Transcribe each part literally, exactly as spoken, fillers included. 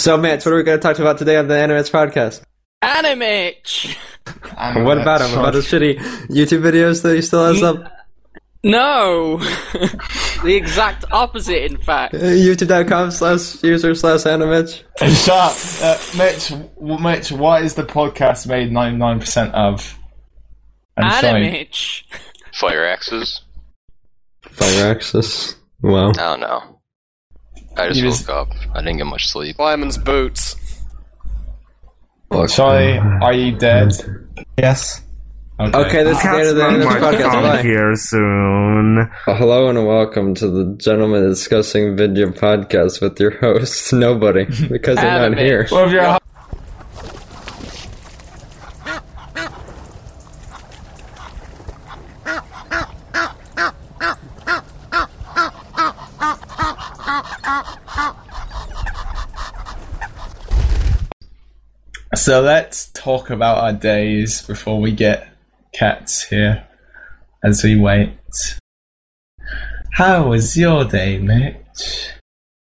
So, Mitch, what are we going to talk about today on the Animitch podcast? Animitch! Animitch. What about him? About his shitty YouTube videos that he still has up? No! The exact opposite, in fact. Uh, YouTube.com slash user slash Animitch. Shut up. Uh, Mitch, Mitch, what is the podcast made ninety-nine percent of? Animitch. Fire axes. Fire axis. Wow. I don't know. I just You woke just- up. I didn't get much sleep. Fireman's boots. Charlie, are you dead? Yes. Okay. Okay, this is the end of the Animitch podcast. Bye. Here soon. Uh, hello and welcome to the Gentlemen Discussing Video podcast with your host, Nobody, because they're not Animitch. here. Well, if you're So let's talk about our days before we get cats here as we wait. How was your day, Mitch?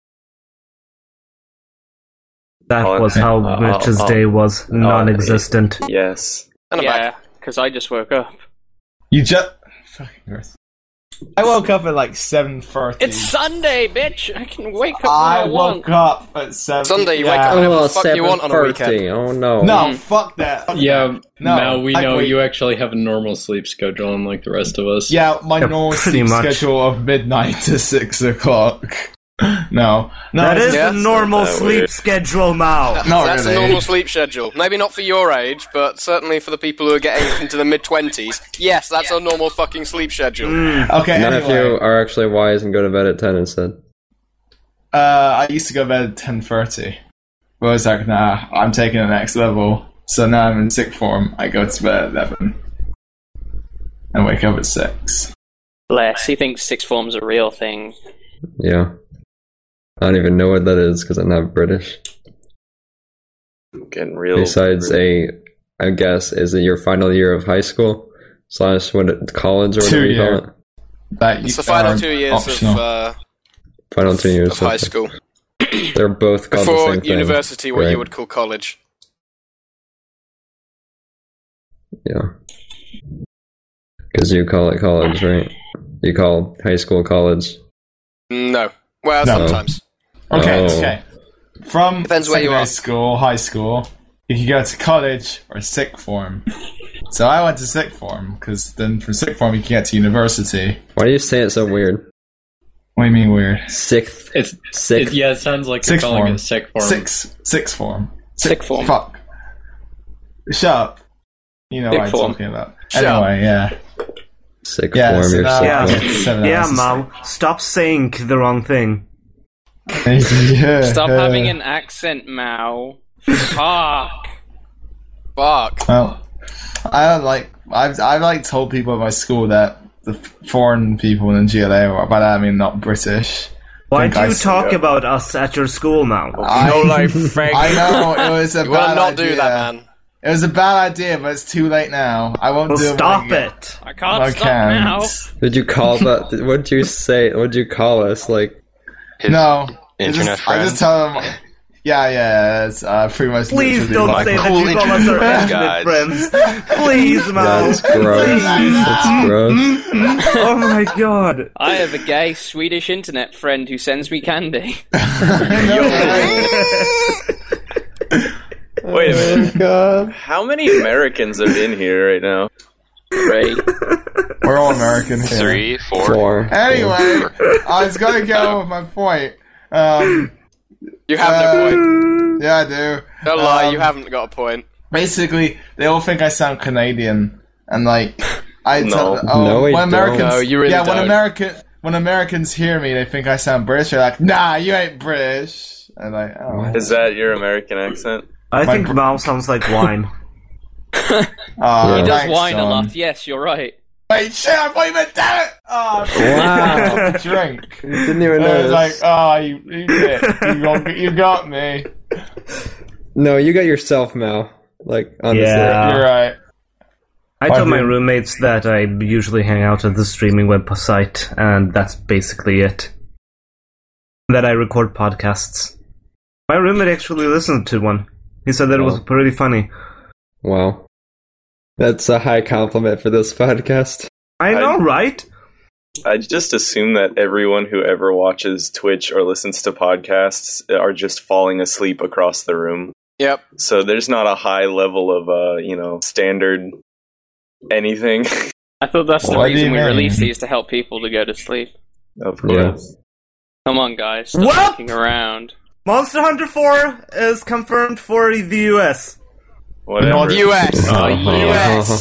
That Oh, was okay. how Uh, Mitch's uh, uh, day was, non-existent. Yes. And I'm Yeah, back. because I just woke up. You just fucking gross. I woke up at like seven thirty. It's Sunday, bitch! I can wake up when I I, want. woke up at seven. Sunday, you yeah. wake up whenever Oh, the fuck you want on a seven weekend. thirty. Oh no. No, Mm. fuck that. Fuck Yeah, that. No, now we I- know wait. you actually have a normal sleep schedule unlike the rest of us. Yeah, my Yeah, normal pretty sleep much. schedule of midnight to six o'clock. No, no, That is Yeah, the normal that's sleep weird. schedule, Mao. No, That's really. a normal sleep schedule. Maybe not for your age, but certainly for the people who are getting into the mid-twenties. Yes, that's a normal fucking sleep schedule. Okay, None of anyway, you are actually wise and go to bed at ten instead. uh, I used to go to bed at ten thirty. But I was like, nah, I'm taking the next level. So now I'm in sick form. I go to bed at eleven and wake up at six. Bless, he thinks sixth form's a real thing. Yeah. I don't even know what that is because I'm not British. Getting real. Besides a, I guess, is it your final year of high school slash what it- college or whatever Two you call year. it? That It's you- the final are two years optional. of, uh, Final two years of high okay. school. They're both called the Before same thing. university, what right? you would call college. Yeah. Because you call it college, right? You call high school college. No. Well, No. sometimes. Okay, Oh. okay. From Depends where you secondary are. school, high school, you can go to college or sick form. So I went to sick form because then from sick form you can get to university. Why do you say it so weird? What do you mean weird? Sixth. It's Sixth. it, yeah, it sounds like you're Sixth calling form. it sick form. Six, six form. Sick form. Fuck. Shut up. You know Sick what I'm form. talking about. Shut anyway, yeah. Sick Yeah, form, so you're now- sick Yeah. form. Seven Yeah, hours. Mao, stop saying the wrong thing. yeah. Stop having an accent, Mao. Fuck. Fuck. Well, I don't like. I've I've like told people at my school that the foreign people in G L A, or by that I mean not British. Why think do I you see talk it. about us at your school, Mao? I, No life, Frank. I know it was a You will bad not idea. do that, man. It was a bad idea, but it's too late now. I won't Well, do it. stop again. it. I can't I stop can't. now. Did you call that? What'd you say? What'd you call us? Like, His No, I internet just, I just friends. tell them. Yeah, yeah, it's uh, pretty much. Please literally don't like- say that cool you call us our internet internet guys. friends. Please, Mao. that's gross. That's gross. Oh my god. I have a gay Swedish internet friend who sends me candy. Wait a minute. God. How many Americans are in here right now? Great. We're all American here. Three, four. Four. Anyway, I was going to go with my point. Um, You have no Uh, point. yeah, I do. Don't lie, um, you haven't got a point. Basically, they all think I sound Canadian, and like I No. tell oh, No, we when don't. Americans, No, you really yeah, when don't. American when Americans hear me, they think I sound British. They're like, "Nah, you ain't British." And like, oh, Is that your American accent? I My think br- Mao sounds like wine. oh He does thanks, whine a John. lot, yes, you're right. Wait, shit! I thought you meant damn it. Oh, Wow. drink. Didn't even I was know. like, oh, you, you did. You got, you got me. No, you got yourself, Mal. Like, honestly. Yeah. You're right. I Why told my do- roommates that I usually hang out at the streaming web site, and that's basically it. That I record podcasts. My roommate actually listened to one. He said that it was Oh. pretty funny. Wow. That's a high compliment for this podcast. I know, I- right? I just assume that everyone who ever watches Twitch or listens to podcasts are just falling asleep across the room. Yep. So there's not a high level of, uh, you know, standard anything. I thought that's the What do reason you we mean? released these, to help people to go to sleep. Of Yeah. course. Come on, guys. Stop What? fucking around. Monster Hunter four is confirmed for the U S. Whatever. U S. Uh-huh. U S.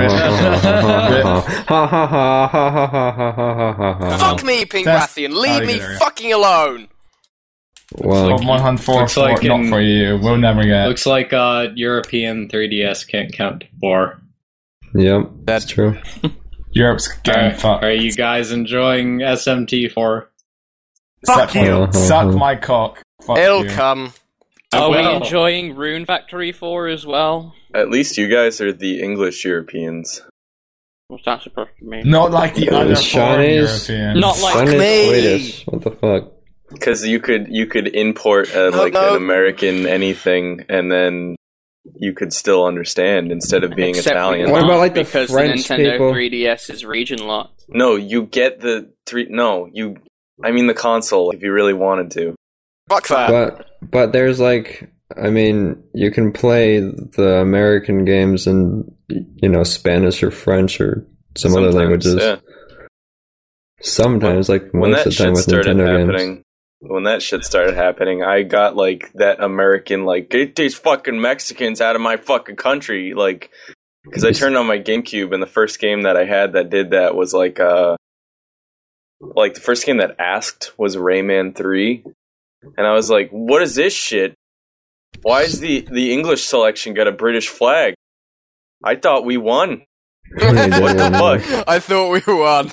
Fuck me, Pink That's Rathian. Leave me alligator. fucking alone. Well, Pokemon Hunt four, Looks four like not in- for you. We'll never get. Looks like uh, European three D S can't count to four. yep, that's true. Europe's getting Are, fucked. are you guys enjoying S M T four? Fuck suck, you. My, suck my cock. Fuck It'll you. come. Are we Well. enjoying Rune Factory four as well? At least you guys are the English Europeans. What's that supposed to mean? Not like the other foreign Chinese. Europeans. Not like Son is me. Swedish. What the fuck? Because you could you could import uh, No, like no. an American anything, and then you could still understand instead of being Except we Italian. What can't, about, like, the because French the Nintendo people? three D S is region locked. No, you get the three. No, you. I mean the console. If you really wanted to. Fuck that. But but there's like, I mean, you can play the American games in, you know, Spanish or French or some other Sometimes, languages. yeah. Sometimes, like When most that of the time shit with started Nintendo happening, games. when that shit started happening, I got like that American like get these fucking Mexicans out of my fucking country, like because I turned on my GameCube and the first game that I had that did that was like uh like the first game that asked was Rayman three, and I was like, what is this shit? Why is the the English selection got a British flag? I thought we won. They did What the one. fuck? I thought we won.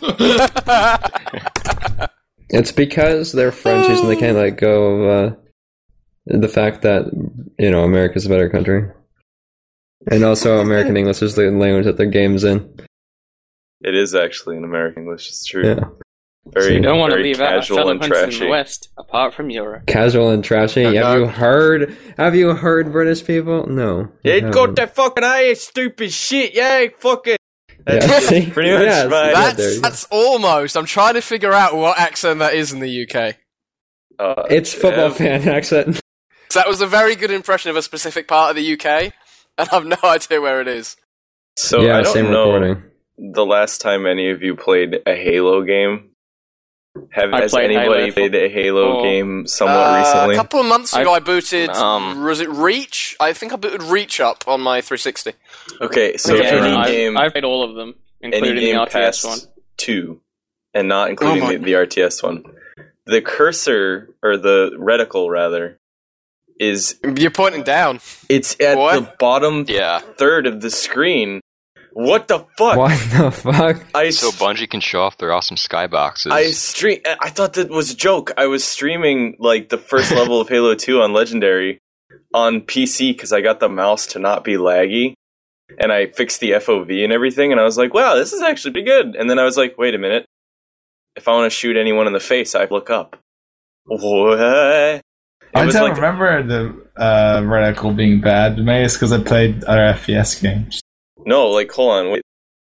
It's because they're Frenchies and they can't let go of uh, the fact that, you know, America's a better country. And also American English is the language that their game's in. It is actually in American English. It's true. Yeah. Very, You don't want to very leave out a casual fellow and country in trashy. the West, apart from Europe. Casual and trashy. No, Have no. you heard? Have you heard British people? No. you Yeah, got haven't. that fucking eye, stupid shit. Yeah, fuck it. Yeah, That's see? pretty much Yeah, my. that's- there That's you go. that's almost. I'm trying to figure out what accent that is in the U K. Uh, It's football uh, fan accent. So that was a very good impression of a specific part of the U K, and I've no idea where it is. So yeah, I don't same know recording. the last time any of you played a Halo game. Have I has played anybody Halo played a Halo for- game somewhat Uh, recently? A couple of months ago, I- I, booted. um, was it Reach? I think I booted Reach up on my three sixty. Okay, so Okay, any I've, game, I've played all of them, any including game the R T S past one. two, and not including Oh my- the, the R T S one. The cursor or the reticle rather is You're pointing down. it's at What? the bottom Yeah. third of the screen. What the fuck? What the fuck? I So Bungie can show off their awesome skyboxes. I stream. I thought that was a joke. I was streaming like the first level of Halo two on Legendary on P C because I got the mouse to not be laggy, and I fixed the F O V and everything. And I was like, "Wow, this is actually pretty good." And then I was like, "Wait a minute! If I want to shoot anyone in the face, I look up." What? It I was don't like remember the uh, reticle being bad. Maybe it's because I played other F P S games. no, like hold on, wait.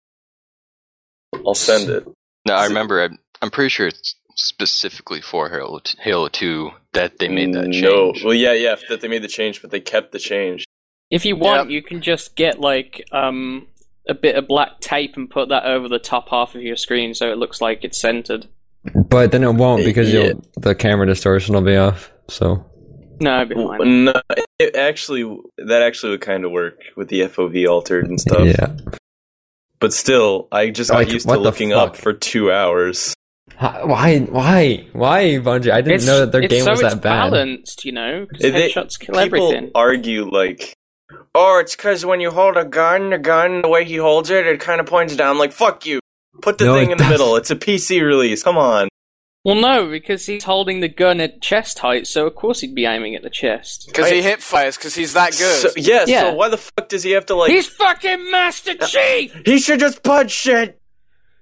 I'll send it. no, I remember. I'm, I'm pretty sure it's specifically for Halo, t- Halo two that they made that No, change. well, yeah, yeah, that they made the change, but they kept the change. If you want, Yep. you can just get like um a bit of black tape and put that over the top half of your screen so it looks like it's centered. But then it won't because Yeah. you'll, the camera distortion will be off. So No, it'd be fine. No, it actually, that actually would kind of work with the F O V altered and stuff. yeah. But still, I just got Like, used what to the looking up fuck? for two hours. Hi- Why? Why? Why, Bungie? I didn't It's, know that their it's game so was it's that bad. balanced, you know, because They- they- headshots kill People everything. argue like, oh, it's because when you hold a gun, the gun, the way he holds it, it kind of points down. I'm like, fuck you. Put the No, thing it in the doesn't. middle. It's a P C release. Come on. Well, no, because he's holding the gun at chest height, so of course he'd be aiming at the chest. Because I- he hip fires, because he's that good. So, yeah, Yeah. so why the fuck does he have to like... He's fucking Master Chief! He should just punch shit!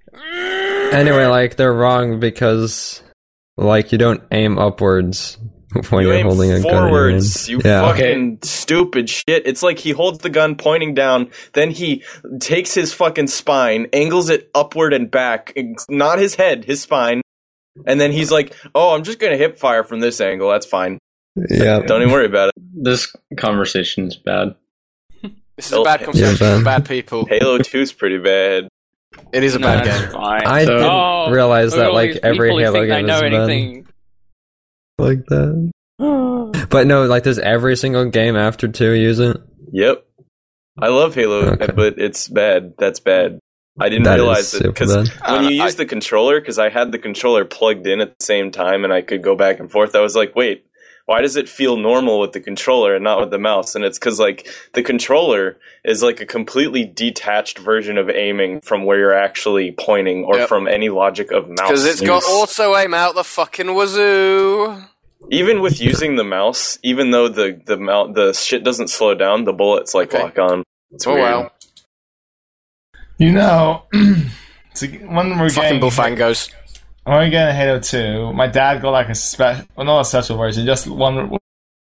Anyway, like they're wrong because, like, you don't aim upwards when you you're aim holding a gun. forwards, in your you hand. Yeah. fucking stupid shit. It's like he holds the gun pointing down, then he takes his fucking spine, angles it upward and back, not his head, his spine, and then he's like, "Oh, I'm just gonna hip fire from this angle. That's fine. Yeah. Don't even worry about it." This conversation's bad. This is a bad conversation Yeah, for bad. bad people. Halo two's pretty bad. It is a No, bad it's game. fine. I So- didn't Oh, realize that all like these every people who Halo think they game know has been anything. like that. But no, like does every single game after two use it? Yep. I love Halo, Okay. but it's bad. That's bad. I didn't That is realize it super because bad. when you Uh, use I- the controller, because I had the controller plugged in at the same time and I could go back and forth, I was like, wait, why does it feel normal with the controller and not with the mouse? And it's because like the controller is like a completely detached version of aiming from where you're actually pointing or Yep. from any logic of mouse. Because it's got use. auto aim out the fucking wazoo. Even with using the mouse, even though the the mou- the shit doesn't slow down, the bullets like Okay. lock on. It's Oh weird. well. You know, so when we're Fucking getting bullfangos. when we're getting Halo two, my dad got like a special, well, not a special version, just one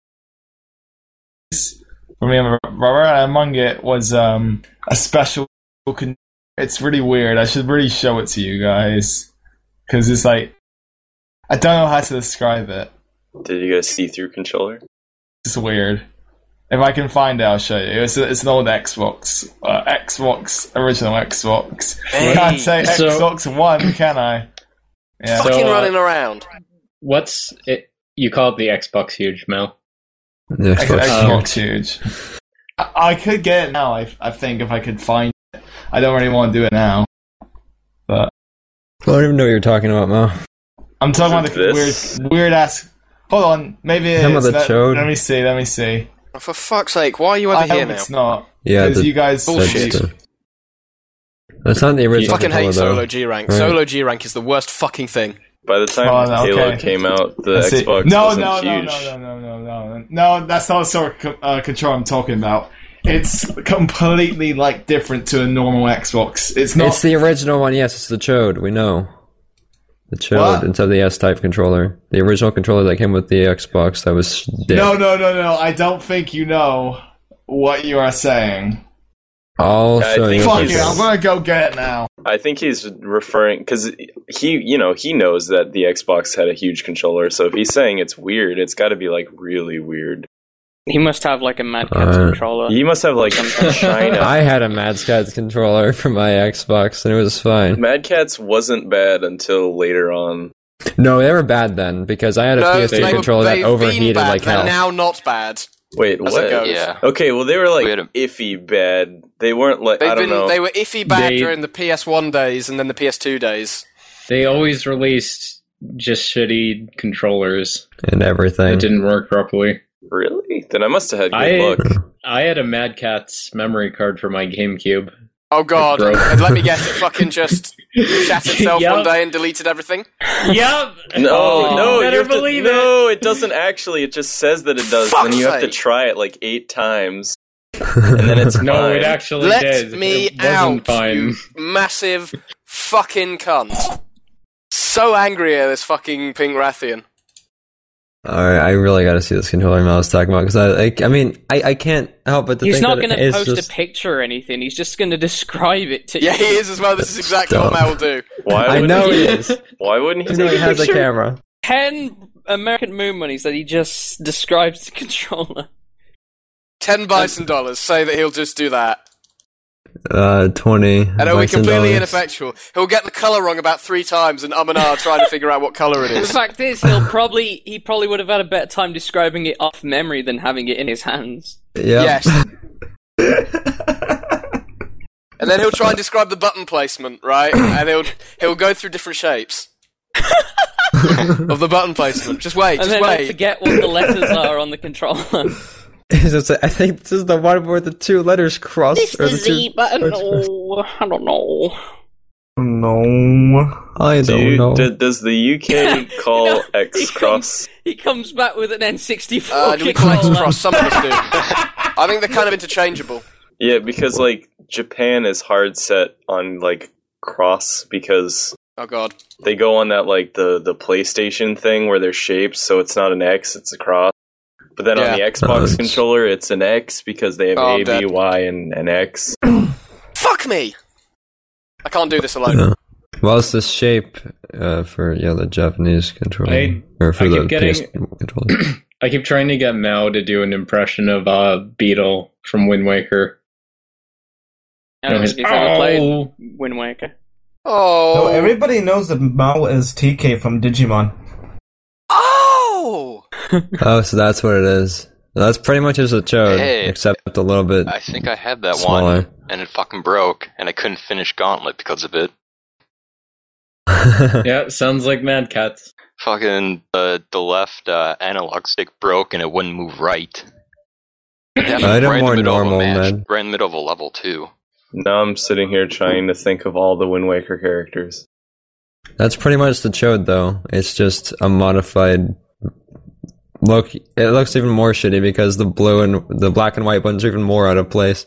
for me and my brother. And among it was um, a special. Con- it's really weird. I should really show it to you guys because it's like I don't know how to describe it. Did you get a see-through controller? It's weird. If I can find it, I'll show you. It's, a, it's an old Xbox, uh, Xbox, original Xbox. Hey. Can't say So- Xbox One, can I? Yeah. So- Fucking uh, running around. What's it? You call it the Xbox Huge, Mel? Yeah, X- fuck. Xbox huge. I, I could get it now. I, I think if I could find it. I don't really want to do it now, but I don't even know what you're talking about, Mo. I'm talking about Is the it this? weird, weird ass. Hold on, maybe it Some of is. the Let, chode. let me see. Let me see. Oh, for fuck's sake, why are you I over here hope now? it's not. Yeah, because the- you guys. Bullshit. That's, the, that's not the original Fucking hate controller, though. Solo G rank. Right. Solo G rank is the worst fucking thing. By the time Oh, no, Halo okay. came out, the Let's see. Xbox no, wasn't no, no, huge. no, no, no, no, no, no. That's not the sort of co- uh, control I'm talking about. It's completely like different to a normal Xbox. It's not. It's the original one, yes, it's the Chode, we know. The Chode What? instead of the S-type controller. The original controller that came with the Xbox that was dick. no, no, no, no. I don't think you know what you are saying. I'll I show think you. Fuck he's- you! I'm gonna go get it now. I think he's referring because he, you know, he knows that the Xbox had a huge controller. So if he's saying it's weird, it's got to be like really weird. He must have like a Mad Catz Uh, controller. He must have like China. I had a Mad Catz controller for my Xbox and it was fine. Mad Catz wasn't bad until later on. No, they were bad then because I had a No, P S two they were- controller that they've been overheated bad. like They're hell. now not bad. Wait, As what? it goes. Yeah. Okay, well they were like We had a- iffy bad. They weren't like They've I don't been know. they were iffy bad They- during the P S one days and then the P S two days. They always released just shitty controllers And everything. that didn't work properly. Really? Then I must have had good I luck. I had a Mad Catz memory card for my GameCube. Oh god, Broke. and let me guess, it fucking just shat itself Yup. one day and deleted everything? Yep. No, Oh, no, you better have to- believe it. no, it doesn't actually. It just says that it does. Fuck's Then you have to sake. try it like eight times, and then it's No, fine. it actually Let did. me it wasn't out, fine. you massive fucking cunt. So angry at this fucking Pink Rathian. Alright, I really gotta see this controller Mel was talking about because I, like, I mean, I, I can't help but to He's think not that going to it's post just, a picture or anything. He's just going to describe it to Yeah, you. he is as well. This is exactly what dumb. Matt will do. Why I would know he? it is. Why wouldn't he You know take he a has a picture? camera. Ten American moon monies that he just describes the controller. Ten bison dollars. Say that he'll just do that. Uh, twenty. And it'll be bison completely dollars. ineffectual. He'll get the colour wrong about three times and um and ah trying to figure out what colour it The is. fact is, he'll probably he probably would have had a better time describing it off memory than having it in his hands. Yep. Yes. And then he'll try and describe the button placement, right? And he'll he'll go through different shapes of the button placement. Just wait, And just then he'll wait. forget what the letters are on the controller. It's just like- I think this is the one where the two letters cross. or the two- button. Oh, I don't know. No, I Do don't you, know. d- does the U K call You know, he X cross? He comes back with an N sixty-four Uh, do we call X controller. cross? Some of us do. I think they're kind of interchangeable. Yeah, because like Japan is hard set on like cross because Oh god. They go on that like the the PlayStation thing where they're shaped, so it's not an X, it's a cross. But then Yeah. on the Xbox Oh, it's- controller, it's an X because they have Oh, I'm A, dead. B, Y, and an X. Fuck me! I can't do this alone. Yeah. Well, it's the shape uh, for yeah the Japanese controller, I- or for I the keep getting- P S controller. I keep trying to get Mao to do an impression of uh, Beetle from Wind Waker. I You know, don't his, think he's ever played "Oh!" Wind Waker. Oh. So everybody knows that Mao is T K from Digimon. Oh! Oh, so that's what it is. That's pretty much as a Chode, Hey. except a little bit I think I had that smaller. one, and it fucking broke, and I couldn't finish Gauntlet because of it. Yeah, sounds like Mad Catz. Fucking uh, the left uh, analog stick broke, and it wouldn't move right. It happened I had a right in more the middle normal, of a match, man. right in the middle of a level too. Now I'm sitting here trying to think of all the Wind Waker characters. That's pretty much the Chode, though. It's just a modified look. It looks even more shitty because the blue and the black and white buttons are even more out of place.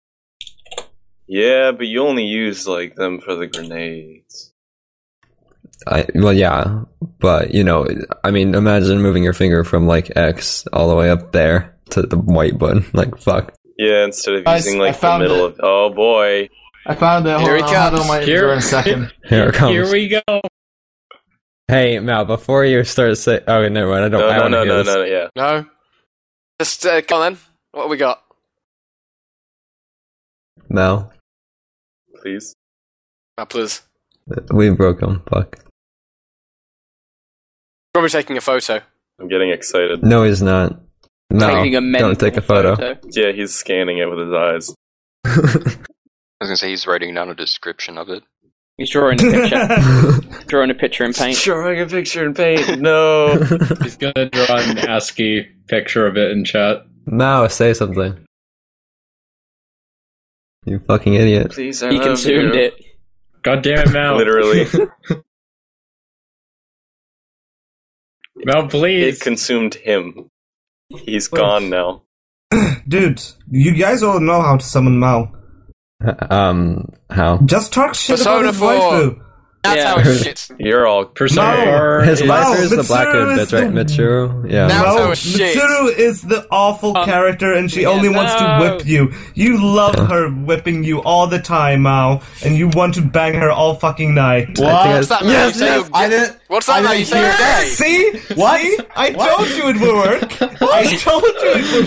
Yeah, but you only use like them for the grenades. I well, yeah, but you know, I mean, imagine moving your finger from like X all the way up there to the white button. Like, fuck. Yeah, instead of Guys, using I like the found middle it. of. Oh boy. I found it. Hold Here he on, I'll have it comes. on my Here- in a second. Here it comes. Here we go. Hey, Mal, before you start saying, oh, never mind. I don't. No, I no, wanna no, hear no, this. no, yeah. No. Just uh, come on then. What have we got? Mal, Please. Oh, please. we broke him. Fuck. Probably taking a photo. I'm getting excited. No, he's not. No, Taking a mental don't take a photo. Yeah, he's scanning it with his eyes. I was gonna say he's writing down a description of it. He's drawing a picture. Drawing a picture in paint. Drawing a picture in paint. No. He's gonna draw an ASCII picture of it in chat. Mao, say something. You fucking idiot. Please, I He love consumed you. it. God damn it, Mao. Literally. Mao, please. It consumed him. He's gone now. Dude, you guys all know how to summon Mao. Um, how? Just talk shit Persona about his four. waifu. That's Yeah. how it shits. You're all. Persona No. four His is- wife No, is the black Mitsuru hood is bitch, right? the- Mitsuru? Yeah. Now- That's No, how it shits. Mitsuru is the awful Um, character, and she yeah, only wants to no. whip you. You love her whipping you all the time, Mao, and you want to bang her all fucking night. What? What's that, man? Yes, You say yes, you're- I didn't. What's that, I man? didn't You say you're hear- gay? See? What? See? I What? told you it would work. I told you it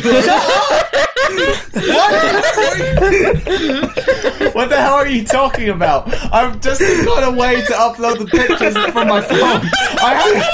would work. What the hell are you talking about? I've just got a way to upload the pictures from my phone. I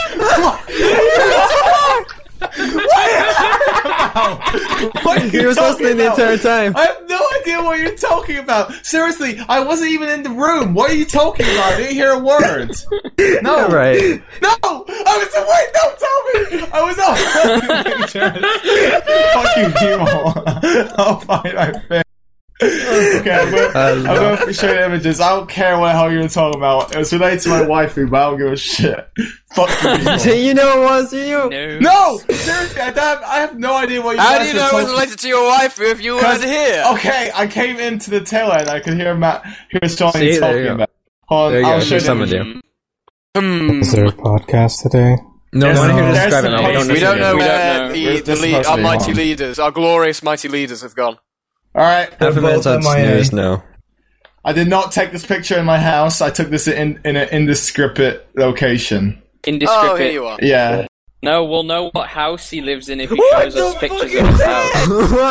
have. What are you He was talking listening the about? entire time. I have no idea what you're talking about. Seriously, I wasn't even in the room. What are you talking about? I didn't hear a word. No. Right. No! I was wait, don't tell me! I was uploading pictures. Fuck you, Kimo. I'll find my face. Okay, I'm going, I'm going to show you images. I don't care what the hell you're talking about. It was related to my waifu, but I don't give a shit. Fuck you, Kimo. You know it was you. No. No! Seriously, I have, I have no idea what you How guys do you are know talking it was related to your wife if you weren't 'Cause- here? Okay, I came into the tail end. I could hear Matt, hear Sony See, there talking you go. about. Hold on, There you I'll go. show There's you some the of image. you. Hmm. Is there a podcast today? No, I There's want to hear no- describe it. there's No, no- we don't, We don't know We don't where know. the, We're- the this is lead, supposed our to be mighty on. leaders, our glorious mighty leaders have gone. Alright. Half a They're minute's both on M I A. snooze now. I did not take this picture in my house. I took this in, in an indescript location. Indescript. Oh, here you are. Yeah. No, we'll know what house he lives in if he shows us pictures of his house.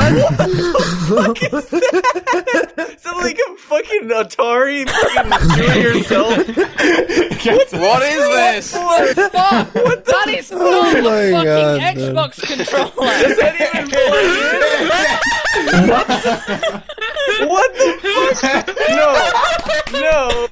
Is that like a fucking Atari fucking do it yourself? What is this? What the fuck? That is not Oh a my fucking God, man. Xbox controller. Does that even plug in? What the fuck? No. No.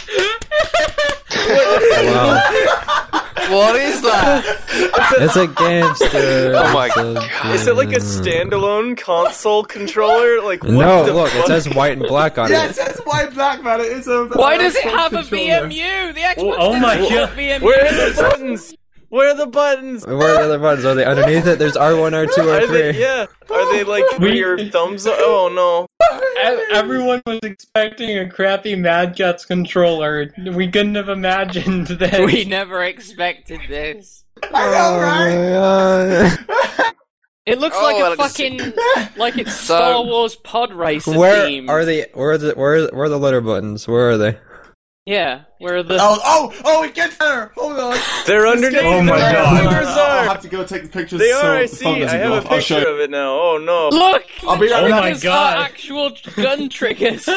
Wow. What is that? It's a gamester. Oh my It's a- God. Is it like a standalone console controller? Like what No, the look, fuck? it says white and black on Yes, it. that's white black man. It is a. Why does it Xbox have a controller. V M U? The Xbox Oh my doesn't have God. V M U. Where are the buttons? Where are the buttons? Where are the other buttons? Are they underneath it? There's R one, R two, Are R three. they, yeah. Are they like where We- your thumbs are? Oh no. E- Everyone was expecting a crappy Mad Catz controller. We couldn't have imagined this. We never expected this. I know, right? Oh It looks Oh, like a let's fucking like it's So- Star Wars pod racer my God. Where themed. are the where are the where are, where are the letter buttons? Where are they? Yeah, where are the Oh, oh, oh, it gets better! Hold on. They're underneath. Oh my Their God. fingers I'll are. have to go take the pictures. They so are. I the phone see. I doesn't have go a off. I'll show picture you. of it now. Oh no. look? I'll be right the back. triggers Oh my God. are actual gun triggers.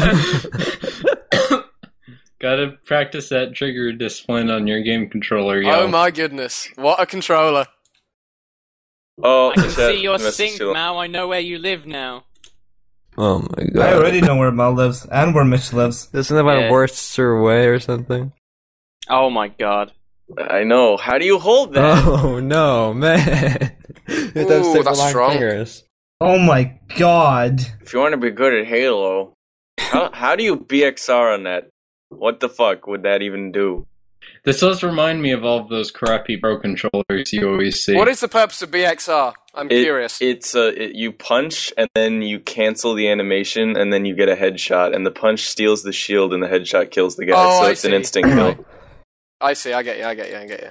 Gotta practice that trigger discipline on your game controller, yo. Oh my goodness. What a controller. Oh, I can chat see your message sink, to- Mal. I know where you live now. Oh my god! I already know where Mel lives and where Mitch lives. Isn't that by Yeah. Worcester Way or something? Oh my god. I know. How do you hold that? Oh no, man! You have to have Ooh, super that's long strong. fingers. Oh my god. If you want to be good at Halo, how how do you B X R on that? What the fuck would that even do? This does remind me of all of those crappy Pro controllers you always see. What is the purpose of B X R? I'm It- curious. It's uh, it, you punch and then you cancel the animation and then you get a headshot and the punch steals the shield and the headshot kills the guy. Oh, so I it's an see. instant kill. I see, I get you, I get you, I get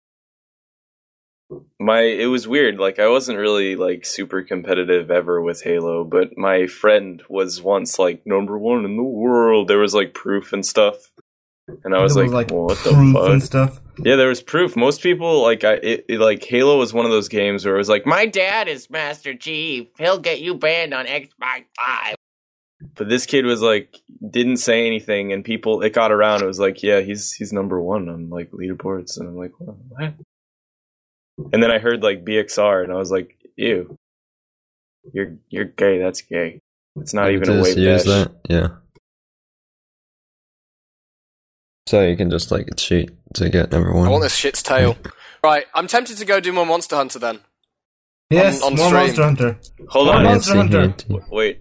you. My it was weird. Like I wasn't really like super competitive ever with Halo, but my friend was once like number one in the world. There was like proof and stuff, and I was There like, well, what the proof and fuck? stuff. Yeah, there was proof. Most people like I it, it, like Halo was one of those games where it was like, my dad is Master Chief. He'll get you banned on Xbox Five. But this kid was like, didn't say anything, and people it got around. It was like, yeah, he's he's number one on like leaderboards, and I'm like, what? what? And then I heard like B X R, and I was like, ew, you're you're gay. That's gay. It's not You even a just wave use dash. that, yeah. So you can just like cheat to get number one. I want this shit's tail. Right, I'm tempted to go do more Monster Hunter then. Yes, on more stream. Monster Hunter. Hold More on, Monster Nancy Hunter. Hanty. wait.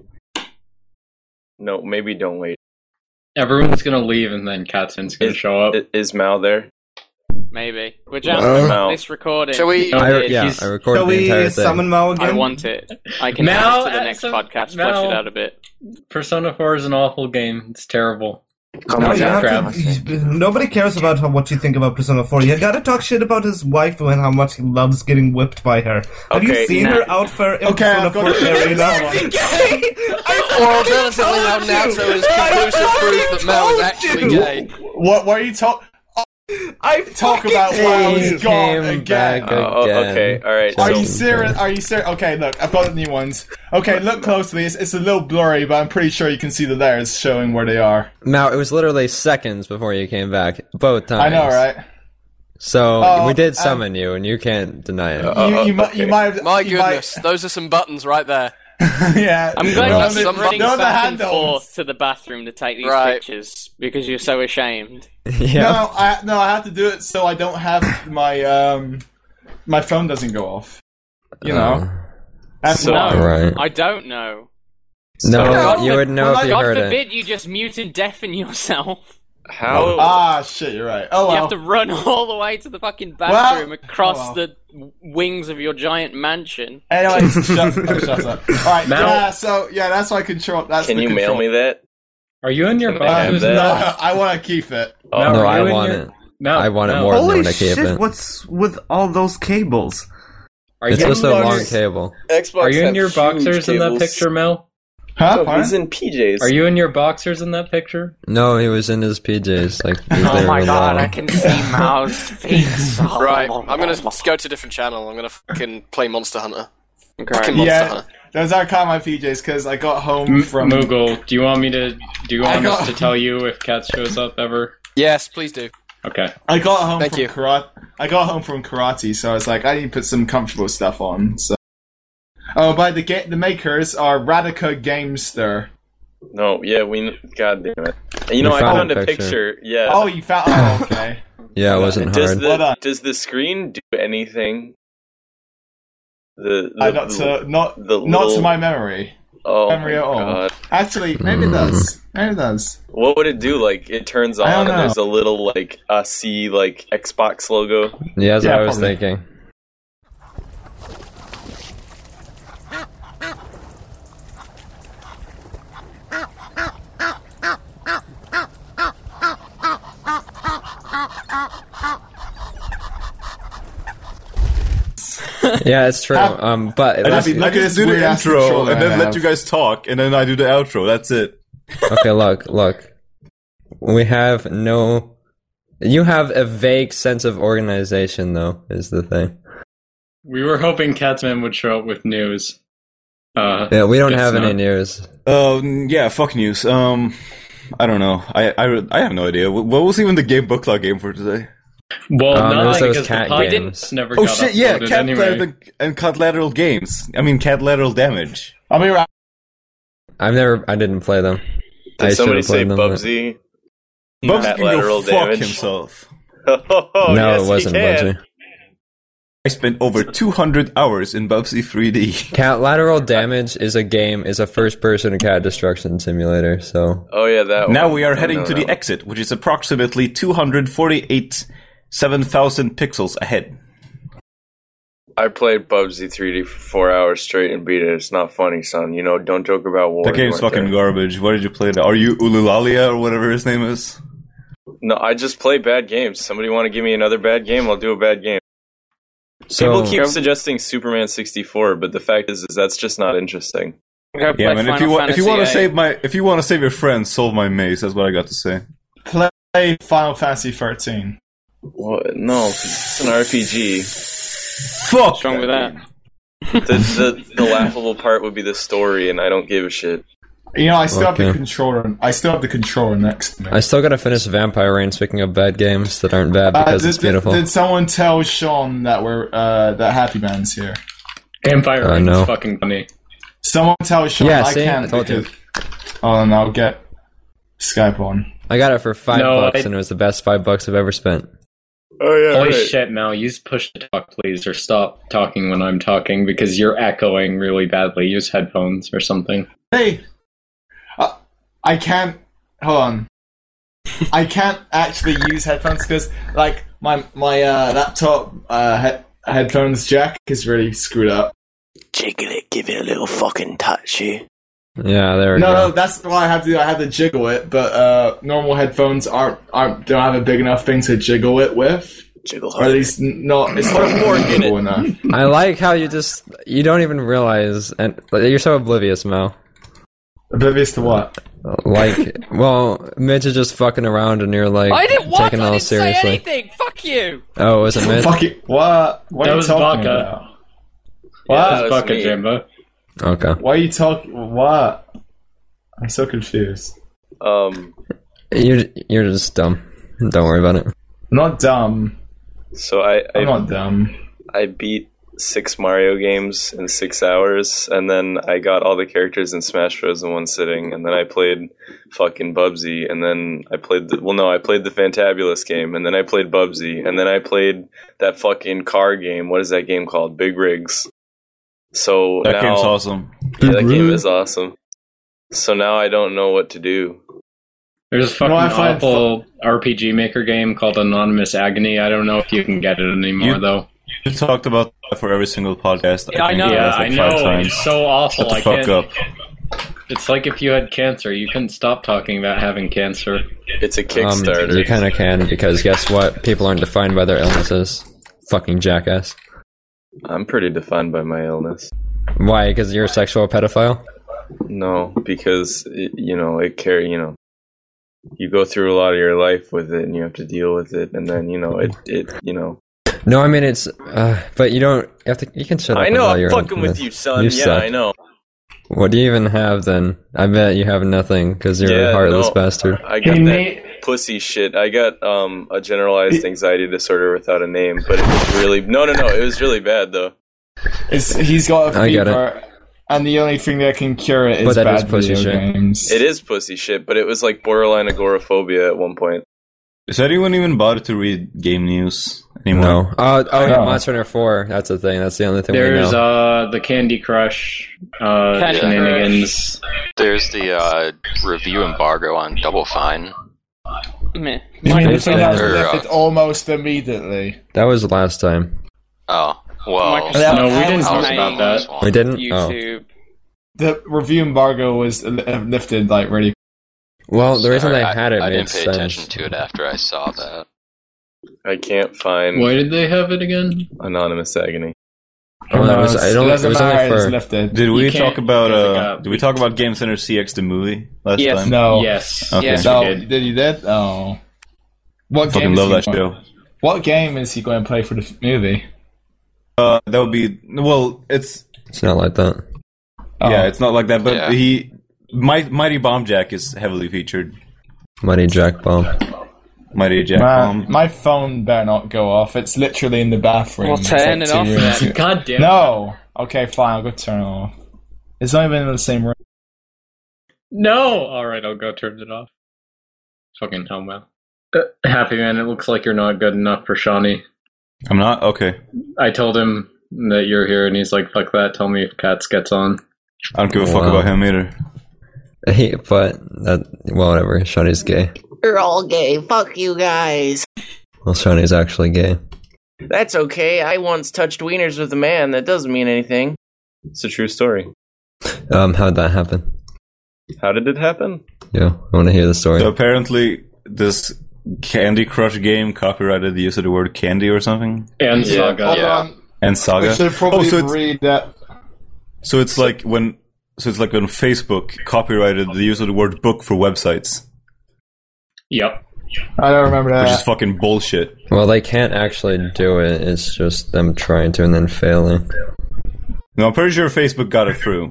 No, maybe don't wait. Everyone's gonna leave and then Catsin's gonna Is- show up. I- Is Mal there? Maybe. We're Uh, jumping Mal. this recording. Shall we- No, I, did. yeah, He's- I recorded Shall the entire we thing. summon Mao I again? want it. I can Mal, add it to the uh, next so- podcast, flesh Mal- it out a bit. Persona four is an awful game. It's terrible. Come No, on, you Jack. have to- you- nobody cares about how, what you think about Persona four. You gotta talk shit about his wife and how much he loves getting whipped by her. Have Okay, you seen nah. her outfit in Okay, Persona I've got four it. Arena? Or alternatively, how Naruto is conclusive proof that Mel is actually gay. What? What are you talking? I Talk fucking about hate WoW's He you. gone came again. back Oh, again. okay, all right. Are so- you serious? Are you serious? Okay, look, I've got the new ones. Okay, look closely. It's, it's a little blurry, but I'm pretty sure you can see the layers showing where they are. Now, it was literally seconds before you came back, both times. I know, right? So, Oh, we did um, summon you, and you can't deny it. Uh, you, you, mi- okay. you might have. My you might- goodness, those are some buttons right there. yeah. I'm Yeah. glad Well, you that's keep some- running they're on the back and handles. forth to the bathroom to take these Right. pictures because you're so ashamed. yeah. No, I no, I have to do it so I don't have my um, my phone doesn't go off. You know, that's So- why. No, Right. I don't know. No, God you would know forbid- if you God heard it. forbid you just mute and deafen yourself. How? Ah, shit, you're right. Oh You well. have to run all the way to the fucking bathroom across oh, well. the w- wings of your giant mansion. Anyways, shut, oh, shut up. All right, Mal- yeah. So yeah, that's my control. That's Can the you mail control. me that? Are you in your Can I have boxers? that? No, Mel? I want to keep it. Oh, Mel, No, are I you in want your- it. Mel, I want it Mel, more than Holy when I keep shit, it. what's with all those cables? Are It's you, just a in long those- cable. Xbox are you in have your huge boxers in that cables. picture, Mel? Huh? Oh, Pardon? he's in P Js. Are you in your boxers in that picture? No, he was in his P Js. Like, they Oh my were god, long. I can see Mao's feet. so Right, I'm gonna go to a different channel. I'm gonna fucking play Monster Hunter. Great. Fucking Monster Yeah, Hunter. those are kind of my P Js because I got home M- from. Moogle, do you want me to? Do you I want got- us to tell you if Cat shows up ever? Yes, please do. Okay. I got home Thank from you. karate. I got home from karate, so I was like, I need to put some comfortable stuff on. So, oh, by the ga- the makers are Radica Gamester. No, yeah, we. God damn it. You know, We I found found a a picture. picture. Yeah. Oh, you found? Oh, okay. Yeah, it wasn't does hard. Hold on. the does the screen do anything? The, the I not to not the not little- to my memory. Oh memory my at all. god. Actually, maybe it does. Maybe it does. What would it do? Like, it turns I don't on and know. there's a little, like, a C, like, Xbox logo. Yeah, that's Yeah, what I was probably. thinking. Yeah, it's true. Have- Um, but I just, Abby, I look at just this do the weird-ass intro controller and then I let have. you guys talk, and then I do the outro. That's it. okay, look, look. We have no. You have a vague sense of organization, though, is the thing. We were hoping Catsman would show up with news. Uh, Yeah, we don't guess have any not. news. Um, yeah, fuck news. Um, I don't know. I, I, I have no idea. What was even the game book club game for today? Well, Um, no, there's those because cat the podcast games. never Oh got shit! Yeah, uploaded cat anyway. uh, and cat lateral games. I mean, cat lateral damage. I'll be right. I've never. I didn't play them. I Did somebody should've say played them. Bubsy? Bubsy Cat can go lateral fuck damage. himself. Oh, No, yes, it wasn't he can. Bungie. I spent over two hundred hours in Bubsy three D. Cat lateral damage is a game. Is a first-person cat destruction simulator. So Oh yeah, that Now one. we are No, heading no, to no. the exit, which is approximately two hundred forty-eight seven thousand pixels ahead. I played Bubsy three D for four hours straight and beat it. It's not funny, son. You know, don't joke about war. That game's fucking garbage. Why did you play that? Are you Ululalia or whatever his name is? No, I just play bad games. Somebody want to give me another bad game? I'll do a bad game. So People keep suggesting Superman sixty-four, but the fact is, is that's just not interesting. Go Yeah, play man. If Final you want, if you Fantasy want to eight. save my, if you want to save your friends, solve my maze. That's what I got to say. Play Final Fantasy thirteen. What? No, it's an R P G. Fuck. What's wrong with that? The, the the laughable part would be the story, and I don't give a shit. You know, I still have the Okay. controller. I still have the controller next to me. I still gotta finish Vampire Reign. Speaking of bad games that aren't bad Uh, because did, it's beautiful. Did, did someone tell Sean that we're uh, that Happy Man's here? Vampire Uh, Reigns no. is fucking funny. Someone tell Sean Yeah, I see? can't. I told you. because- Oh, and I'll get Skype on. I got it for five No, bucks, I- and it was the best five bucks I've ever spent. Oh yeah, Holy right. shit, Mal, use push to talk, please, or stop talking when I'm talking because you're echoing really badly. Use headphones or something. Hey, uh, I can't. Hold on. I can't actually use headphones because, like, my my uh, laptop uh, he- headphones jack is really screwed up. Jiggle it, give it a little fucking touch, you. Yeah, there we No, go. no, that's why I have to. I have to jiggle it, but uh, normal headphones aren't aren't don't have a big enough thing to jiggle it with, Jiggle or at least n- not. It's Put a not fork in jiggle it. enough. I like how you just you don't even realize, and you're so oblivious, Mel. Oblivious to what? Like, well, Mitch is just fucking around, and you're like I didn't want. taking it I all didn't say seriously. anything. Fuck you. Oh, was it Mitch? Fuck it. What? What That are you was talking Baka. about? Yeah, What? that was Fuck me. it, Jimbo. Okay. Why are you talking? What? I'm so confused. Um, You're you're just dumb. Don't worry about it. I'm not dumb. so I I, I'm not dumb. I beat six Mario games in six hours, and then I got all the characters in Smash Bros. In one sitting, and then I played fucking Bubsy, and then I played the, well, no, I played the Fantabulous game, and then I played Bubsy, and then I played that fucking car game. What is that game called? Big Rigs. So That now, game's awesome. yeah, that game is awesome. So now I don't know what to do. There's a fucking No, I find awful R P G Maker game called Anonymous Agony. I don't know if you can get it anymore, You- though. You talked about that for every single podcast. Yeah, I think know. that's Yeah, like I five know. times. It's so awful. Shut the I fuck can't. up. It's like if you had cancer. You couldn't stop talking about having cancer. It's a Um, Kickstarter. you kind of can because guess what? People aren't defined by their illnesses. Fucking jackass. I'm pretty defined by my illness. Why? Because you're a sexual pedophile? No, because it, you know it carry. You know, you go through a lot of your life with it, and you have to deal with it, and then you know it. It you know. No, I mean it's. Uh, but you don't. You have to. You can shut up. I know. about I'm your fucking own- with you, son. You yeah, suck. I know. What do you even have then? I bet you have nothing because you're Yeah, a heartless no. bastard. I got Hey, that Nate. pussy shit. I got um a generalized anxiety disorder without a name, but it was really no, no, no. It was really bad though. It's, he's got a I get fever, and the only thing that can cure it is But that bad is pussy video shit. games. It is pussy shit, but it was like borderline agoraphobia at one point. Does anyone even bother to read game news anymore. No. Uh, oh, yeah, No. Monster Hunter four. That's the thing. That's the only thing There's we know. uh the Candy Crush uh, Candy shenanigans. There's the uh, review embargo on Double Fine. Meh. Anything that was Or, uh, lifted almost immediately. That was last time. Oh, well. Microsoft No, we didn't I talk was about on this that. one. We didn't? Oh. YouTube. The review embargo was li- lifted like really. Well, the reason Sorry, they had it I, I made didn't pay sense. attention to it after I saw that. I can't find Why did they have it again? Anonymous Agony. Oh, that was, No, I don't, it it doesn't was only matter, it's for. lifted. Did You we can't talk about pick it uh? up. Did we talk about Game Center C X the movie last Yes. time? No. Yes. Okay. Yes, No, we did. did he did? Oh. What Fucking game is love he that going- show. What game is he going to play for the f- movie? Uh, that would be well. It's It's not like that. Oh. yeah, it's not like that. But Yeah. he, Mi- Mighty Bomb Jack is heavily featured. Mighty Jack Bomb. Mighty Jack My, Bomb. my phone better not go off. It's literally in the bathroom. Well, It's turn like it two off rooms then. ago. God damn. No. Okay, fine. I'll go turn it off. It's not even in the same room. No! Alright, I'll go turn it off. Fucking hell, man. Uh, Happy Man, it looks like you're not good enough for Shawnee. I'm not okay. I told him that you're here, and he's like, fuck that, tell me if Cats gets on. I don't give a fuck Wow. about him either. He, but that well, whatever. Shawnee's gay. You're all gay. Fuck you guys. Well, Shawnee's actually gay. That's okay. I once touched wieners with a man. That doesn't mean anything. It's a true story. Um, how'd that happen? How did it happen? Yeah, I want to hear the story. So apparently, this Candy Crush game copyrighted the use of the word candy or something, And Yeah. Saga. Hold Yeah. on. and Saga. We should probably oh, so it's, read that. so it's like when so it's like when Facebook copyrighted the use of the word book for websites, Yep. I don't remember which is that. fucking bullshit. Well, they can't actually do it. It's just them trying to and then failing. No, I'm pretty sure Facebook got it through.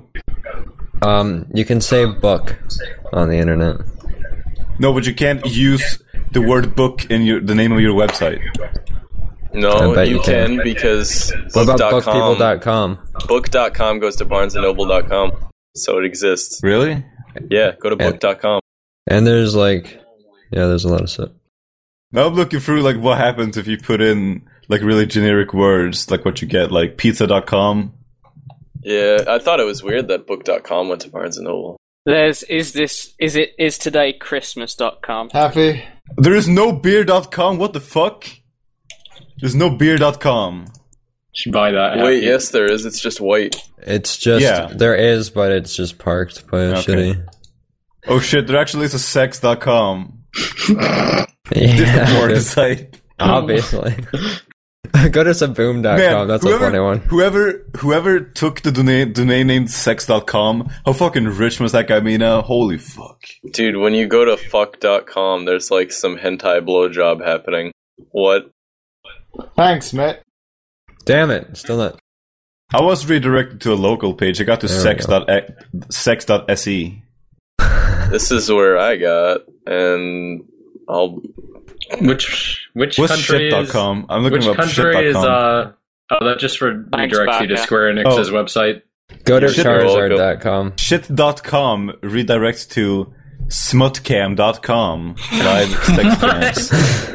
Um, you can say book on the internet. No, but you can't use the word book in your the name of your website. I No, bet you you can, can. because What about book dot com bookpeople dot com? book dot com goes to barnes and noble dot com. So it exists. Really? Yeah, go to Yeah. book dot com. And there's like, yeah, there's a lot of stuff. Now I'm looking through like what happens if you put in like really generic words, like what you get, like pizza dot com. Yeah, I thought it was weird that book dot com went to Barnes and Noble. There's is this is it is today Christmas dot com. Happy? There is no beer dot com. What the fuck? There's no beer dot com. Should buy that. Wait, Happy. yes, there is. It's just white. It's just Yeah. there is, but it's just parked by a Okay. shitty. Oh shit, there actually is a sex dot com. Yeah, Different porn site. obviously. Go to saboom dot com. That's whoever, a funny one. Whoever whoever took the domain, domain name sex dot com, how fucking rich must that guy be now? Holy fuck. Dude, when you go to fuck dot com, there's like some hentai blowjob happening. What? Thanks, mate. Damn it! Still not. I was redirected to a local page. I got to There we sex go. dot e- sex dot S E. This is where I got, and I'll. Which which What's country shit dot is? com? I'm looking Which up country shit is? dot com. Uh, oh, that just re- Thanks, redirects you to Baka. Square Enix's Oh. website. Go to Shit. charizard dot com. Shit dot com redirects to smutcam dot com. Live sex cams.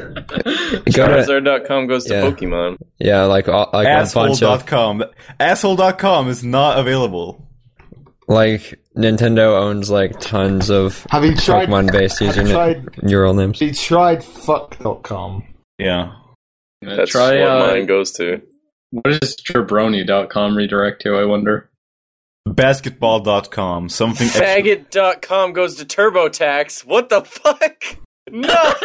Go to Charizard dot com goes to Yeah. Pokemon. yeah, like all- like a Asshole bunch dot of com. Asshole dot com is not available. like Nintendo owns like tons of Have you tried? Pokemon based have you user tried? U R L names. Have you tried fuck dot com? Yeah. Uh, That's try. what Uh, mine goes to. what does jabroni dot com redirect to? I wonder. Basketball dot com. Something extra. Faggot dot com goes to TurboTax. What the fuck? No!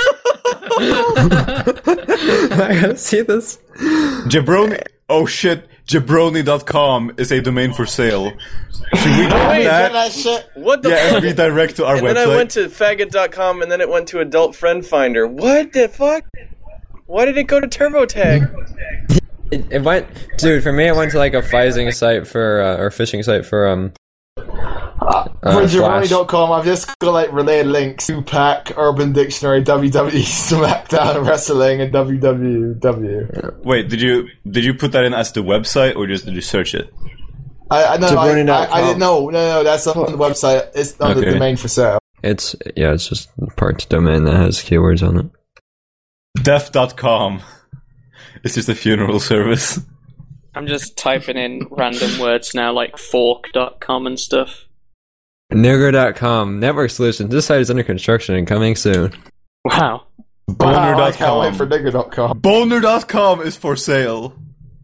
I gotta see this. Jabroni. Oh shit. Jabroni dot com is a domain for sale. Should we do wait, that? that shit. What the Yeah, fuck? and redirect to our And website. then I went to faggot dot com and then it went to Adult Friend Finder. What the fuck? Why did it go to TurboTax? It, it went, dude. For me, it went to like a phishing site for uh, or phishing site for um. Uh, Uh, for Flash. Jabroni dot com, I've just got like related links: two-pack, Urban Dictionary, W W E, SmackDown Wrestling, and W W W. Wait, did you did you put that in as the website or just did you search it? I, I no, I, Jabroni dot I, I com. didn't know. No, no, that's on the website. It's on the Okay. domain for sale. It's yeah, it's just parts domain that has keywords on it. Def dot com. It's just a funeral service. I'm just typing in random words now, like fork dot com and stuff. Nigger dot com. Network solutions. This site is under construction and coming soon. Wow. Wow, I can't wait Boner for dot com. Nigger dot com. Boner dot com is for sale.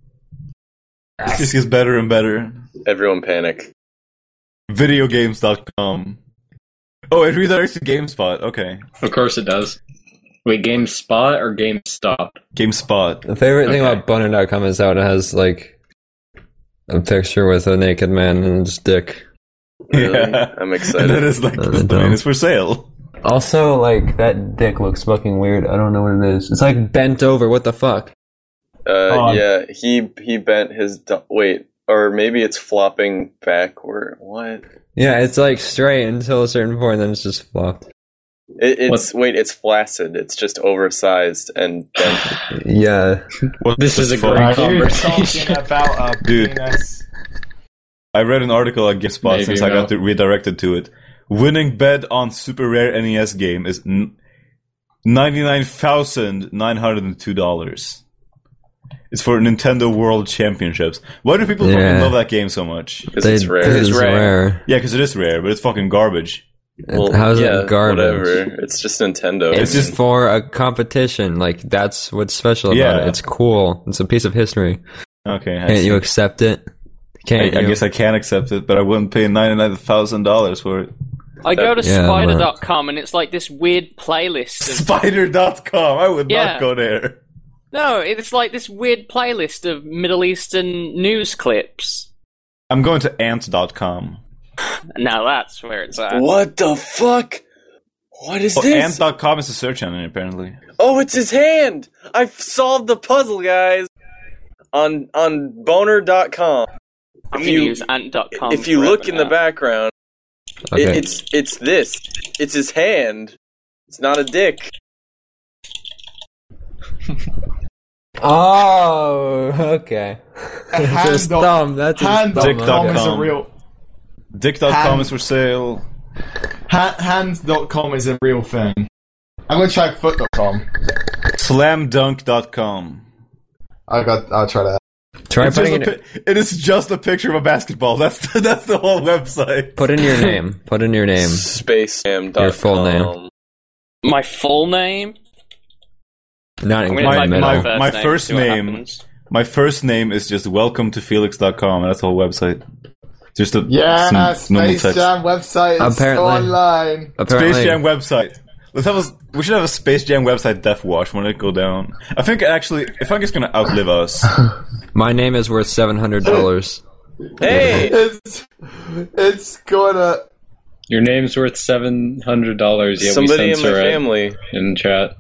It just gets better and better. Everyone panic. Video games dot com. Oh, it redirects to GameSpot. Okay. Of course it does. Wait, GameSpot or GameStop? GameSpot. The favorite thing Okay. about boner dot com is how it has, like, a picture with a naked man and his dick. Really? Yeah. I'm And excited. then it's like, Uh, this dumb. domain is for sale. Also, like, that dick looks fucking weird. I don't know what it is. It's like bent over. What the fuck? Uh, Oh. yeah, he he bent his do- wait, or maybe it's flopping backward. What? Yeah, it's like straight until a certain point, and then it's just flopped. It, it's wait, it's flaccid. It's just oversized and bent. Yeah. What This the is a fuck? great Are you conversation. talking about a Dude. penis? I read an article on GameSpot Maybe since I got no. to- redirected to it. Winning bet on super rare N E S game is n- ninety-nine thousand nine hundred two dollars. It's for Nintendo World Championships. Why do people fucking Yeah. love that game so much? Because They- it's rare. It is rare. rare. Yeah, because it is rare, but it's fucking garbage. Well, How's yeah, it garbage? Whatever. It's just Nintendo. It's It's just for a competition. Like, that's what's special about Yeah. it. It's cool. It's a piece of history. Okay, I, Can't see. you accept it? I, Can't I you? guess I can accept it, but I wouldn't pay ninety-nine thousand dollars for it. I go to Yeah, spider but- dot com and it's like this weird playlist of... Spider dot com. I would Yeah. not go there. No, it's like this weird playlist of Middle Eastern news clips. I'm going to ant dot com. Now that's where it's at. What the fuck? What is Oh, this? ant dot com is a search engine, apparently. Oh, it's his hand! I've solved the puzzle, guys! On on boner dot com. I'm If going to you- use ant dot com. If you look in the background, it, Okay. it's it's this. It's his hand. It's not a dick. Oh, okay. A It's hand his dot- thumb. That's his hand thumb. dot com Dick is a dot com. real. dick dot com Hand- is for sale. Ha- hand dot com is a real thing. I'm gonna try foot dot com. slam dunk dot com. I got. I'll try that. Try It's just putting a it. pi- it is just a picture of a basketball. That's the, that's the whole website. Put in your name. Put in your name. Spacejam dot com. Your full name. My full name? Not I'm in gonna My- the type in my- middle. my my first first name. see what name- happens. My first name is just welcome to felix dot com. That's the whole website. Just a Yeah, some normal Space text. Jam website is still Apparently. online. Apparently, Space Jam website. Let's have a. We should have a Space Jam website Death Watch when it go down. I think actually, I think it's gonna outlive us. my name is worth seven hundred dollars. Hey! It's it's gonna. Your name's worth seven hundred dollars. Yet Somebody we in censor my it family. in chat.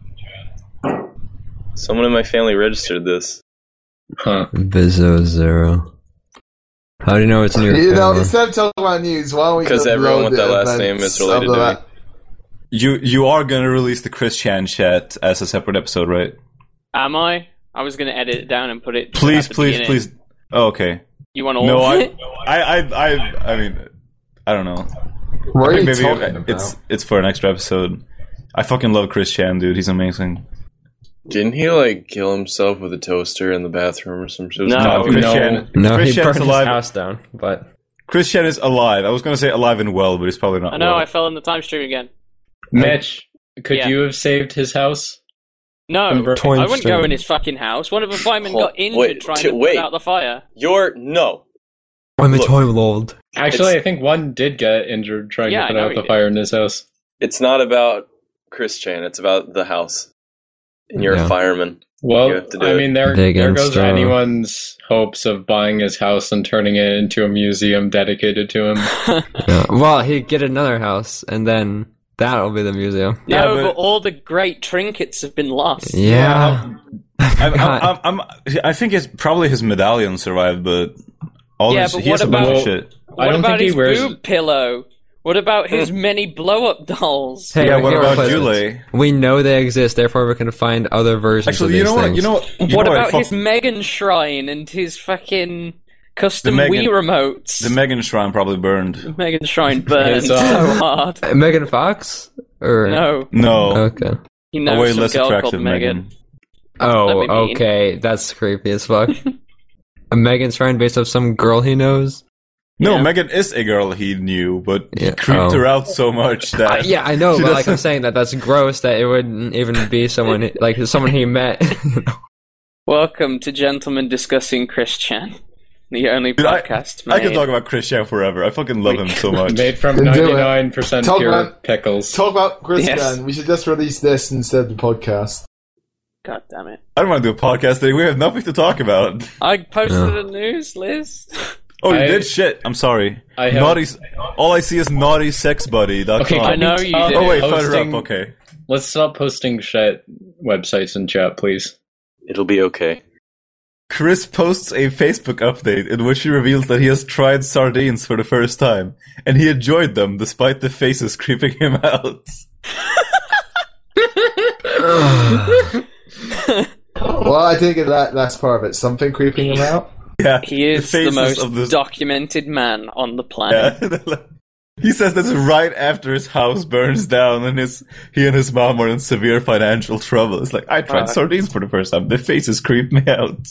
Someone in my family registered this. Huh. Bizzo Zero. How do you know it's in your You know, family? instead of talking about news, why don't we? Because just everyone load with that the last name events is related of to that? You you are gonna release the Chris Chan chat as a separate episode, right? Am I? I was going to edit it down and put it. Please, at the please, beginning. please. Oh, okay. You want all No, of I, it? I, I, I, I mean, I don't know. What I are you think maybe talking about? it's it's for an extra episode. I fucking love Chris Chan, dude. He's amazing. Didn't he, like, kill himself with a toaster in the bathroom or some shit? No. No, Chris no. Chan. No, Chris he Chan's burned his alive. house down. But Chris Chan is alive. I was gonna say alive and well, but he's probably not. I know, well. I fell in the time stream again. Mitch, could Yeah. you have saved his house? No, Remember- I wouldn't stream. go in his fucking house. One of the firemen Hold- got injured wait, trying t- to wait. put out the fire. You're... No. I'm a Look. toy lord. Actually, It's- I think one did get injured trying Yeah, to I put know out he the did. fire in his house. It's not about Chris Chan. It's about the house. And you're Yeah. a fireman. You Well, have to do I it. mean, there, Big there and goes strong. anyone's hopes of buying his house and turning it into a museum dedicated to him. Yeah. Well, he'd get another house, and then that'll be the museum. Yeah, no, but- but... all the great trinkets have been lost. Yeah. I'm, I'm, I'm, I'm, I think it's probably his medallion survived, but all Yeah, his, but he has what a bunch of about- shit. I What don't about think he his wears- boob pillow? What about his many blow-up dolls? Hey, Yeah, we what can about replace Jule? it. We know they exist, therefore we can find other versions Actually, of you these know what? things. You know what? You what know about Fuck- his Megan shrine and his fucking custom The Wii Megan- remotes? The Megan Shrine probably burned. Megan shrine burned His, so uh, hard. Uh, Megan Fox? Or No, No. Okay. he A knows way some less girl attractive called Megan. Megan. Oh, Let me mean. okay. That's creepy as fuck. A Megan's friend based off some girl he knows? No, Yeah. Megan is a girl he knew, but he Yeah, creeped oh. her out so much that Uh, yeah, I know, she but like I'm doesn't- saying that that's gross that it wouldn't even be someone, like someone he met. Welcome to Gentlemen Discussing Christian, the only Dude, I- podcast I, made. can talk about Christian forever. I fucking love him so much. Made from Then do it. ninety-nine percent Talk pure about- pickles. Talk about Christian. Yes. We should just release this instead of the podcast. God damn it. I don't want to do a podcast today. We have nothing to talk about. I posted Yeah. a news list. Oh, you I- did shit. I'm sorry. I have- Naughty. All I see is naughty sex buddy dot com. Okay, I can know you you stop did. Oh wait, fire posting- up. Okay. Let's stop posting shit websites in chat, please. It'll be okay. Chris posts a Facebook update in which he reveals that he has tried sardines for the first time, and he enjoyed them despite the faces creeping him out. Well, I didn't get that last part of it. Something creeping him out? Yeah, He is the, faces most of the- documented man on the planet. Yeah. He says that's right after his house burns down and his he and his mom are in severe financial trouble. It's like, I tried Uh. sardines for the first time. The faces creep me out.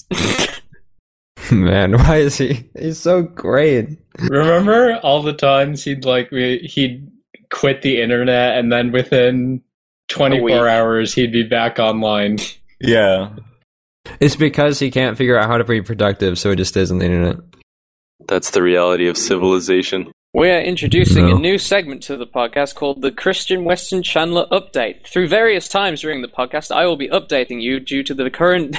Man, why is he? He's so great. Remember all the times he'd like he'd quit the internet and then within twenty-four hours he'd be back online. Yeah. It's because he can't figure out how to be productive, so he just stays on the internet. That's the reality of civilization. We are introducing No. a new segment to the podcast called the Christian Weston Chandler Update. Through various times during the podcast, I will be updating you due to the current,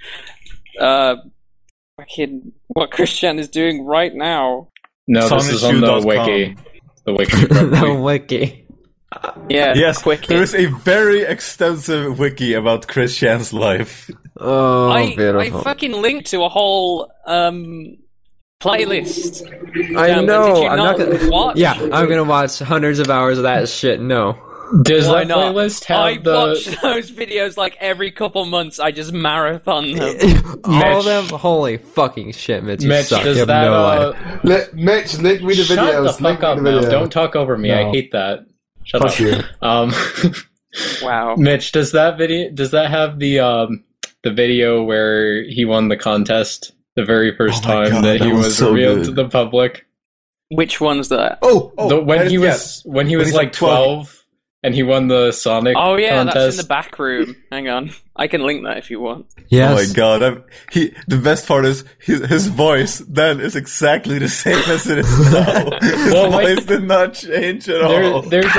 uh, fucking what Christian is doing right now. No, this is on the Sonicshoe dot com. wiki. The wiki. The probably. wiki. Yeah, Yes, quick. there is a very extensive wiki about Christian's life. Oh, I, I beautiful. fucking linked to a whole um playlist. I Down there. know. Did you I'm not not gonna. watch? Yeah, I'm gonna watch hundreds of hours of that shit. No. Does Why that not? playlist have I the? watch those videos like every couple months. I just marathon them. All of Mitch. them. Holy fucking shit, Mitch. You Mitch, suck. does You have that? no uh, idea. Let, Mitch, link me the shut videos. the link fuck up me the now! video. Don't talk over me. I No. hate that. Shut Fuck up. you. Um, Wow. Mitch, does that video? Does that have the um the video where he won the contest the very first Oh my time God, that he that was was so revealed good. to the public? Which one's that? Oh, oh the, when that is- he yeah. was when he When was he's like like twelve. twelve and he won the Sonic Oh yeah, contest. that's in the back room. Hang on, I can link that if you want. Yes. Oh my god! I'm, he. The best part is his, his voice. Then is exactly the same as it is now. His Well, like- voice did not change at There, all. there's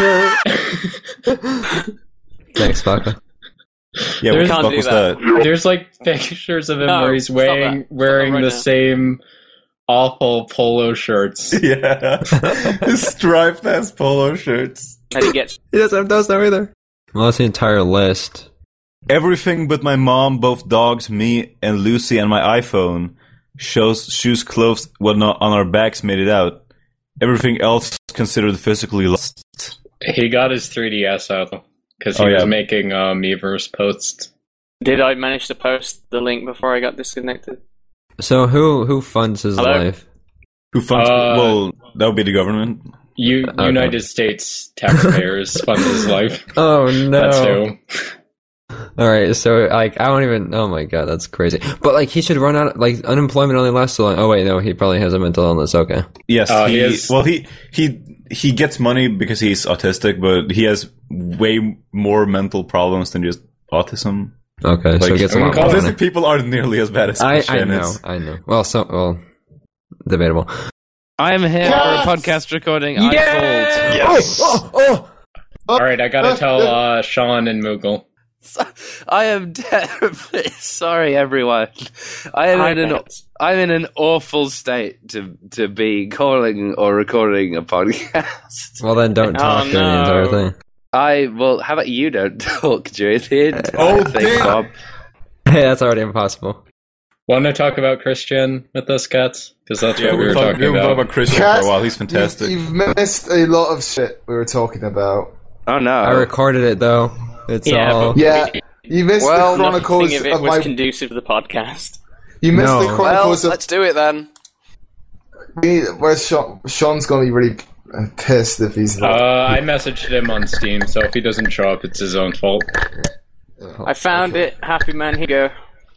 a picture. Thanks, Baka. Yeah, what There's- the Can't fuck do was that. that? There's like pictures of him No, where he's stop wearing that. Stop wearing that right the now. same awful polo shirts. Yeah, his striped ass polo shirts. And he gets He doesn't have those now either. Well, that's the entire list. Everything but my mom, both dogs, me, and Lucy, and my iPhone shows shoes, clothes, whatnot on our backs made it out. Everything else considered physically lost. He got his three D S out because he Oh, was yeah. making uh, Miiverse posts. Did I manage to post the link before I got disconnected? So who who funds his Hello? life? Who funds? Uh, well, that would be the government. U- Okay. United States taxpayers fund his life. Oh no! That's who. All right, so like I don't even. Oh my god, that's crazy. But like he should run out. Like unemployment only lasts so long. Oh wait, no, he probably has a mental illness. Okay. Yes, Uh, he, he is- well, he he he gets money because he's autistic, but he has way more mental problems than just autism. Okay, so Like, he gets a I mean, lot more call- money. autistic people aren't nearly as bad as I, I Christian know, is. I know. Well, so well, debatable. I'm here Yes! for a podcast recording. Yes! I Yes! Oh, oh, All right, I gotta tell uh, Sean and Moogle. called. I am terribly sorry, everyone. I am Hi, in an Pets. I'm in an awful state to to be calling or recording a podcast. Well, then don't Oh, talk during the entire no. thing. I well, how about you don't talk during the Oh, entire thing, damn. Bob? Hey, that's already impossible. Want to talk about Christian with us, cats? Because that's Yeah, what we we were talk, talking we were talking about. about Christian Cat, for a while. He's fantastic. You, you've missed a lot of shit we were talking about. Oh no! I recorded it though. It's Yeah, all. but- Yeah, you missed Well, the chronicles Nothing of it of was my. conducive to the podcast. You missed No. the Well, chronicles of let's do it then. me. Where's Sean? Sean's gonna be really uh, pissed if he's Uh, not. I messaged him on Steam, so if he doesn't show up, it's his own fault. I found it. Happy man, here you go.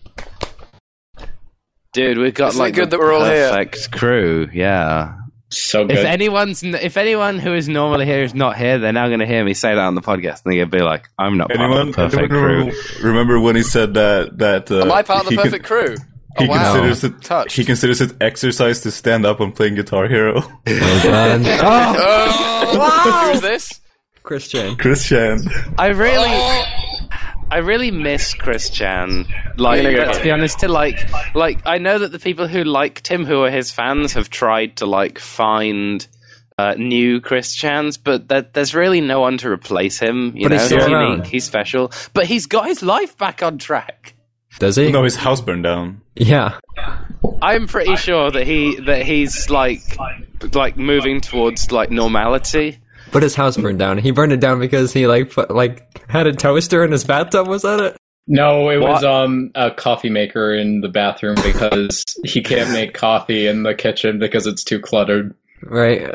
Dude, we've got Isn't it like good the that we're all here? perfect crew. Yeah. So good. If anyone's, if anyone who is normally here is not here, they're now going to hear me say that on the podcast, and they're going to be like, "I'm not part Anyone, of the perfect anyone crew." remember, remember when he said that that uh, Am I part of the he con- perfect crew? He Oh, wow. considers it Touched. he considers it exercise to stand up and playing Guitar Hero. Oh, God. Oh, who's this? Christian. Christian. I really, I really miss Chris Chan. Like, Really good. let's be honest, to like, like I know that the people who liked him, who are his fans, have tried to like find uh, new Chris Chans, but that, there's really no one to replace him. You But know, he's still unique, around. he's special, but he's got his life back on track. Does he? No, his house burned down. Yeah. I'm pretty sure that he that he's like like moving towards like normality. But his house burned down. He burned it down because he like put, like had a toaster in his bathtub. Was that it? No, it was What? um a coffee maker in the bathroom because he can't make coffee in the kitchen because it's too cluttered. Right.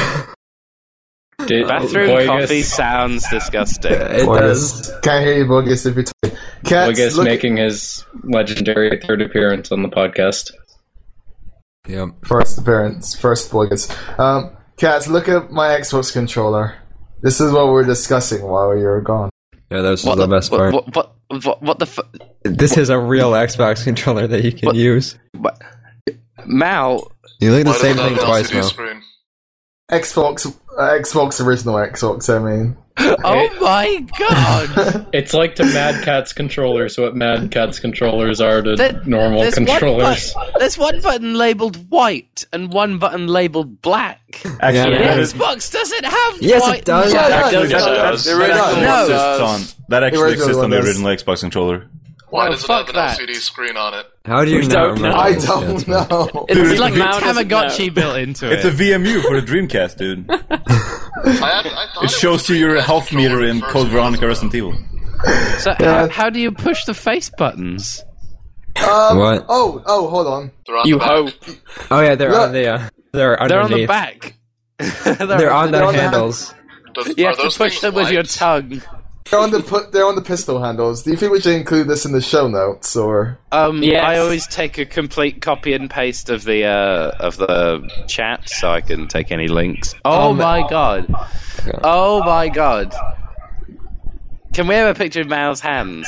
Did, Bathroom Boygus, coffee sounds disgusting. It does. Bogus. Can't hear you, Bogus, if you're talking. Cats, Boygus look making his legendary third appearance on the podcast. Yep. first appearance, first Bogus. Um, Cats, look at my Xbox controller. This is what we we're discussing while you were gone. Yeah, that was What the best what, part. What, what, what, what the fu- This is a real Xbox controller that you can What? use. what? Mal, You look at the Why same does it thing have an twice, L C D Mo. screen? Xbox, uh, Xbox original Xbox. I mean, oh my god! It's like to Mad Cat's controllers what Mad Cat's controllers are to There- normal there's controllers. One button, there's one button labeled white and one button labeled black. Actually, Yeah. that The is- Xbox doesn't have Yes, white it does. and black. Yeah, actually, it that, does. that, The that original actually one exists does. on that actually original exists one on the does. original Xbox controller. Why Oh, does it fuck have an that. L C D screen on it? How do you We not don't remember? know. I this? don't Yes, know. It's Dude, like Mal doesn't Tamagotchi know. built into It's it. a V M U for the Dreamcast, dude. I had, I thought It shows was you a your Dreamcast health controller meter in first, Code but Veronica it Resident Evil. So Yeah. how, how do you push the face buttons? Um, What? Oh, oh, hold on. They're on You the back. hope. Oh yeah, they're Look. on the. Uh, they're underneath. They're on the back. they're, They're on They're the on the handles. Does, You are have to those push things them with your lights? tongue. They're on the put. They're on the pistol handles. Do you think we should include this in the show notes or? Um, Yes. I always take a complete copy and paste of the uh, of the chat so I can take any links. Oh Um, my god! Oh my god! Can we have a picture of Mal's hands?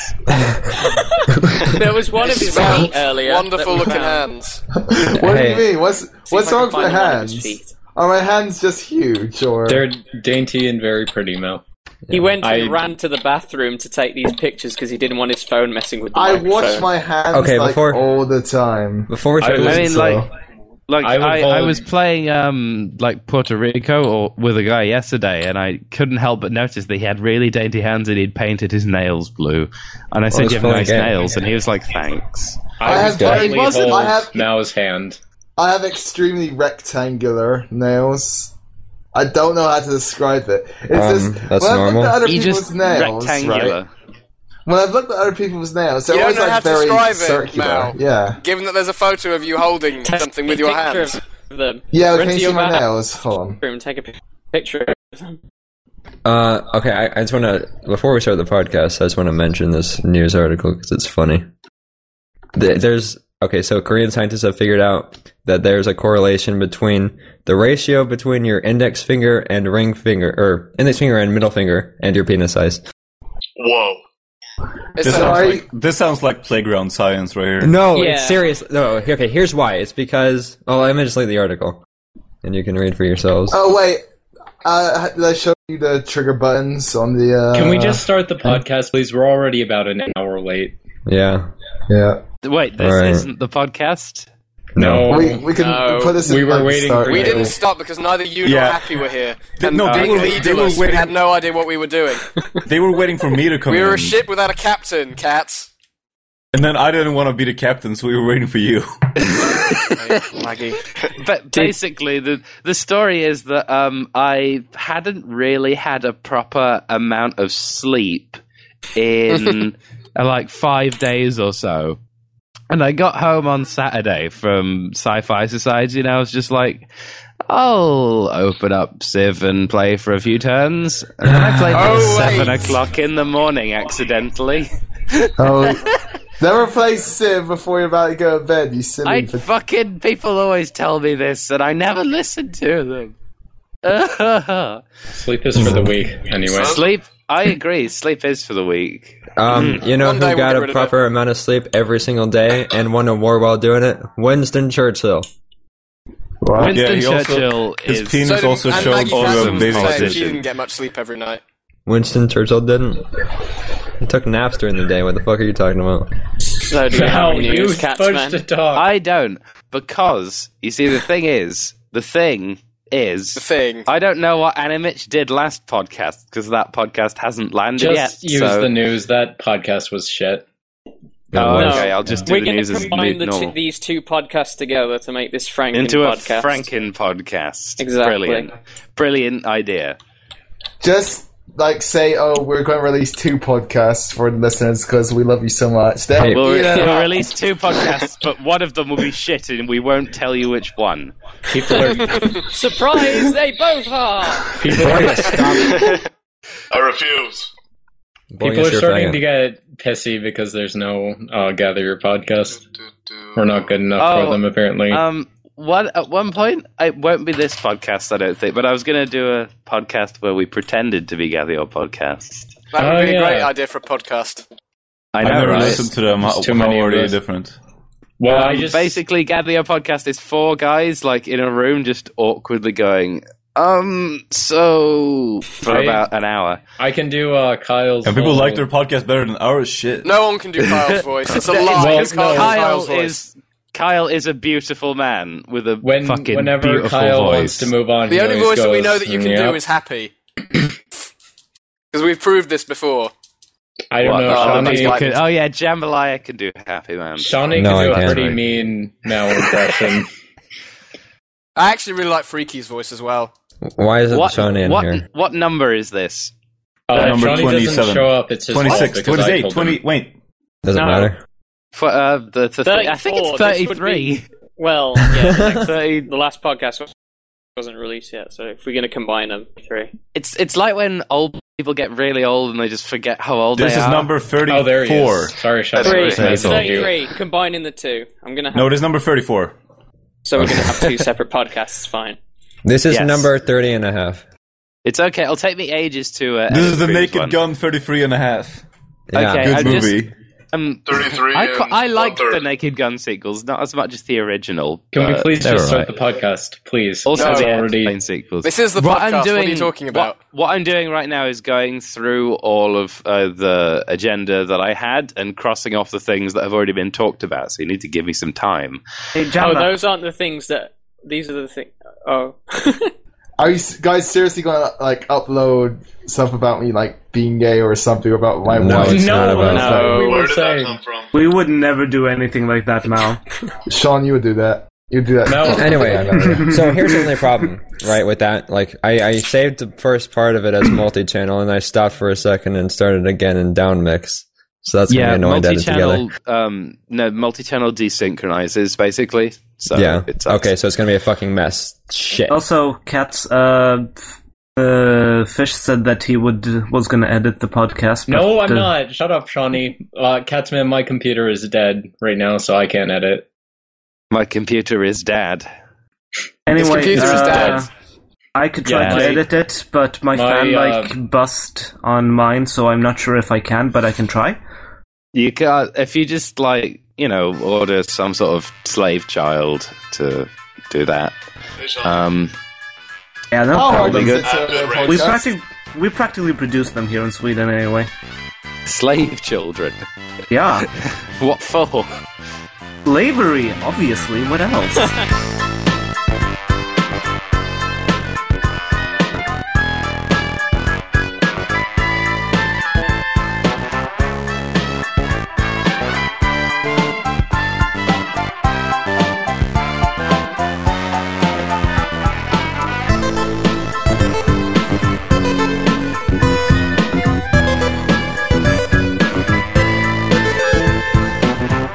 There was one of his feet earlier. Wonderful that we looking found. hands. What Hey. do you mean? What's See what's if I wrong can with my find one of his hands? feet. Are my hands just huge or? They're dainty and very pretty, Mel. He went and I- ran to the bathroom to take these pictures because he didn't want his phone messing with the I microphone. wash my hands Okay, like before- all the time. Before we I start was- I this, mean, so- like, like I would I, I hold- was playing um like Puerto Rico or with a guy yesterday, and I couldn't help but notice that he had really dainty hands and he'd painted his nails blue. And I said, it's "You have fun nice again. nails," and he was like, "Thanks." I I, have was gladly It wasn't- hold I have- Mal's hand. I have extremely rectangular nails. I don't know how to describe it. It's Um, just that's when I've normal. looked at other You people's just nails, rectangular. right? When I've looked at other people's nails, they're You always don't know like how to very describe it, circular. Mal. Yeah, Given that there's a photo of you holding something with your Picture hands. of them. yeah. Run Can to you see your my bathroom nails? Hold on. and take a pi- picture of them. Uh, okay, I, I just want to, before we start the podcast, I just want to mention this news article because it's funny. Th- There's, okay, so Korean scientists have figured out that there's a correlation between the ratio between your index finger and ring finger, or index finger and middle finger, and your penis size. Whoa. It's This a- sounds, I- like, this sounds like playground science right here. No, Yeah. it's serious. No, okay, here's why. It's because, well, let me just leave the article, and you can read for yourselves. Oh wait, uh, did I show you the trigger buttons on the? Uh, Can we just start the podcast, please? We're already about an hour late. Yeah. Yeah. Wait, this Alright. isn't the podcast. No, We we can No. put this. In We were like, waiting start for We you. maybe. didn't stop because neither you nor Yeah. Happy were here. They- And no, they being were- they leaderless, were we waiting- had no idea what we were doing. They were waiting for me to come We were in. a ship without a captain, cats. And then I didn't want to be the captain, so we were waiting for you. Maggie. But basically, the the story is that um, I hadn't really had a proper amount of sleep in uh, like five days or so. And I got home on Saturday from Sci-Fi Society, and I was just like, I'll open up Civ and play for a few turns. And then I played Oh, till wait. seven o'clock in the morning accidentally. Oh, never play Civ before you're about to go to bed, you silly. I pot- fucking people always tell me this, and I never listen to them. Sleep is for the weak, anyway. Sleep. I agree. Sleep is for the weak. Um, you know One day who we'll got get a rid of proper amount of sleep every single day and won a war while doing it? Winston Churchill. Winston Yeah, he also- Churchill his is penis So did- also and showed Maggie on the Thatcher bathing said she position. didn't get much sleep every night. Winston Churchill didn't. He took naps during the day. What the fuck are you talking about? So do you have any news, Catsman? to talk. I don't, because you see, the thing is, the thing is, The thing. I don't know what Animitch did last podcast because that podcast hasn't landed yet. Just use so- the news. That podcast was shit. Oh, No. okay, I'll just do We're the going news to as combine the normal. two, these two podcasts together to make this Franken Into a podcast. Franken podcast. Exactly. Brilliant. Brilliant idea. Just like say, oh, we're going to release two podcasts for the listeners because we love you so much. Then, Hey, We'll, you know, we'll release two podcasts, but one of them will be shit and we won't tell you which one. People are Surprise! They both are. people are, I refuse. Boy, people are you're starting faggot. to get pissy because there's no uh, Gather Your Podcast. We're not good enough Oh, for them, apparently. Um, what at one point it won't be this podcast, I don't think, but I was going to do a podcast where we pretended to be Gather Your Podcast. That would Oh, be a yeah. great idea for a podcast. I I've know, never right? listened to them. How, It's too how many of are they us. different? well, I Um, just basically, Gather Your Podcast is four guys like in a room, just awkwardly going, um, so for I- about an hour. I can do uh, Kyle's. And people whole- like their podcast better than ours. Shit. No one can do Kyle's voice. It's a Well, lie. no. It's Kyle's, Kyle Kyle's voice. is Kyle is a beautiful man with a when fucking whenever beautiful Kyle voice. wants to move on. The he only always voice that we goes, know that you can "Yep." do is happy. Because we've proved this before. I don't What, know. other Shawnee- people Shawnee, could- oh yeah, Jambalaya can do Happy Man. Shawnee No, can do I a can't. pretty mean Mal impression. I actually really like Freaky's voice as well. Why isn't What, Shawnee in what, here? what number is this? Uh, number Shawnee doesn't twenty-seven. show up. It's his fault twenty-six, because I twenty-eight, told twenty. him. Wait. Doesn't No. matter. For, uh, the, the th- I think it's thirty-four, this would thirty-three. be- Well, yeah, the, next, thirty. the last podcast wasn't released yet, so if we're going to combine them, three. It's it's like when old people get really old and they just forget how old This they is are. number thirty-four. Oh, there he is. Sorry, Shawnee. That's Three, great. That's all. thirty-three, combining the two. I'm going to have, No, this is number thirty-four. so we're going to have two separate podcasts, fine. This is Yes. number thirty and a half. It's okay. It'll take me ages to. Uh, This edit is the previous Naked one. Gun thirty-three and a half. Yeah. Okay, Good I just- movie. Um, thirty-three I, and qu- I liked one-third. the Naked Gun sequels, not as much as the original. Can we but please they just were start right. the podcast, please? Also, It's the already. airplane sequels. This is the What podcast. I'm What are doing- you talking about? What, what I'm doing right now is going through all of uh, the agenda that I had and crossing off the things that have already been talked about. So you need to give me some time. Hey, Oh, Jamba. those aren't the things that. These are the things. Oh. are you s- guys seriously going to like upload stuff about me, like being gay or something about my No, wife? it's no, not about no. we Where were did saying. that come from? We would never do anything like that, Mal. Sean, you would do that. You'd do that. No. Anyway, so here's the only problem, right, with that. Like, I, I saved the first part of it as multi-channel, and I stopped for a second and started again in down mix. So that's yeah, gonna be annoying to edit together. multi-channel. Um, no, multi-channel desynchronizes basically. So Yeah. It's Okay, so it's gonna be a fucking mess. Shit. Also, Cats, uh, uh, Fish said that he would was going to edit the podcast. No, but, I'm uh, not. Shut up, Shawnee. Uh, Catsman, my computer is dead right now, so I can't edit. My computer is dead. Anyway, computer is uh, dead. I could try Yeah, to my- edit it, but my, my, fan uh, like bust on mine, so I'm not sure if I can, but I can try. You can if you just like you know order some sort of slave child to do that. Hey, Sean. Um, Yeah, no Oh, problem. good. I have good We ratings. practically we practically produce them here in Sweden anyway. slave children. Yeah, What for? slavery, obviously. What else?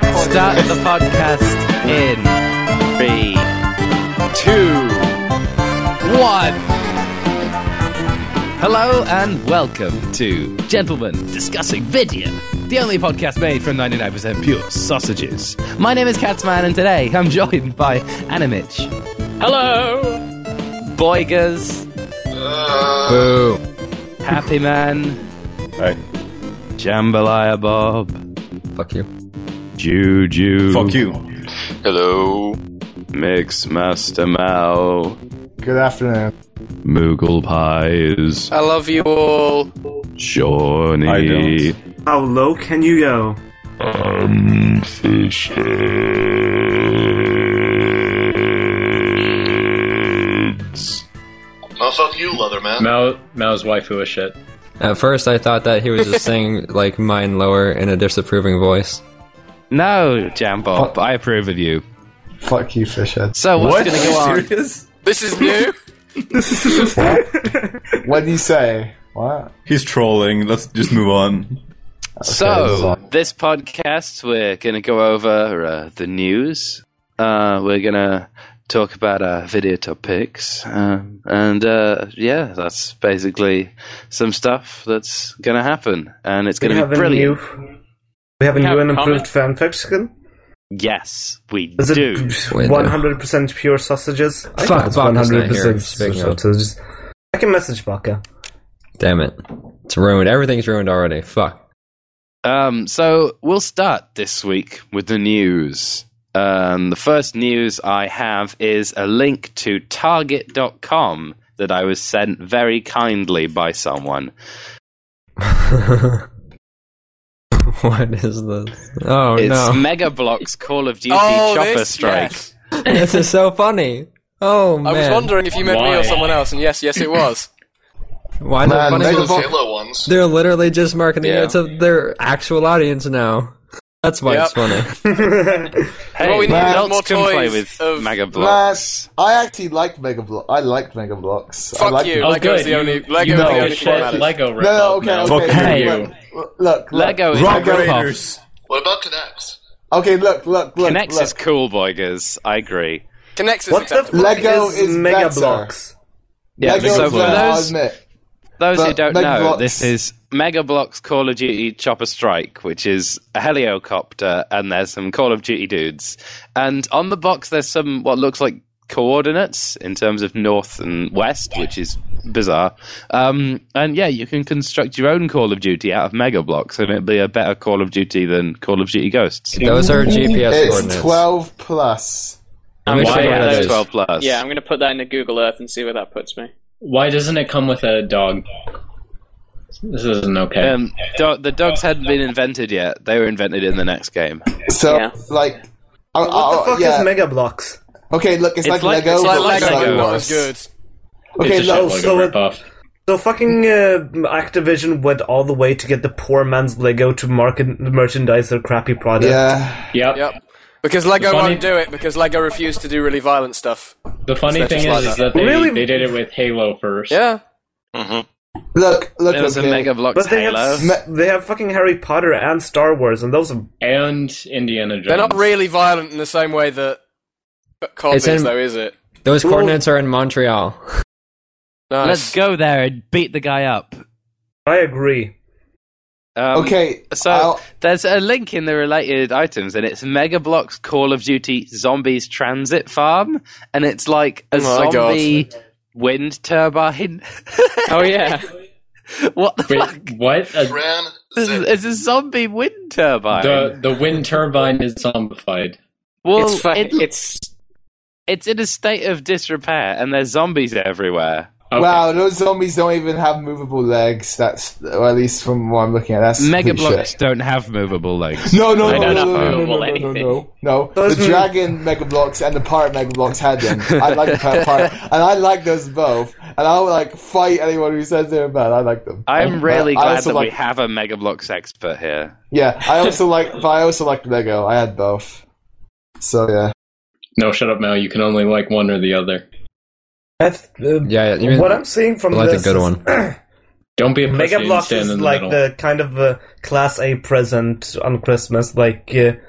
Start the podcast in three, two, one. Hello and welcome to Gentlemen Discussing Video, the only podcast made from ninety-nine percent pure sausages. My name is Catsman, and today I'm joined by Animich. Hello. Boygers. Boo. Happy Man. Hi. Jambalaya Bob. Fuck you. Juju. Fuck you. Hello. Mixmaster Mao. Good afternoon. Moogle Pies. I love you all. Shawnee. I don't. How low can you go? Um, fish heads. Oh, fuck you, Leatherman. Mao, Mao's waifu is shit. At first, I thought that he was just saying like mine lower in a disapproving voice. No, Jambob, I approve of you. Fuck you, fishhead. So what's What? going to go Are on? you serious? This is new. What do you say? What? He's trolling. Let's just move on. So, this podcast, we're going to go over uh, the news. Uh, we're going to talk about our video topics. Um, and, uh, yeah, that's basically some stuff that's going to happen. And it's We going to have be a brilliant. new, we have a We new have and improved comment? fanfiction. Yes, we Is do. it one hundred percent pure sausages? I Fuck, think it's Baka's not here, one hundred percent speaking of. sausages. I can message Baka. Damn it. It's ruined. Everything's ruined already. Fuck. Um, so we'll start this week with the news. Um, the first news I have is a link to Target dot com that I was sent very kindly by someone. What is this? Oh It's no. Mega Bloks Call of Duty Oh, Chopper this, Strike. yes. This is so funny. Oh man. I was wondering if you meant me Why? or someone else, and yes, yes, it was. Why Man, they're funny? Mega Those Block- Halo ones. They're literally just marketing Yeah. it to their actual audience now. That's why Yep. it's funny. Hey, What we need Man. is adults more can play toys with of- Mega Man, Bloks. I actually liked Mega Block. I liked Mega Blocks. I Fuck liked you. it. Oh, Lego's good. the only. You- Lego's you the know only shit thing that matters. Lego No, no, okay, ripoff, okay. Fuck Hey. Look, look, look. Lego is a Rock rip-off. Raiders. What about Connects? Okay, look, look, look. Kinect look. is cool, Boygers. I agree. Connects is What the acceptable. fuck Lego is, is Mega better. Blocks? Yeah, Lego so is for better, I'll those, admit. those who But don't Mega know, Bloks- this is Mega Bloks Call of Duty Chopper Strike, which is a helicopter, and there's some Call of Duty dudes. And on the box, there's some what looks like coordinates in terms of north and west, which is bizarre. Um, and yeah, you can construct your own Call of Duty out of Mega Bloks, and it'll be a better Call of Duty than Call of Duty Ghosts. Those are G P S It's coordinates. twelve plus. Let me Why show you are what that those- is. twelve plus. Yeah, I'm going to put that into Google Earth and see where that puts me. Why doesn't it come with a dog? This isn't okay. Um, do- the dogs hadn't been invented yet. They were invented in the next game. So, Yeah. like, I, What the I, fuck yeah. is Mega Blocks? Okay, look, it's, It's like, like- Lego. it's but like it's Lego, slightly Lego worse. was good. Okay, it's a look, shit so Lego it- ripoff. So fucking uh, Activision went all the way to get the poor man's Lego to market merchandise their crappy product. yeah. Yep. Yep. Because Lego The funny- won't do it, because Lego refused to do really violent stuff. The funny They're thing just is, like is that. that they, Really? they did it with Halo first. Yeah. Mm-hmm. Look, look, There was okay. a Mega Bloks But they Halo. have Me- they have fucking Harry Potter and Star Wars, and those are And Indiana Jones. They're not really violent in the same way that C O D It's is, in- though, is it? Those Well- coordinates are in Montreal. Nice. Let's go there and beat the guy up. I agree. Um, Okay, So I'll- there's a link in the related items, and it's Mega Bloks Call of Duty Zombies Transit Farm, and it's like a Oh my zombie wind turbine. Oh, yeah. What the Wait, fuck? what? A, Ran. This is, it's a zombie wind turbine. the the wind turbine is zombified. well, it's, fu- it- it's it's in a state of disrepair, and there's zombies everywhere. Okay. Wow, those zombies don't even have movable legs. That's, or at least from what I'm looking at, that's Mega complete Bloks shit. don't have movable legs. No, no, They no, don't no, have no, no, no, movable no, no, no, anything. no, no. Those The move- Dragon Mega Blocks and the Pirate Mega Blocks had them. I like the Pirate, Pirate, and I like those both. And I'll like fight anyone who says they're bad. I like them. I'm really Uh, I glad also that we like- have a Mega Bloks expert here. Yeah, I also like, but I also like Lego. I had both. So yeah. No, shut up, Mel. You can only like one or the other. I th- uh, Yeah, you mean, what I'm seeing from I like this the good is, one. Don't be a pussy Mega and Bloks stand is in the like middle. the kind of a Class A present on Christmas. Like, uh,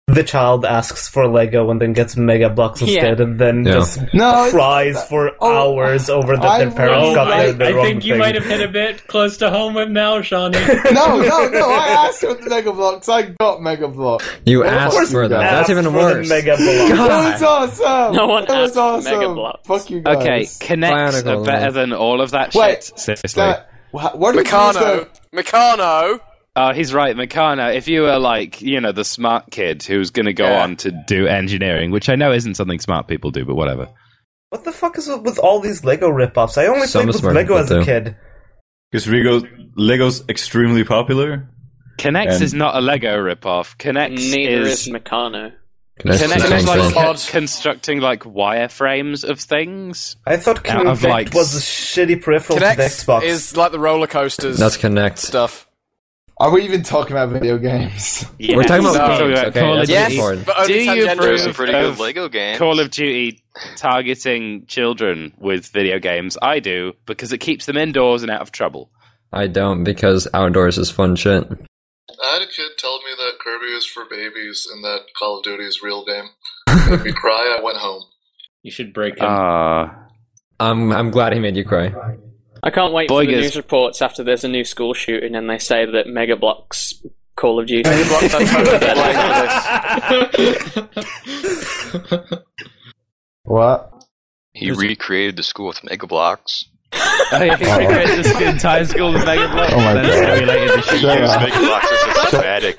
the child asks for Lego and then gets Mega Bloks instead, Yeah. and then Yeah. just No, cries for oh, hours over that I their parents will- got I, their, the I wrong think you thing. might have hit a bit close to home with now, Shawnee. No, no, no, I asked for the Mega Blocks. I got Mega Block. You Of asked course for you them. got. That's Asked even for the worse. Mega Bloks. That God. was awesome. No one That was asked for awesome. Mega Blocks. Fuck you guys. Okay, Connects Bionicle are better Love. than all of that Wait, shit. Seriously. Damn it. Wh- Where did you use Meccano. the- Meccano. Oh, he's right, Meccano. If you were like, you know, the smart kid who's going to go Yeah. on to do engineering, which I know isn't something smart people do, but whatever. What the fuck is with all these Lego rip-offs? I only Some played with smart Lego as people a do. kid. Because Lego, Lego's extremely popular. Connects And- is not a Lego ripoff. Connects Neither is... is Meccano. Connects Connects to is like something. Pod. co- constructing like wireframes of things. I thought Out Kinect of, like, was a shitty peripheral to the Connect Xbox. is like the roller coasters That's Connect. stuff. Are we even talking about video games? Yeah, We're talking about No. games, Talking okay? Call of That's Yes, Duty. important. but only Do you tangentially. approve Some pretty good of Lego games. Call of Duty targeting children with video games? I do, because it keeps them indoors and out of trouble. I don't, because outdoors is fun shit. I had a kid tell me that Kirby is for babies and that Call of Duty is real game. Made me cry. I went home. You should break him. Uh, I'm I'm glad he made you cry. I can't wait for the Boygers. news reports after there's a new school shooting and they say that Mega Bloks Call of Duty. Mega Bloks are totally playing for this. What? He recreated the school with Mega Blocks. oh, yeah, he recreated this entire school with Mega Bloks. Oh my Then God. simulated the shit. Shut Use up. Mega Blocks as a schematic.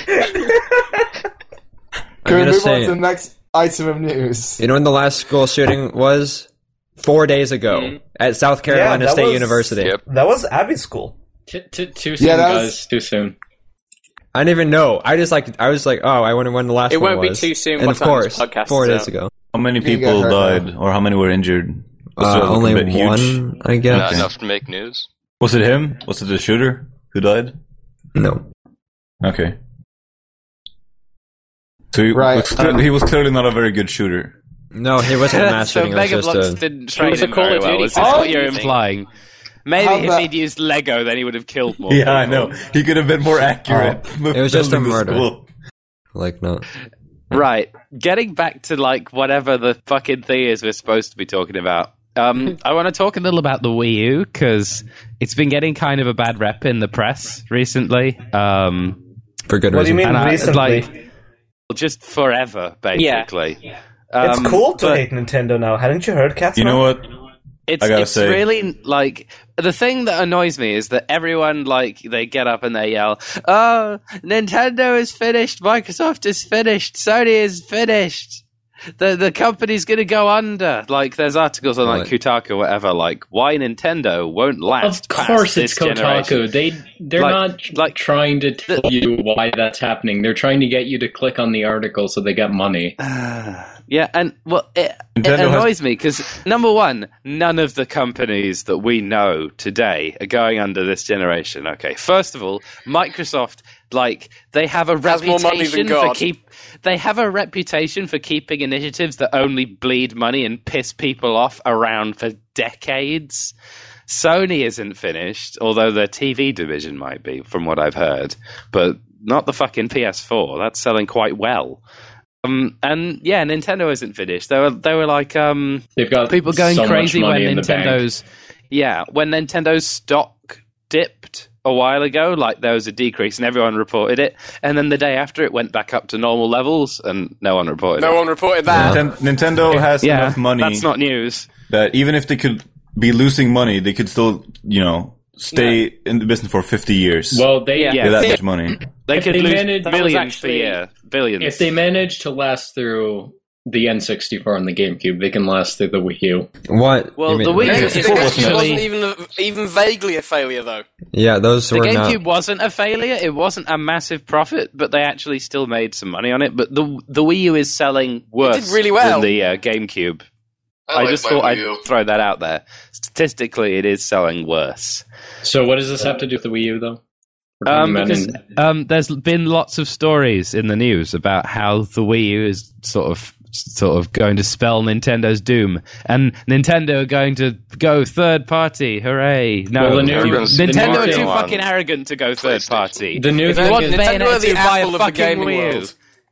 Can I'm we gonna move on say, to the next item of news? you know when the last school shooting was? Four days ago Mhm. at South Carolina that State was- University. Yep. That was Abbey's school. T- t- too soon, Yeah, that guys. was- Too soon. I didn't even know. I just like I was like, oh, I wonder when the last It one won't be was. too soon And by of the time this course, podcast four is days out. ago. How many You people got hurt, died, or how many were injured? Was Uh, it only a bit huge? one, I guess. Not enough to make news. Was it him? Was it the shooter who died? No. Okay. So he, Right. was, clear- he was clearly not a very good shooter. No, he wasn't a mass so shooting. It was Mega just Bloks a... didn't train was a him Call very of well. Duty Is this game. what you're Oh, you think? implying? Maybe How if about- he'd used Lego, then he would have killed more. Yeah, I people. know. He could have been more accurate. with It was just a building the murder. school. Like, no. Right. Getting back to like whatever the fucking thing is we're supposed to be talking about. Um, I want to talk a little about the Wii U because it's been getting kind of a bad rep in the press recently. Um, For good What do you reason. mean and I, recently? like, just forever, basically. It's Um, cool to but hate Nintendo now. Hadn't you heard, Katsuma? You know what? It's, I gotta it's say- really like the thing that annoys me is that everyone like they get up and they yell, "Oh, Nintendo is finished, Microsoft is finished, Sony is finished." The the company's gonna go under. Like there's articles on like Right. Kotaku or whatever, like why Nintendo won't last. Of past course, this it's Kotaku. generation. They they're Like- not like- trying to tell you why that's happening. They're trying to get you to click on the article so they get money. Yeah, and well, it, it Nintendo has- annoys me because number one, none of the companies that we know today are going under this generation. Okay, first of all, Microsoft, like they have a Has more money reputation than for God. keep. They have a reputation for keeping initiatives that only bleed money and piss people off around for decades. Sony isn't finished, although their T V division might be, from what I've heard, but not the fucking P S four. That's selling quite well. Um, and yeah, Nintendo isn't finished. They were they were like um, They've got people going so much crazy when money in the bank. Nintendo's yeah when Nintendo's stock dipped a while ago. Like there was a decrease and everyone reported it, and then the day after it went back up to normal levels and no one reported No it. one reported that. Ninten- Nintendo has yeah, enough money that's not news. that even if they could be losing money, they could still, you know, stay in the business for fifty years. Well, they Yeah. with that they- much money. They if could they lose manage- that was billions actually- per year. Billions. if they manage to last through the N sixty-four and the GameCube, they can last through the Wii U. What? Well, You mean- the Wii The U GameCube is wasn't actually- even a, even vaguely a failure, though. Yeah, those The were GameCube not. wasn't a failure. It wasn't a massive profit, but they actually still made some money on it. But the the Wii U is selling worse did really well. than the uh, GameCube. I, I, like just my thought Wii I'd U. throw that out there. Statistically, it is selling worse. So, what does this have to do with the Wii U, though? We're talking Um, about because in- um, there's been lots of stories in the news about how the Wii U is sort of sort of going to spell Nintendo's doom, and Nintendo are going to go third party. Hooray! No, Well, the new- Everyone's the new Nintendo are thing- too on fucking arrogant to go third PlayStation. party. The new if thing you want is- Nintendo are Bayonetta, the buy a Apple of the fucking gaming Wii U. world.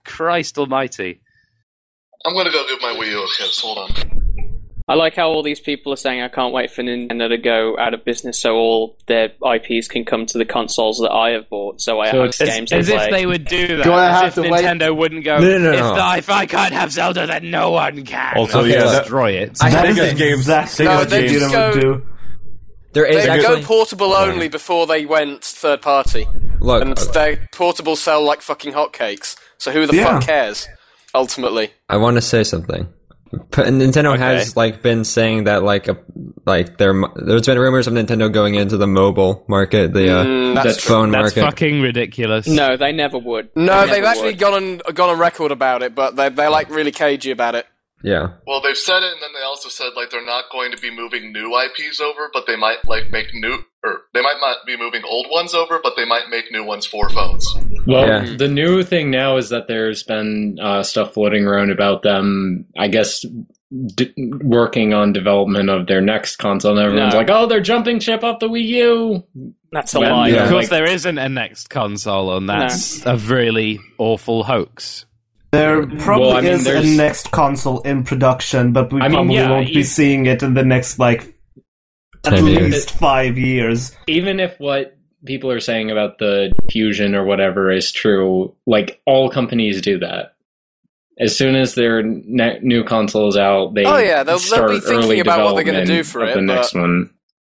Christ almighty. I'm gonna go give my Wii U a kiss. Hold on. I like how all these people are saying I can't wait for Nintendo to go out of business so all their I Ps can come to the consoles that I have bought, so I So have it's- games to As play. if they would do that. Do I have As if to wait- Nintendo wouldn't go, No, no, no, if, no. the- if I can't have Zelda, then no one can. Also, Okay, yeah, look. that, Destroy it. I That think is Sega's games- exactly Sega's what they games- just Vita would go- do. There is They actually go portable only before they went third party. look. And they portable sell like fucking hotcakes. So who the Yeah. fuck cares? Ultimately. I want to say something. P- Nintendo Okay. has like been saying that like a like there there's been rumors of Nintendo going into the mobile market, the uh, Mm, that's true. phone That's market. fucking ridiculous. No, they never would. No, They they've never actually would. gone on gone on record about it, but they they're like really cagey about it. Yeah, Well, they've said it, and then they also said like they're not going to be moving new I Ps over, but they might like make new, or they might not be moving old ones over, but they might make new ones for phones. Well, Yeah. the new thing now is that there's been uh, stuff floating around about them, I guess, d- working on development of their next console, and everyone's No. like, oh, they're jumping ship off the Wii U! That's a Well, lie. yeah. Of course, like- there isn't a next console, and that's a really awful hoax. There probably Well, I mean, is a there's- next console in production, but we I mean, probably yeah, won't be you- seeing it in the next, like, at Ten years. least five years. Even if what people are saying about the Fusion or whatever is true, like, all companies do that. As soon as their ne- new console is out, they Oh, yeah, they'll- they'll start be thinking early about what they're gonna development do for of it, the but- next one.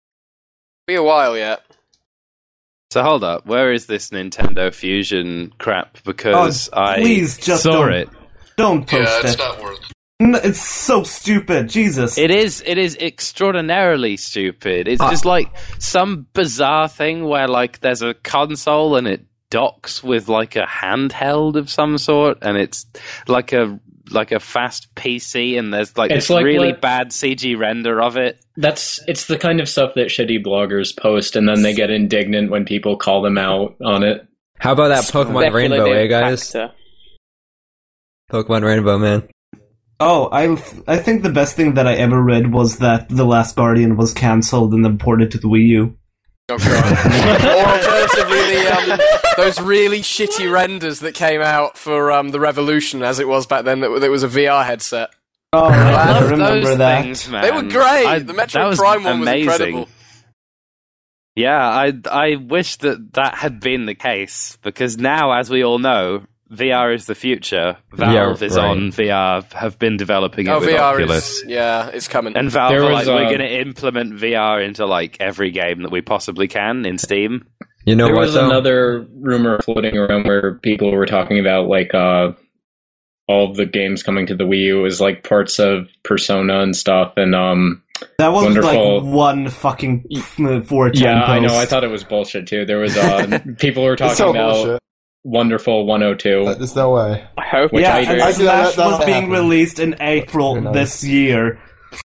Be a while yet. So hold up, where is this Nintendo Fusion crap? Because Oh, I please, just saw don't. it. Don't post Yeah, it's it. not worth. N- It's so stupid, Jesus. It is. It is extraordinarily stupid. It's Ah. just like some bizarre thing where like there's a console and it docks with like a handheld of some sort, and it's like a like a fast P C, and there's like It's this like really what- bad C G render of it. That's it's the kind of stuff that shitty bloggers post, and then they get indignant when people call them out on it. how about that Pokemon Rainbow, eh, Speculative guys? factor. Pokemon Rainbow, man. Oh, I I think the best thing that I ever read was that The Last Guardian was cancelled and then ported to the Wii U. Oh, God. Or alternatively, the, um, those really shitty renders that came out for um, the Revolution, as it was back then, that, that was a V R headset. Oh, I I love remember those that. things, man. They were great. I- the that Metroid was Prime one was amazing. incredible. Yeah, I I wish that that had been the case, because now, as we all know, V R is the future. Valve Yeah, is right. on V R, have been developing it Oh, with V R Oculus. is, yeah, it's coming. And Valve There are was, like, we're uh, going to implement V R into like every game that we possibly can in Steam. You know there what was though? another rumor floating around where people were talking about like uh, all of the games coming to the Wii U is like parts of Persona and stuff, and um, That was wonderful. like one fucking four chan yeah, post. I know. I thought it was bullshit too. There was uh, people were talking It's so about bullshit. Wonderful one oh two. There's no way. I hope. Which yeah, I and do. I see that- Smash that- was that being happened. released in April Who knows? this year.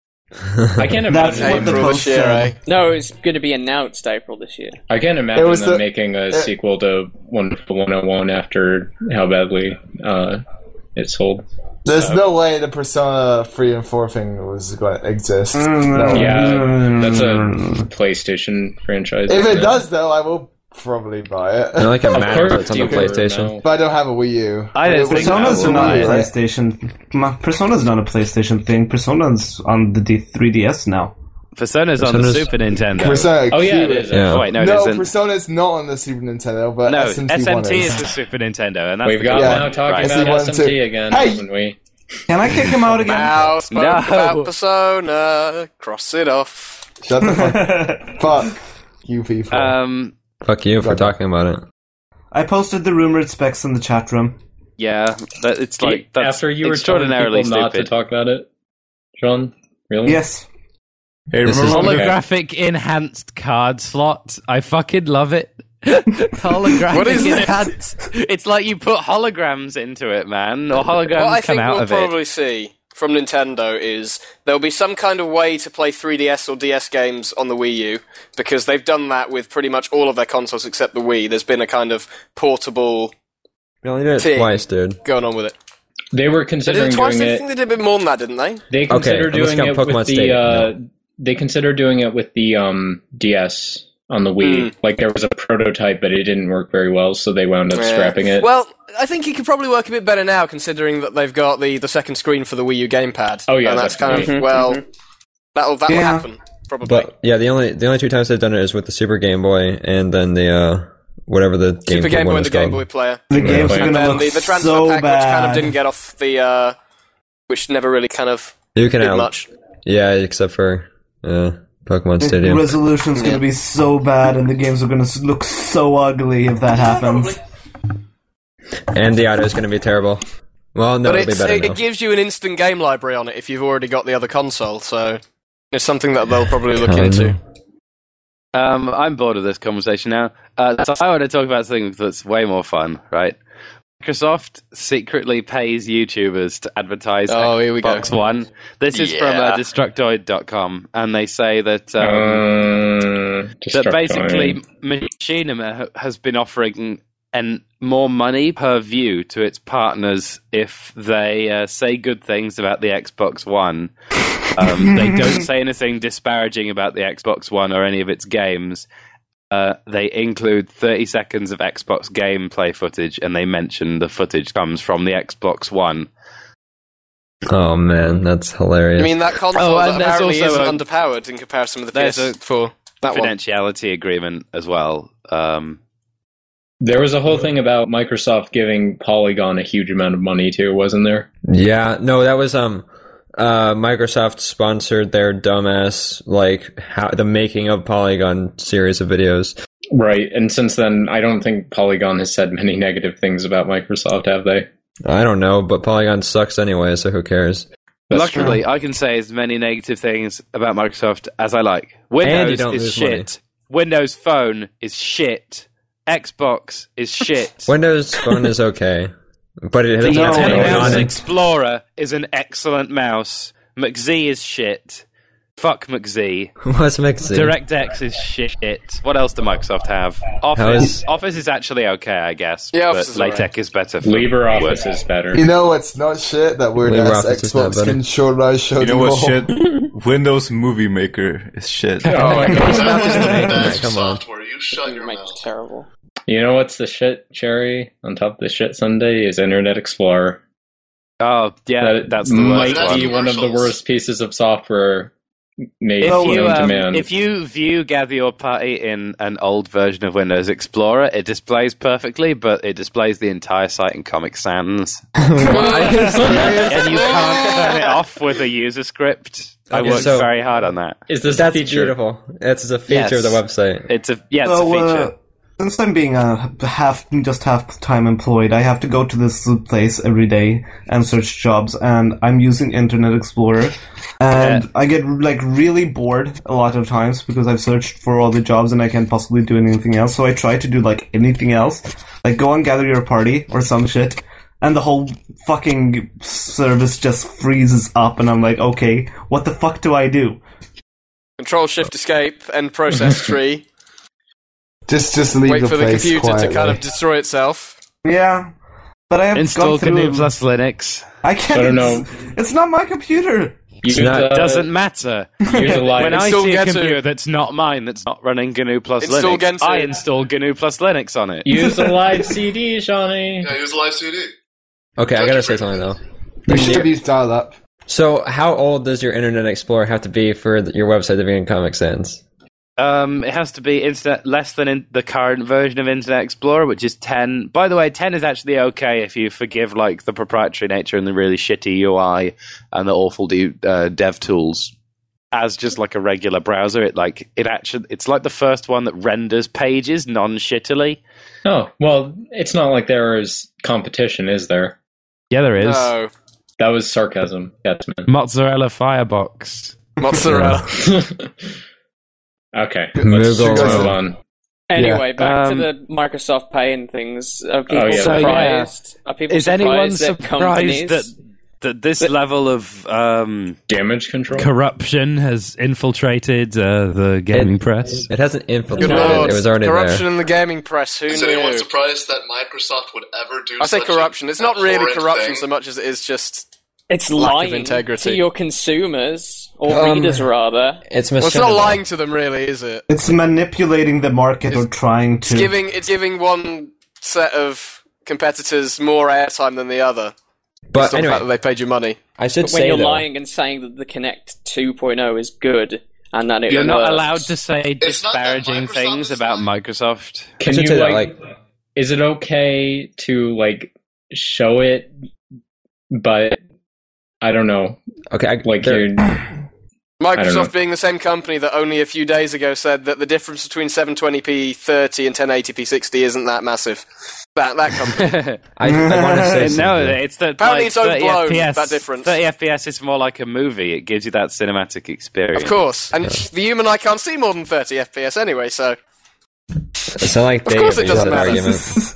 I can't That's imagine. what the April post this year, said. eh? No, it's going to be announced April this year. I can't imagine It was them the- making a it- sequel to Wonderful one oh one after how badly uh, it sold. There's So- no way the Persona three and four thing was going to exist. Mm, No way. Yeah, that's a PlayStation franchise. If isn't it does, though, I will probably buy it. They're like a Of mad course that's on the you would, PlayStation. no. But I don't have a Wii U. I don't It was- think Persona's that will not be a it. PlayStation. Ma- Persona's not a PlayStation thing. Persona's on the D- three D S now. Persona's on the Persona's- Super Nintendo. Persona Oh yeah, it Q- is. Yeah. Oh, wait, no, it No, isn't. Persona's not on the Super Nintendo, but No, S M T, S M one T is. is the Super Nintendo, and that's We've the got good Yeah. now one. talking Right. S M T about one S M T too. again, Hey! haven't we? Can I kick him out again? Now spoke No. about Persona. Cross it off. Shut the fuck, fuck you people. Um, Fuck you for talking about it. I posted the rumored specs in the chat room. yeah, that, it's like that's After you were telling extraordinarily people not to stupid. talk about it, Sean. Really? Yes. Hey, This remember is- when- Holographic enhanced card slot. I fucking love it. Holographic What is this? enhanced. It's like you put holograms into it, man, or holograms What I come think out we'll of it. probably see from Nintendo is there'll be some kind of way to play three D S or D S games on the Wii U, because they've done that with pretty much all of their consoles except the Wii. There's been a kind of portable We only did it Thing. twice, dude. going on with it. They were They did considering it twice. doing I it. think they did a bit more than that, didn't they? They Okay, considered let's doing count it Pokemon with the. State, Uh, no. They considered doing it with the um, D S on the Wii. Mm. Like there was a prototype, but it didn't work very well, so they wound up Yeah. scrapping it. Well, I think it could probably work a bit better now, considering that they've got the, the second screen for the Wii U gamepad. Oh, yeah, and that's kind of definitely. well, Mhm. that'll that'll Yeah. happen probably. But yeah, the only the only two times they've done it is with the Super Game Boy and then the uh, whatever the Super GameCube Game Boy one and is the Game called. Boy player, The games are and gonna then look the, the transfer so pack, bad. which kind of didn't get off the, uh, which never really kind of You can did out, much. yeah, except for uh, Pokemon The Stadium. resolution's Yeah. gonna be so bad, and the games are gonna s- look so ugly if that happens. And the audio is going to be terrible. Well, no, but it'll be it's, better it, now. it gives you an instant game library on it if you've already got the other console, so it's something that they'll probably look Kinda. into. Um, I'm bored of this conversation now. Uh, so I want to talk about something that's way more fun, right? Microsoft secretly pays YouTubers to advertise Oh, here we go. Xbox One. This is from uh, Yeah. Destructoid dot com, and they say that um, Uh, that Destructoid. basically Machinima ha- has been offering and more money per view to its partners if they uh, say good things about the Xbox One. Um, they don't say anything disparaging about the Xbox One or any of its games. Uh, they include thirty seconds of Xbox gameplay footage, and they mention the footage comes from the Xbox One. Oh man, that's hilarious. I mean, that console Oh, that and there's apparently also isn't a- underpowered in comparison with the P There's S a four. That one. confidentiality agreement as well. Um, There was a whole thing about Microsoft giving Polygon a huge amount of money too, wasn't there? Yeah, no, that was um, uh, Microsoft sponsored their dumbass like how the making of Polygon series of videos. Right, and since then, I don't think Polygon has said many negative things about Microsoft, have they? I don't know, but Polygon sucks anyway, so who cares? That's Luckily, I can say as many negative things about Microsoft as I like. Windows And you don't is lose shit. Windows Phone is shit. Xbox is shit. Windows Phone is okay, but it The has No, Nintendo no, Mouse no. Explorer is an excellent mouse. McZ is shit. Fuck McZ. What's Mixi? DirectX is shit. What else do Microsoft have? Office. is- Office is actually okay, I guess. Yeah, but Office is LaTeX alright. is better. For LibreOffice is better. You know what's not shit? That weird ass LibreOffice is not Xbox better. controller I showed You you know what all. shit? Windows Movie Maker is shit. Oh my god. It's not just the making Best it, come on. software. You shut your Make mouth. it terrible. You know what's the shit cherry on top of the shit sundae is Internet Explorer. Oh, yeah, That that's the might worst be one. one of the Commercials. worst pieces of software made If known you, to um, man. if you view Gather Your Party in an old version of Windows Explorer, it displays perfectly, but it displays the entire site in Comic Sans. And you can't turn it off with a user script. I Okay, worked so- very hard on that. is this That's a feature? beautiful. That's a feature Yes. of the website. It's a yeah, it's So, a feature. uh, since I'm being a half, just half time employed, I have to go to this place every day and search jobs, and I'm using Internet Explorer, and Yeah. I get like really bored a lot of times because I've searched for all the jobs and I can't possibly do anything else. So I try to do like anything else, like go on Gather Your Party or some shit, and the whole fucking service just freezes up, and I'm like, okay, what the fuck do I do? Control Shift Escape and process tree. Just, just leave Wait the for the place computer quietly. to kind of destroy itself. Yeah, but I have Install gone through. G N U plus Linux. I can't. I don't know. It's not my computer. Use, not- uh, Doesn't matter. use a live. When I Install see a Gentoo. computer that's not mine, that's not running G N U plus Install Linux, Gentoo. I install G N U plus Linux on it. Use a live C D, Shawnee. Yeah, use a live C D. Okay, I gotta say something though. You should have used dial up. So, how old does your Internet Explorer have to be for th- your website to be in Comic Sans? Um, it has to be internet less than in the current version of Internet Explorer, which is ten. By the way, ten is actually okay if you forgive like the proprietary nature and the really shitty U I and the awful de- uh, dev tools. As just like a regular browser, it like it actually it's like the first one that renders pages non-shittily. Oh, well, it's not like there is competition, is there? Yeah, there is. No. That was sarcasm. That's meant. Mozzarella Firebox. Mozzarella. Okay, Moogle. let's move on. Anyway, back Um, to the Microsoft paying things. Are people Oh, yeah. So, yeah. surprised? Are people Is anyone surprised that surprised companies... that that this level of um, Damage control. corruption has infiltrated uh, the gaming press? It hasn't Good infiltrated. lord. It was already corruption there. in the gaming press. Who Is anyone knew? surprised that Microsoft would ever do I say such corruption. a It's not really abhorrent corruption thing? so much as it is just It's lack of lying integrity. to your consumers, or Um, readers rather. It's Well, it's misgender. not lying to them, really, is it? It's manipulating the market or trying to. It's giving it's giving one set of competitors more airtime than the other. But Based on the anyway, fact that they paid you money. I should But when say you're though, lying and saying that the Kinect two point oh is good and that it You're not works, allowed to say It's not that disparaging Microsoft things is about lying. Microsoft. I Can should you say that, like, like, Is it okay to like show it, but I don't know. okay, I, Like there- you're. I don't know. Microsoft being the same company that only a few days ago said that the difference between seven twenty p thirty and ten eighty p sixty isn't that massive. That that company. I, I want to say No, something. it's that Apparently like, it's overblown, thirty F P S, that difference. thirty F P S is more like a movie. It gives you that cinematic experience. Of course. And the human eye can't see more than thirty F P S anyway, so It's not like Of they course it use doesn't that matter. argument.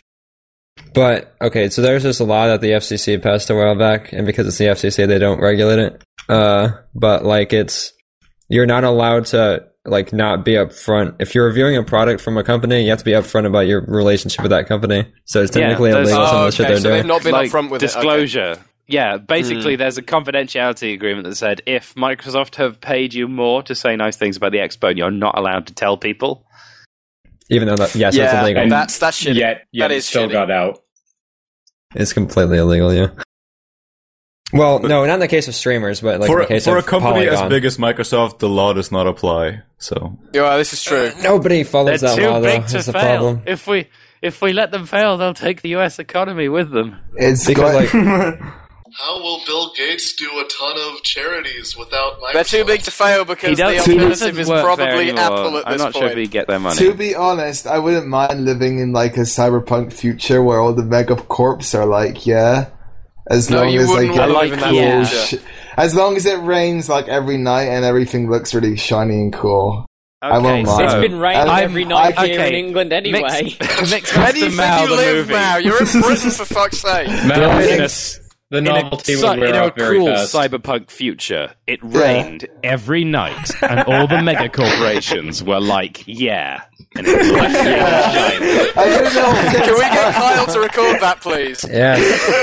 But okay, so there's this law that the F C C passed a while back, and because it's the F C C, they don't regulate it. Uh, but like it's you're not allowed to like not be upfront. If you're reviewing a product from a company, you have to be upfront about your relationship with that company. So it's technically there's- illegal some Oh, of the shit okay, they're so doing. they've not been like upfront with disclosure. it. Okay. Yeah, basically, Hmm. there's a confidentiality agreement that said if Microsoft have paid you more to say nice things about the Expo, you're not allowed to tell people. Even though that, yes, yeah, so Yeah, it's illegal. and that's that's shitty. Yet, yet That it is still shitty. got out. It's completely illegal, yeah. Well, no, not in the case of streamers, but like in for the case for a of company Polygon. as big as Microsoft, the law does not apply. So Yeah, this is true. Nobody follows They're that too law, though. big to That's the fail. problem. If we if we let them fail, they'll take the U S economy with them. It's Because, going- like, How will Bill Gates do a ton of charities without Microsoft? They're too big to fail He because the doesn't, he alternative doesn't is work there probably anymore. Apple at I'm this not point. sure if he get their money. To be honest, I wouldn't mind living in like a cyberpunk future where all the mega corps are like, yeah, as No, long you as I wouldn't get want to like live in that cool yeah. future. sh- as long as it rains like every night and everything looks really shiny and cool. I Okay, won't so mind. It's been raining I'm- every night I- here in okay, England anyway. Mixed, mixed Where do you Master think Mao, you the live movie. now? You're in prison for fuck's sake. Mal, in in a- a, the In a, novelty su- would wear in a off very cool fast. cyberpunk future, it rained every night, and all the mega corporations were like, "Yeah," and it was like, yeah, shiny. I don't know. Can we get Kyle to record that, please? yeah.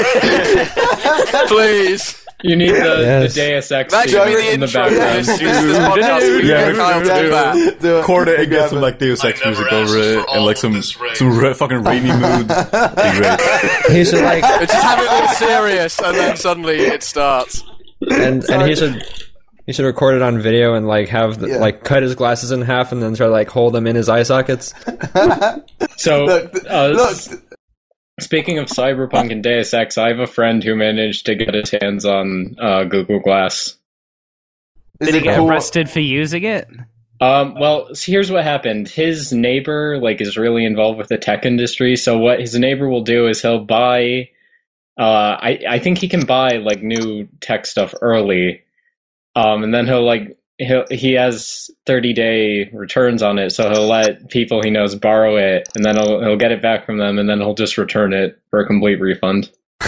Please. You need the, Yes. the Deus Ex That should be theme the in the intro. background. This is this podcast. We can Yeah, get Kyle to do that. Do it. Corda and get Grab some it. like Deus I Ex never music asked over for it, all and like of some this rain. some re- fucking rainy mood. Be great. He should like Just have it all serious, and then suddenly it starts. and and he should he should record it on video and like have the, Yeah. like cut his glasses in half and then try to like hold them in his eye sockets. So, Look, th- uh, look, s- speaking of Cyberpunk and Deus Ex, I have a friend who managed to get his hands on uh, Google Glass. is Did he it get cool? arrested for using it? Um, well, s- here's what happened. His neighbor, like, is really involved with the tech industry. So what his neighbor will do is he'll buy. Uh, I I think he can buy like new tech stuff early, um, and then he'll like he'll he has thirty day returns on it. So he'll let people he knows borrow it, and then he'll he'll get it back from them, and then he'll just return it for a complete refund.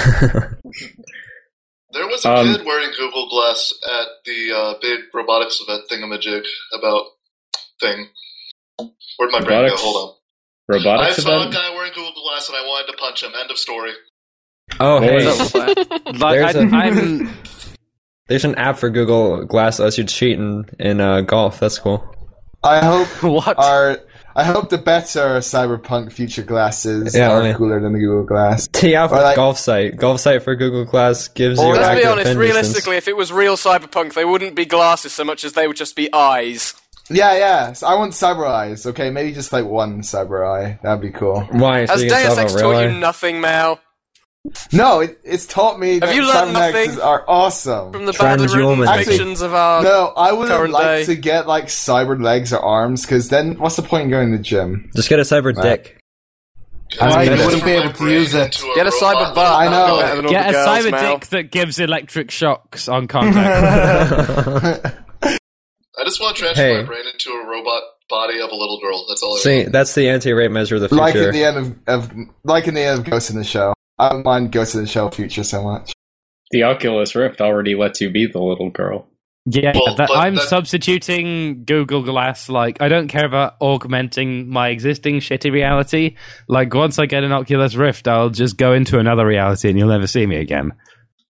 There was a Um, kid wearing Google Glass at the uh, big robotics event thingamajig about thing. Where'd my brain go? Robotics? Hold on. Robotics I saw event? a guy wearing Google Glass and I wanted to punch him. End of story. Oh, hey, Like, There's I, a- I'm there's an app for Google Glass that lets you cheat in in uh, golf. That's cool. I hope what? our I hope the better cyberpunk future glasses Yeah, are let me- cooler than the Google Glass. T F Or, like- Golf Site. Golf Site for Google Glass gives you Let's be accurate honest, pin realistically, if it was real Cyberpunk, they wouldn't be glasses so much as they would just be eyes. Yeah, yeah. So I want cyber eyes. Okay, maybe just like one cyber eye. That'd be cool. distance. Why? So Has you can Deus solve Ex a real taught you eye? nothing, Mal? No, it, it's taught me that you learned nothing cybernetics are awesome. From the badly written Transhumanism. fictions of our... No, I would current like day. to get like cyber legs or arms, because then what's the point in going to the gym? Just get a cyber Right. dick. I I wouldn't wouldn't be able to use it. Get a cyber butt. I know. Better than all Get the a girls, cyber Mal. dick that gives electric shocks on contact. I just want to transfer Hey. my brain into a robot body of a little girl. That's all I See, want. that's the anti-rape measure of the future. Like at the end of, of like in the end of Ghost in the Shell. I don't mind Ghost in the Shell future so much. The Oculus Rift already lets you be the little girl. Yeah, Well, that, but I'm that- substituting Google Glass. Like, I don't care about augmenting my existing shitty reality. Like, once I get an Oculus Rift, I'll just go into another reality and you'll never see me again.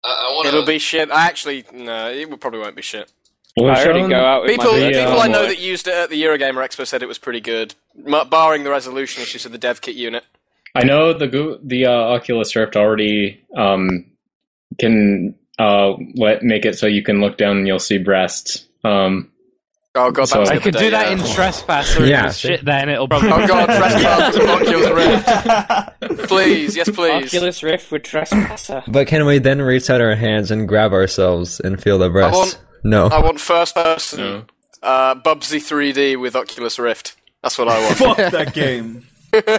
I, I want It'll be shit. I actually, no, it probably won't be shit. Well, I already Sean, go out with People, my people I know boy. that used it at the Eurogamer Expo said it was pretty good, m- barring the resolution issues of the dev kit unit. I know the Goo- the uh, Oculus Rift already um, can uh, let make it so you can look down and you'll see breasts. Um, Oh god, So- that was I the I could other do day, that yeah. in Trespasser and Yeah, just see? shit then it'll probably... Oh god, Trespasser with Oculus Rift. Please, yes please. Oculus Rift with Trespasser. But can we then reach out our hands and grab ourselves and feel the breasts? want- no. I want first person uh, Bubsy three D with Oculus Rift. That's what I want. Fuck that game.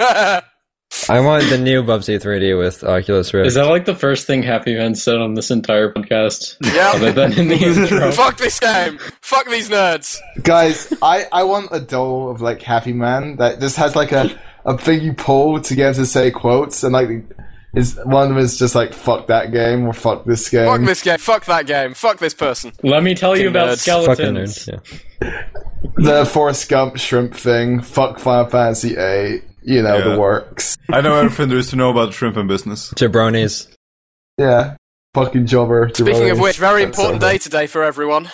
I want the new Bubsy three D with Oculus Rift. is that like the first thing Happy Man said on this entire podcast? Yeah. Other than in the intro. Fuck this game. Fuck these nerds. Guys, I, I want a doll of like Happy Man that just has like a, a thing you pull to get him to say quotes, and like is one of them is just like fuck that game or fuck this game. Fuck this game. Fuck that game. Fuck this person. Let me tell you Fucking about nerds. Fucking skeletons. nerds, yeah. The Forrest Gump shrimp thing. Fuck Final Fantasy eight. You know Yeah. the works. I know everything there is to know about shrimp and business. Jabronis. Yeah, fucking jobber. Speaking of jabronis. which, very That's important so day today for everyone.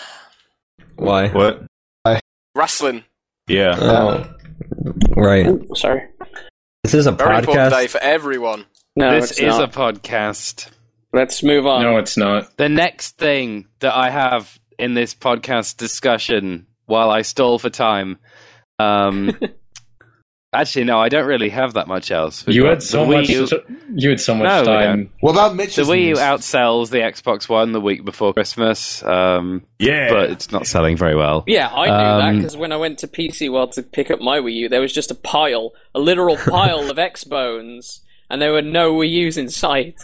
Why? What? Wrestling. Yeah. Oh, right. Ooh, sorry. This is a Very important day podcast. for everyone. No, this it's is not. a podcast. Let's move on. No, it's not. The next thing that I have in this podcast discussion, while I stall for time, um, actually, no, I don't really have that much else. We've You got had so the Wii much. U- You had so much No, we time. don't. What about The Mitch's Wii U news? outsells the Xbox One the week before Christmas, um, Yeah. but it's not selling very well. Yeah, I knew that Um, because when I went to P C World to pick up my Wii U, there was just a pile, a literal pile of X-Bones, and there were no Wii U's in sight.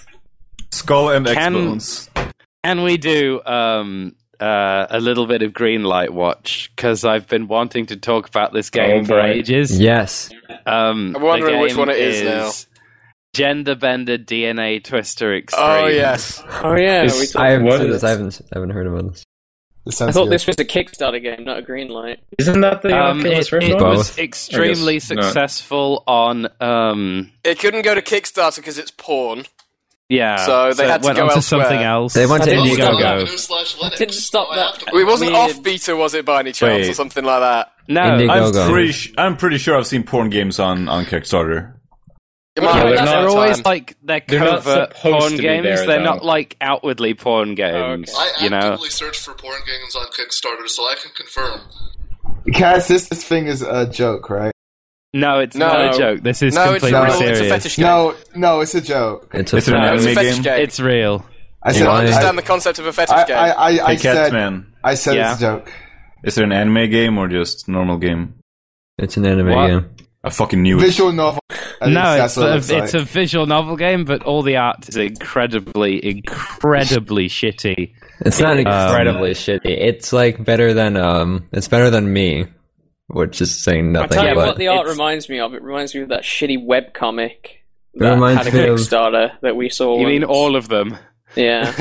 Skull and Can- X-Bones. Can we do um, uh, a little bit of Greenlight Watch? Because I've been wanting to talk about this game Oh, for boy. ages. Yes. Um, I'm wondering the which game one it is now. Gender Bender D N A Twister Extreme. Oh yes. Oh yeah, Is- we talked I haven't What seen is- this. I haven't. I haven't heard about this. This I sounds thought good. this was a Kickstarter game, not a green light. Isn't that the Um, Oculus it Rift it one? Both. was extremely I guess not. successful on. Um, It couldn't go to Kickstarter because it's porn. yeah, So they it had to went go on to elsewhere. something else. They went to I didn't Indiegogo. stop Didn't stop that. It wasn't weird- off beta, was it, by any chance, Wait. or something like that? No, Indie- I'm Go-Go. pretty, sh- I'm pretty sure I've seen porn games on, on Kickstarter. It Well, might yeah, have they're been not- they're that always time. like they're They're not covert supposed porn to be games. there, they're though. not like outwardly porn games. okay. I You know, actively search for porn games on Kickstarter, so I can confirm. Cass, this, this thing is a joke, right? no, it's No. not a joke. This is No, it's completely not. No, It's a serious. fetish game. No, no, it's a joke. It's a. Is it an No, it's a anime fetish game? game. It's real. I You said, don't I, understand I, the concept of a fetish I, game. I, I, I Hey, said, Catman. I said Yeah. it's a joke. Is it an anime game or just normal game? It's an anime What? game. I fucking knew it. Visual novel. At least No, that's it's what it a, looks it's like. a visual novel game, but all the art is incredibly, incredibly shitty. It's not Um, incredibly shitty. It's like better than um. It's better than me, which is saying I nothing. tell you but what, the art it's- reminds me of. It reminds me of that shitty webcomic It that reminds had a me of- Kickstarter that we saw. You mean once. all of them? Yeah,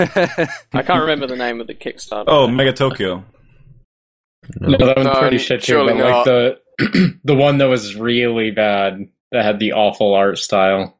I can't remember the name of the Kickstarter. Oh, Mega Tokyo. No, that one's No, pretty shit too. surely But like not. the the one that was really bad, that had the awful art style.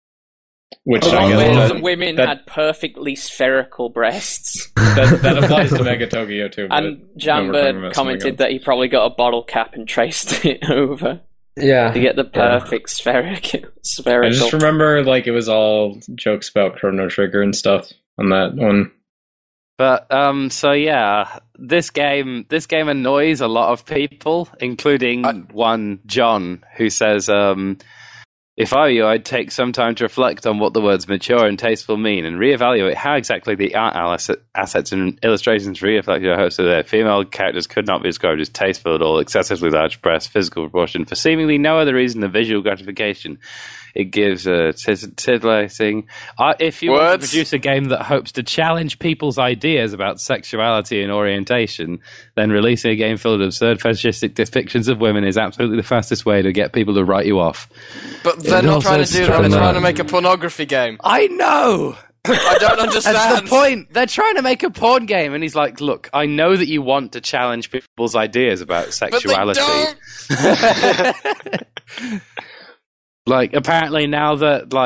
Which The I one guess where that, the women that, had perfectly spherical breasts. that, that applies to Mega Tokyo too. but And no, we're talking Jamba about commented something that he probably got a bottle cap and traced it over Yeah. to get the perfect spherical. else. I spherical. just remember like it was all jokes about Chrono Trigger and stuff on that one. But um, so yeah, this game this game annoys a lot of people, including I- one John, who says, um, "If I were you, I'd take some time to reflect on what the words mature and tasteful mean, and reevaluate how exactly the art asset, assets and illustrations reflect your hopes of their female characters could not be described as tasteful at all, excessively large breasts, physical proportion, for seemingly no other reason than visual gratification." It gives a titillating. Uh, if you want to Words? produce a game that hopes to challenge people's ideas about sexuality and orientation, then releasing a game filled with absurd fetishistic depictions of women is absolutely the fastest way to get people to write you off. But they're It not also trying to do that. They're strong. trying to make a pornography game. I know! I don't understand. That's the point. They're trying to make a porn game, and he's like, "Look, I know that you want to challenge people's ideas about But sexuality." they don't. Like, apparently now that, like,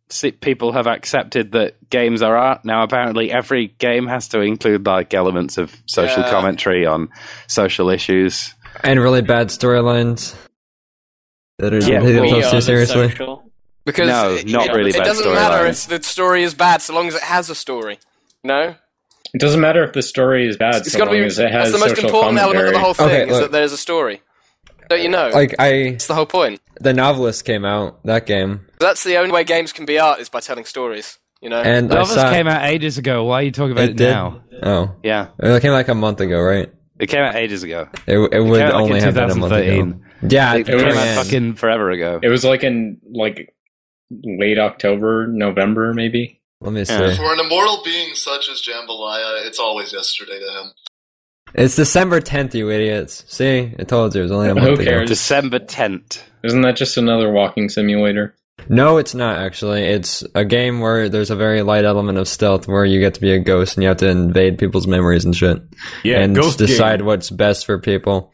see, people have accepted that games are art. Now, apparently, every game has to include like elements of social Yeah. commentary on social issues. And really bad storylines that are Yeah, taken well, themselves too seriously. Because No, it, not it, really it bad doesn't matter storylines. if the story is bad, so long as it has a story. No, It doesn't matter if the story is bad, it's so got to long be. as it has That's the most social important element of the commentary. whole thing Okay, is look. that there's a story. Don't you know? Like I, That's the whole point. The Novelist came out, that game, That's the only way games can be art is by telling stories. You know. and I Novus saw came out ages ago. Why are you talking about it, it did. now? Oh, Yeah, it came like a month ago, right? it came out ages ago. It, it would came out, like, only in have been a month ago. twenty thirteen. Yeah, It it came was- out man. fucking forever ago. It was like in like late October, November, maybe. Let me see. Yeah. For an immortal being such as Jambalaya, it's always yesterday to him. It's December tenth, you idiots. See, I told you it was only a Who month ago. cares? December tenth. Isn't that just another walking simulator? No, it's not actually. It's a game where there's a very light element of stealth where you get to be a ghost and you have to invade people's memories and shit. Yeah, and ghost decide game. what's best for people.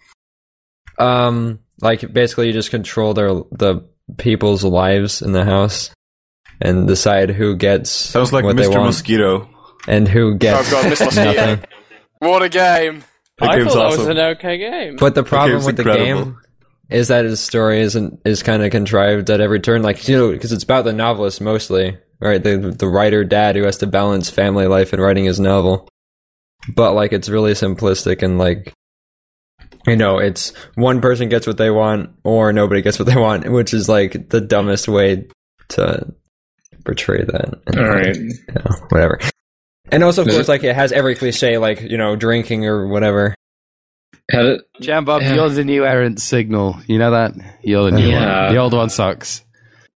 Um, like basically you just control their the people's lives in the house and decide who gets Sounds like what Mister they want Mosquito. and who gets Oh god, Mister Mosquito. nothing. What a game! That I game's thought that was awesome. an okay game. But the problem game's with the incredible. game is that his story isn't is kind of contrived at every turn. Like you know, because it's about the novelist mostly, right? The the writer dad who has to balance family life and writing his novel. But like, it's really simplistic and like, you know, it's one person gets what they want or nobody gets what they want, which is like the dumbest way to portray that. And, All right. you know, whatever. And also, of Is course, it- like it has every cliche, like you know, drinking or whatever. Had it, Jam Bob, Yeah. you're the new errant signal. You know that? You're the new Yeah. one. The old one sucks.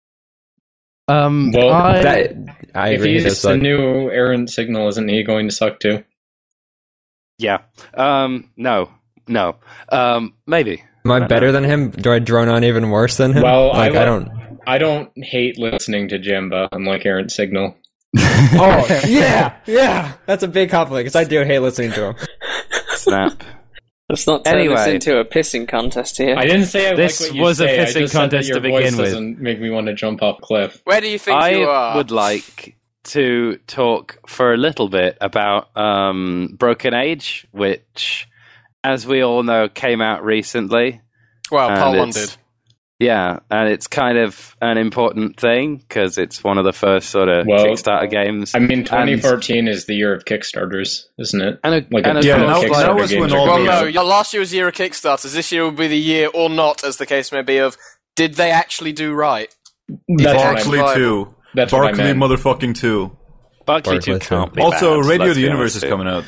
Um, Well, I, That I if agree. he's It does the suck. new errant signal, isn't he going to suck too? Yeah. Um. No. No. Um. Maybe. Am I don't better know. than him? Do I drone on even worse than him? Well, I like I, li- don't. I don't hate listening to Jamba, unlike errant signal. Oh yeah, yeah. That's a big compliment because I do hate listening to him. Snap. Let's not turn this Anyway. into a pissing contest here. I didn't say I This like what you was a say. I pissing just said that contest your to begin voice with. doesn't make me want to jump off a cliff. Where do you think I you are? would like to talk for a little bit about um, Broken Age, which, as we all know, came out recently. Well, and Part One it's- did. Yeah, and it's kind of an important thing because it's one of the first sort of Well, Kickstarter games. I mean, And- twenty fourteen is the year of Kickstarters, isn't it? And a, Like and a a Yeah, ton of now- Kickstarter now was games when are all Well, coming the- no, out. your last year was the year of Kickstarters. This year will be the year or not, as the case may be, of did they actually do right? That's what I Barkley meant. two. That's what I Barkley meant. motherfucking two. Barkley two Barkley can't two. be Also, bad, Radio let's the be Universe honest is too. coming out.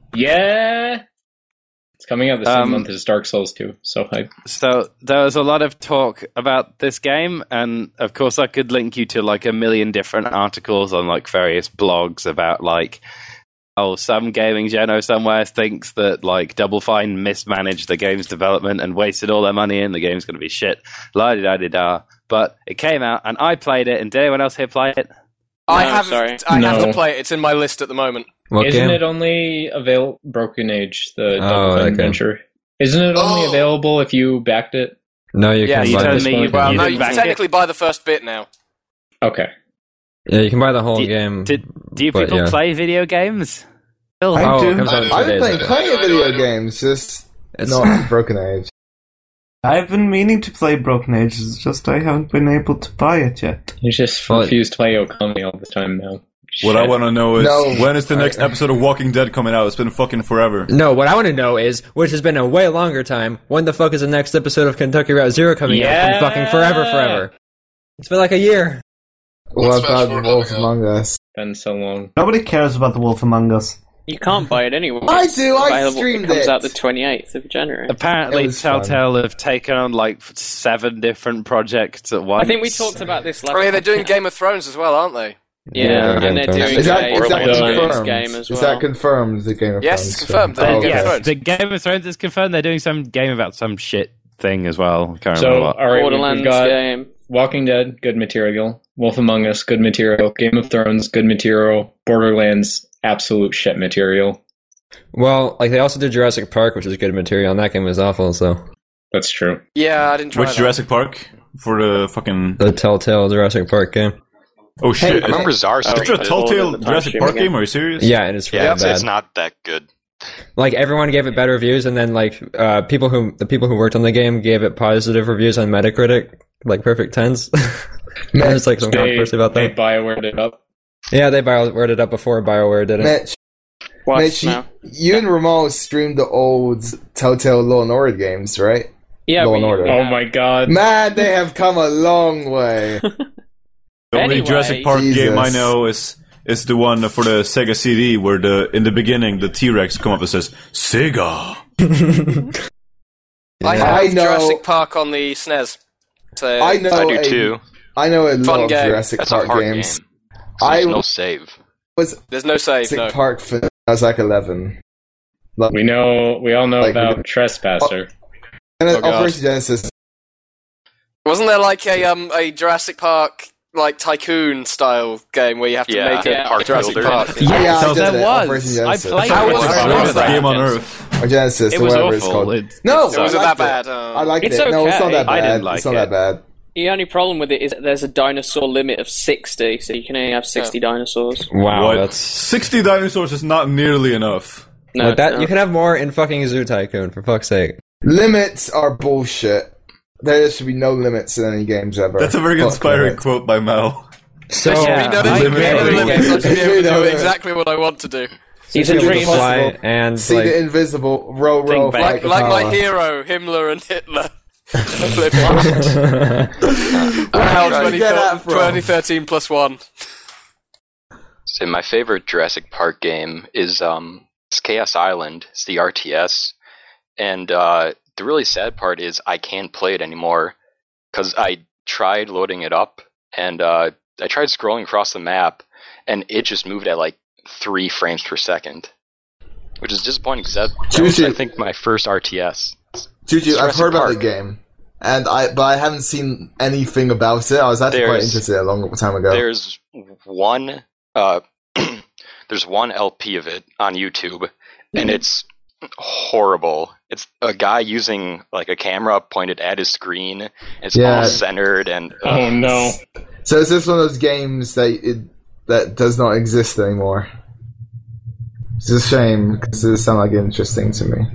Yeah, it's coming out the same Um, month as Dark Souls two. So hype. So there was a lot of talk about this game, and of course I could link you to like a million different articles on like various blogs about like, oh, some gaming geno somewhere thinks that like Double Fine mismanaged the game's development and wasted all their money in the game's going to be shit. La di da di da. But it came out, and I played it. And did anyone else here play it? I No, have sorry. I have No. to play it. It's in my list at the moment. What Isn't game? it only available Broken Age, the Oh, Double Fine that game. adventure? Isn't it only Oh. available if you backed it? No, you Yeah, can you buy told this me one. you- Well, you no, didn't you back can it? technically buy the first bit now. Okay. Yeah, you can buy the whole Do- game. Did do you But, people yeah. play video games? Phil? I Oh, do. it comes out in two I've been days, playing okay. plenty of I know, video I know. games, just It's- not Broken Age. I've been meaning to play Broken Age, it's just I haven't been able to buy it yet. You just Well, refuse to play Okami all the time now. What I want to know is No. when is the next episode of Walking Dead coming out? It's been fucking forever. No, what I want to know is, which has been a way longer time, when the fuck is the next episode of Kentucky Route Zero coming out? Yeah. From fucking forever, forever. It's been like a year. What Smash about four Wolf coming out? Among Us? Been so long. Nobody cares about The Wolf Among Us. You can't buy it anyway. I It's do, I available- streamed It comes it. out the twenty-eighth of January. Apparently, It was fun. Telltale have taken on like seven different projects at once. I think we talked about this last Oh yeah, they're doing Game of Thrones as well, aren't they? Yeah, Yeah, and they're Game of doing Is that, a is that Borderlands confirmed? game as well. Is that confirmed, the Game of Yes, Thrones? it's confirmed. They're Oh, doing Game of okay. Thrones. The Game of Thrones is confirmed. They're doing some game about some shit thing as well. Can't So, remember what. all right, Borderlands we've got game. Walking Dead, good material. Wolf Among Us, good material. Game of Thrones, good material. Borderlands, absolute shit material. Well, like they also did Jurassic Park, which is good material, and that game was awful, so. That's true. Yeah, I didn't try Which that. Jurassic Park? For the fucking... The Telltale Jurassic Park game. Oh shit! I remember Czar Is there a streamed it. Telltale Jurassic Park game? Are you serious? Yeah, and it's really Yeah, it's, bad. it's not that good. Like everyone gave it bad reviews, and then like uh, people who the people who worked on the game gave it positive reviews on Metacritic, like perfect tens. There's like some They, controversy about they that. Biowared it up. Yeah, they Biowared it up before Bioware did it. Mitch, What Mitch, you, now? you and Ramon streamed the old Telltale Law and Order games, right? Yeah, Law we, and Order. Oh my god. Man, they have come a long way. The only Anyway, Jurassic Park Jesus. game I know is is the one for the Sega C D where the in the beginning the T-Rex come up and says Sega. I Yeah. have I know- Jurassic Park on the S N E S. So I know. I do a- too. I know a lot Fun of game. Jurassic That's a Park hard games. game. So there's I no save. was there's no save. Jurassic No. Park for I was like eleven. Like, We know. We all know Like, about Trespasser. and then Oh, God. Operation Genesis. Wasn't there like a um a Jurassic Park like tycoon style game where you have to Yeah, make it yeah. Park Jurassic Builder. Park? Yeah, I did there it, was. Operation I Genesis. played How it. was It's it? one How of was the that? game on games. Earth. Or Genesis, It or was whatever it's awful. called. It's- No, Was I it liked that bad? Oh. I liked It's it. No, it's not okay. that bad. I didn't like it's not it. that bad. The only problem with it is that there's a dinosaur limit of sixty, so you can only have sixty dinosaurs. Wow, What? that's sixty dinosaurs is not nearly enough. No, like that. no. You can have more in fucking Zoo Tycoon, for fuck's sake. Limits are bullshit. There should be no limits in any games ever. That's a very Fuck inspiring limits. quote by Mel. So There should Yeah, be no I limits. agree. No limits. I should be able to No do limits. exactly what I want to do. He's a It's dreamer. fly and See like the invisible row row Think back. Like, fight like my power. hero, Himmler and Hitler. Where How did you get that from? twenty thirteen plus one. So my favorite Jurassic Park game is um it's Chaos Island. It's the R T S, and uh, the really sad part is I can't play it anymore because I tried loading it up and uh, I tried scrolling across the map and it just moved at like three frames per second, which is disappointing because that, that was, I think, my first R T S. Juju, I've Jurassic heard about Park. the game, and I but I haven't seen anything about it. I was actually quite There's- interested a long time ago. There's one uh, there's one L P of it on YouTube, and it's horrible. It's a guy using like a camera pointed at his screen. It's Yeah. all centered and uh, Oh no. So is this one of those games that it, that does not exist anymore? It's a shame because it sounds like interesting to me.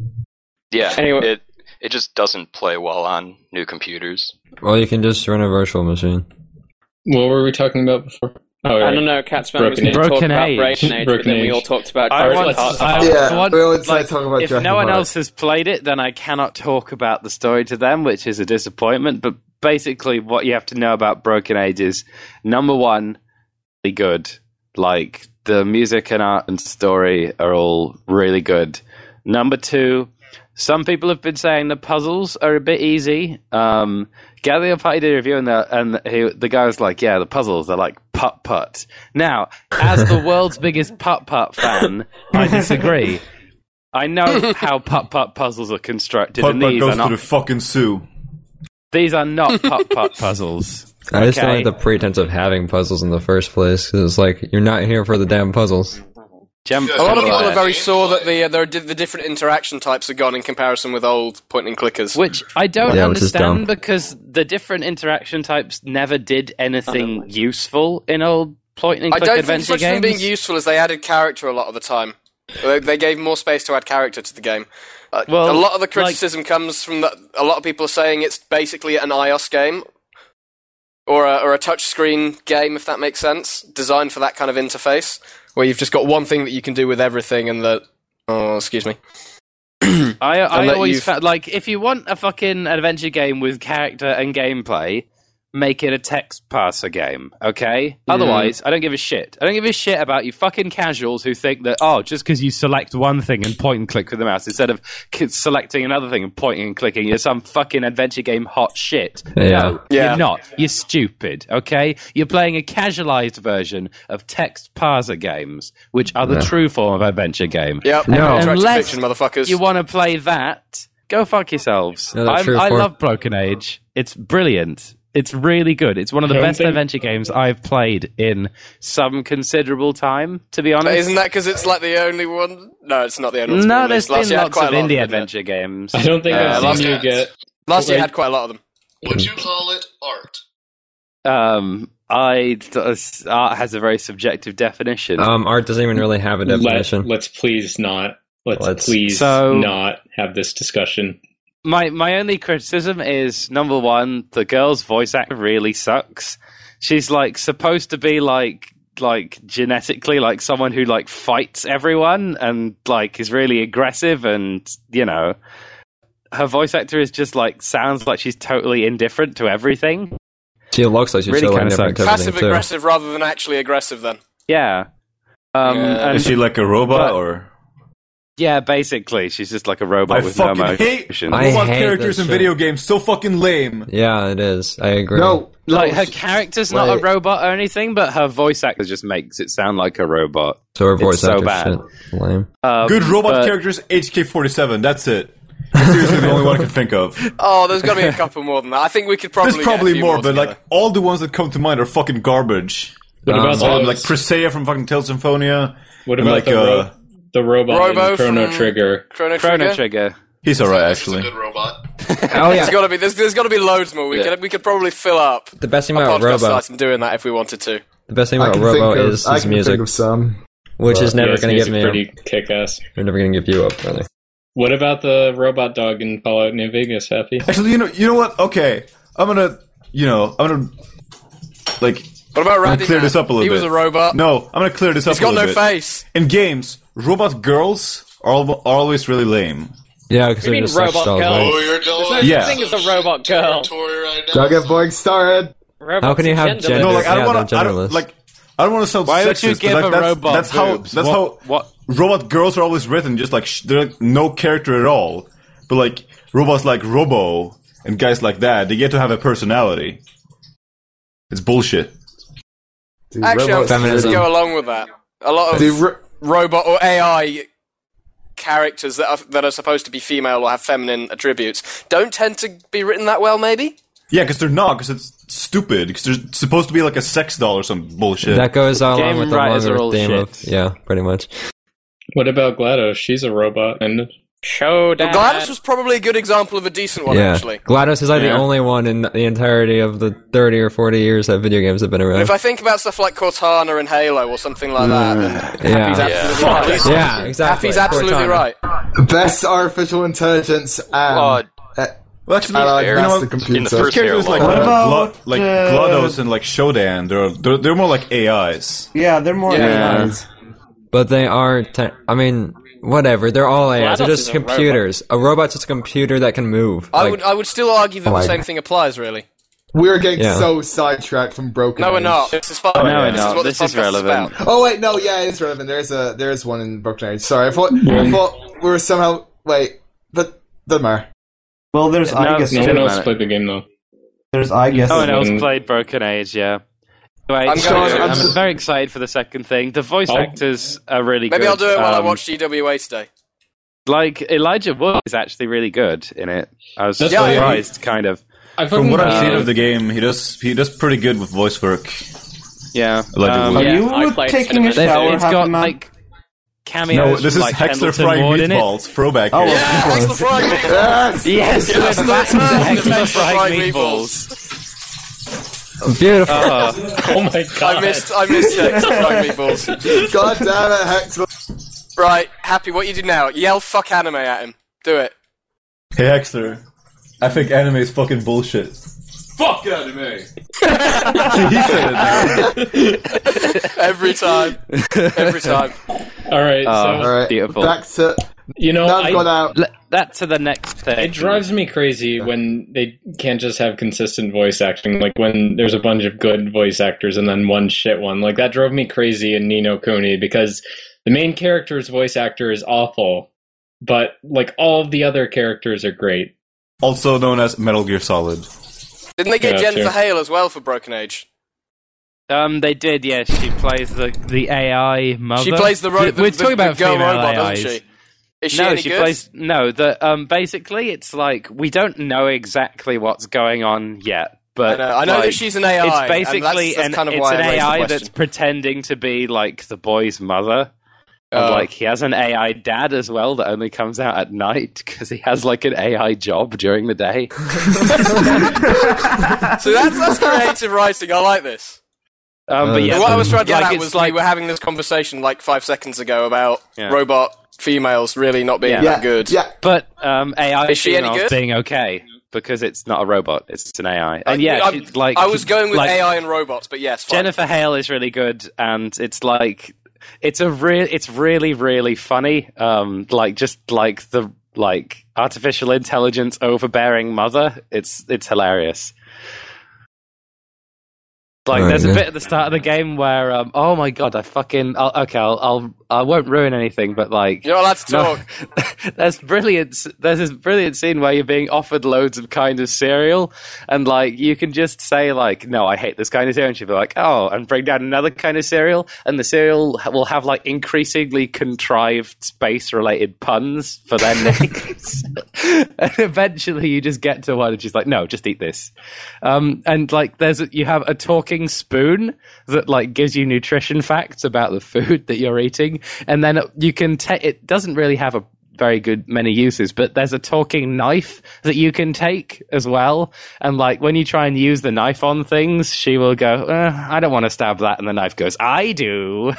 yeah, Anyway. it it just doesn't play well on new computers. well, you can just run a virtual machine. What were we talking about before? Oh, I right. don't know, Catsman was Broken going to talk Broken about Age. Broken Age, but Broken then we Age. all talked about I Jurassic want, Park. I, Yeah, I want- we always like, talk about if Jurassic no one Park. else has played it, then I cannot talk about the story to them, which is a disappointment. But basically, what you have to know about Broken Age is number one, really good. Like the music and art and story are all really good. Number two, some people have been saying the puzzles are a bit easy. Um, Gary Party did a review and, the, and he, the guy was like, yeah, the puzzles, they're like putt-putt. Now, as the world's biggest putt-putt fan, I disagree. I know how putt-putt puzzles are constructed, Putt and Putt these goes are to not, the fucking zoo. these are not putt-putt puzzles. I just don't Okay. like the pretense of having puzzles in the first place. 'Cause it's like you're not here for the damn puzzles. Jump A lot of people over are that. very sore that the uh, there are di- the different interaction types are gone in comparison with old point and clickers. Which I don't Yeah, which is understand dumb. because the different interaction types never did anything useful in old point and I click don't think it's adventure much of them games. being useful as they added character a lot of the time. They, they gave more space to add character to the game. Uh, Well, a lot of the like- criticism comes from that. A lot of people are saying it's basically an iOS game or a, or a touchscreen game, if that makes sense, designed for that kind of interface where you've just got one thing that you can do with everything, and that. Oh, excuse me. I, I that always you've- felt like if you want a fucking adventure game with character and gameplay, make it a text parser game, okay? Mm. Otherwise, I don't give a shit. I don't give a shit about you fucking casuals who think that, oh, just because you select one thing and point and click with the mouse instead of k- selecting another thing and pointing and clicking, you're some fucking adventure game hot shit. Yeah. No, Yeah. you're not. You're stupid, okay? You're playing a casualized version of text parser games, which are the Yeah. true form of adventure game. Yep. No. Interactive Unless fiction, motherfuckers. you want to play that, go fuck yourselves. No, that's I'm, true I for- love Broken Age. It's brilliant. It's really good. It's one of the I don't best think- adventure games I've played in some considerable time, to be But honest. isn't that because it's like the only one? No, it's not the only one. No, there's last been year had lots quite of a lot indie them, didn't it? adventure games. I don't think Yeah, I've last seen you year- get. Last year Wait. had quite a lot of them. Would you call it art? Um, I art has a very subjective definition. Um, art doesn't even really have a definition. Let, let's please not. Let's, Let's- please So- not have this discussion. My my only criticism is number one, the girl's voice actor really sucks. She's like supposed to be like like genetically like someone who like fights everyone and like is really aggressive, and you know, her voice actor is just like sounds like she's totally indifferent to everything. She looks like she's Really so kinda indifferent to sucks. everything, Passive too. aggressive rather than actually aggressive. Then. Yeah. Um, Yeah. and- Is she like a robot but- or? Yeah, basically, she's just like a robot I with no fucking hate emotion. I robot hate characters that in shit. video games. So fucking lame. Yeah, it is. I agree. No, no, Like her sh- character's not a wait. robot or anything, but her voice actor just makes it sound like a robot. So her It's voice so actor bad. shit. Lame. Um, Good robot but- characters, H K forty-seven. That's it. That's seriously the only one I can think of. Oh, there's got to be a couple more than that. I think we could probably. There's get a probably few more, but together. like all the ones that come to mind are fucking garbage. What Um, about All of them, those- like Presea from fucking Tales of Symphonia. What and about like the, uh, ro- the robot Robo in Chrono from- Trigger? Chrono Trigger. Chrono Trigger. he's alright This is a actually. good robot. Oh There's yeah. got to be. There's, there's got to be loads more. We Yeah. could. We could probably fill up The best thing a about podcast Robo, item doing that if we wanted to. the best thing I about can Robo think of, is I his can music, think of some. which is but- never Yeah, his going to give music me. pretty kick-ass. They're never going to give you up, brother. What about the robot dog in Fallout New Vegas, Happy? Actually, you know, you know what? Okay, I'm gonna, you know, I'm gonna, like, What about I'm gonna Randy? clear Man? this up a little He bit. was a robot. No, I'm gonna clear this up. He's a got little no bit. face. In games, robot girls are, al- are always really lame. Yeah, because You they're mean just sex robot dolls, girl? right? Oh, you're There's no going Yeah. such thing as a robot girl. territory right now. Don't get boys started. Robots How can you are have genderless. gender? No, like I don't Yeah, want to. they're I don't genderless. like. I don't want to sound Why sexist. would you but, give like, a that's, robot That's how. boobs? That's what, how. What? Robot girls are always written. Just like sh- they're like no character at all. But like robots like Robo and guys like that, they get to have a personality. It's bullshit. Dude, Actually, I robots think are let's really- go along with that. A lot of Dude, ro- robot or A I characters that are, that are supposed to be female or have feminine attributes don't tend to be written that well, maybe? Yeah, because they're not. Because it's stupid. Because they're supposed to be like a sex doll or some bullshit. That goes along Game with the writers are longer all theme of shit. yeah, pretty much. What about GLaDOS? She's a robot, and Show Well, GLaDOS was probably a good example of a decent one, yeah, actually. GLaDOS is like the Yeah. only one in the entirety of the thirty or forty years that video games have been around. If I think about stuff like Cortana and Halo or something like that, then yeah, Happy's absolutely Yeah. right. yeah, exactly. Happy's absolutely Cortana. right. Best artificial intelligence and Well, uh, Well, actually, allied you know master what? in the computer. Those first characters Halo. like What uh, about, Gla- like uh, GLaDOS and like Shodan, they're, they're they're more like A Is. Yeah, they're more Yeah. A Is. But they are. Te- I mean, whatever. They're all A Is. They're GLaDOS just is a computers. A, robot's just a computer that can move. I Like, would I would still argue that Oh the my same God. thing applies, really. We're getting Yeah. so sidetracked from Broken No, we're Age. not. This is fine. No, we're this not. is what This this, is podcast relevant. about. Oh wait, no, yeah, it is relevant. There's a there's one in Broken Age. Sorry, I thought I thought we were somehow wait, but doesn't matter. Well, there's No, I guess no Shit one about else it. played the game though. there's I guess No one else Mm. played Broken Age, yeah. Anyway, I'm so going to- I'm, I'm s- very excited for the second thing. The voice Oh. actors are really good. Maybe I'll do it while I Um, watch G W A today. Like, Elijah Wood is actually really good in it. I was That's why- surprised, kind of. I From what I've Uh, seen of the game, he does he does pretty good with voice work. Yeah. Elijah Um, Wood. Are Yeah, you I played taking a Cinnamon. shower, it's Happy got, Man? like, cameos No, this from, is like, Hexler Pendleton frying Ward in it. meatballs. Throwback. Oh, here. of course. Hexler frying meatballs. Yes, Yes, Yes, we're that's back to it. Hexler Hexler frying frying meatballs. beautiful. Uh, Oh my god! I missed I missed Hexler frying meatballs. God damn it, Hector. Right, Happy, what you do now? Yell fuck anime at him. Do it. Hey Hexler, I think anime is fucking bullshit. Fuck anime. See, he said it. Now. Every time. Every time. All right, Oh. so All right, Beautiful. back to you know, that's I, gone out. le- that to the next thing. it drives me crazy when they can't just have consistent voice acting. Like when there's a bunch of good voice actors and then one shit one. Like that drove me crazy in Ni no Kuni because the main character's voice actor is awful, but like all of the other characters are great. Also known as Metal Gear Solid. Didn't they get Yeah, Jennifer sure. Hale as well for Broken Age? Um, they did, yes. She plays the the A I mother. She plays the, ro- We're the, the, talking the about girl female robot, A doesn't Is. she? Is she no, any she good? plays no. The um, basically, it's like we don't know exactly what's going on yet. But I know, I know like, that she's an A I. It's and basically that's, that's an, kind of it's why an I raised A the I question. that's pretending to be like the boy's mother. And, Oh. like he has an A I dad as well that only comes out at night because he has like an A I job during the day. So that's, that's creative writing. I like this. Um, but yeah, what I was trying to get like, at it's was like we were having this conversation like five seconds ago about Yeah. robot females really not being Yeah. that good. Yeah. But um, A I Is she any females good? being okay because it's not a robot; it's an A I. And yeah, I'm- she, like I was going with like, A I and robots, but yes, fine. Jennifer Hale is really good, and it's like it's a real, it's really, really funny. Um, like just like the like artificial intelligence overbearing mother. It's it's hilarious. Like, Right, there's a yeah. bit at the start of the game where, um, oh my god, I fucking, I'll, okay, I'll, I'll, I won't ruin anything, but like, You're not allowed to no- talk. there's brilliant, there's this brilliant scene where you're being offered loads of kind of cereal, and like, you can just say like, no, I hate this kind of cereal, and she'll be like, oh, and bring down another kind of cereal, and the cereal will have like increasingly contrived space-related puns for their names, and eventually you just get to one, and she's like, no, just eat this, um, and like, there's, a, you have a talking spoon that like gives you nutrition facts about the food that you're eating, and then you can take, it doesn't really have a very good many uses, but there's a talking knife that you can take as well, and like when you try and use the knife on things, she will go, uh, I don't want to stab that, and the knife goes, I do.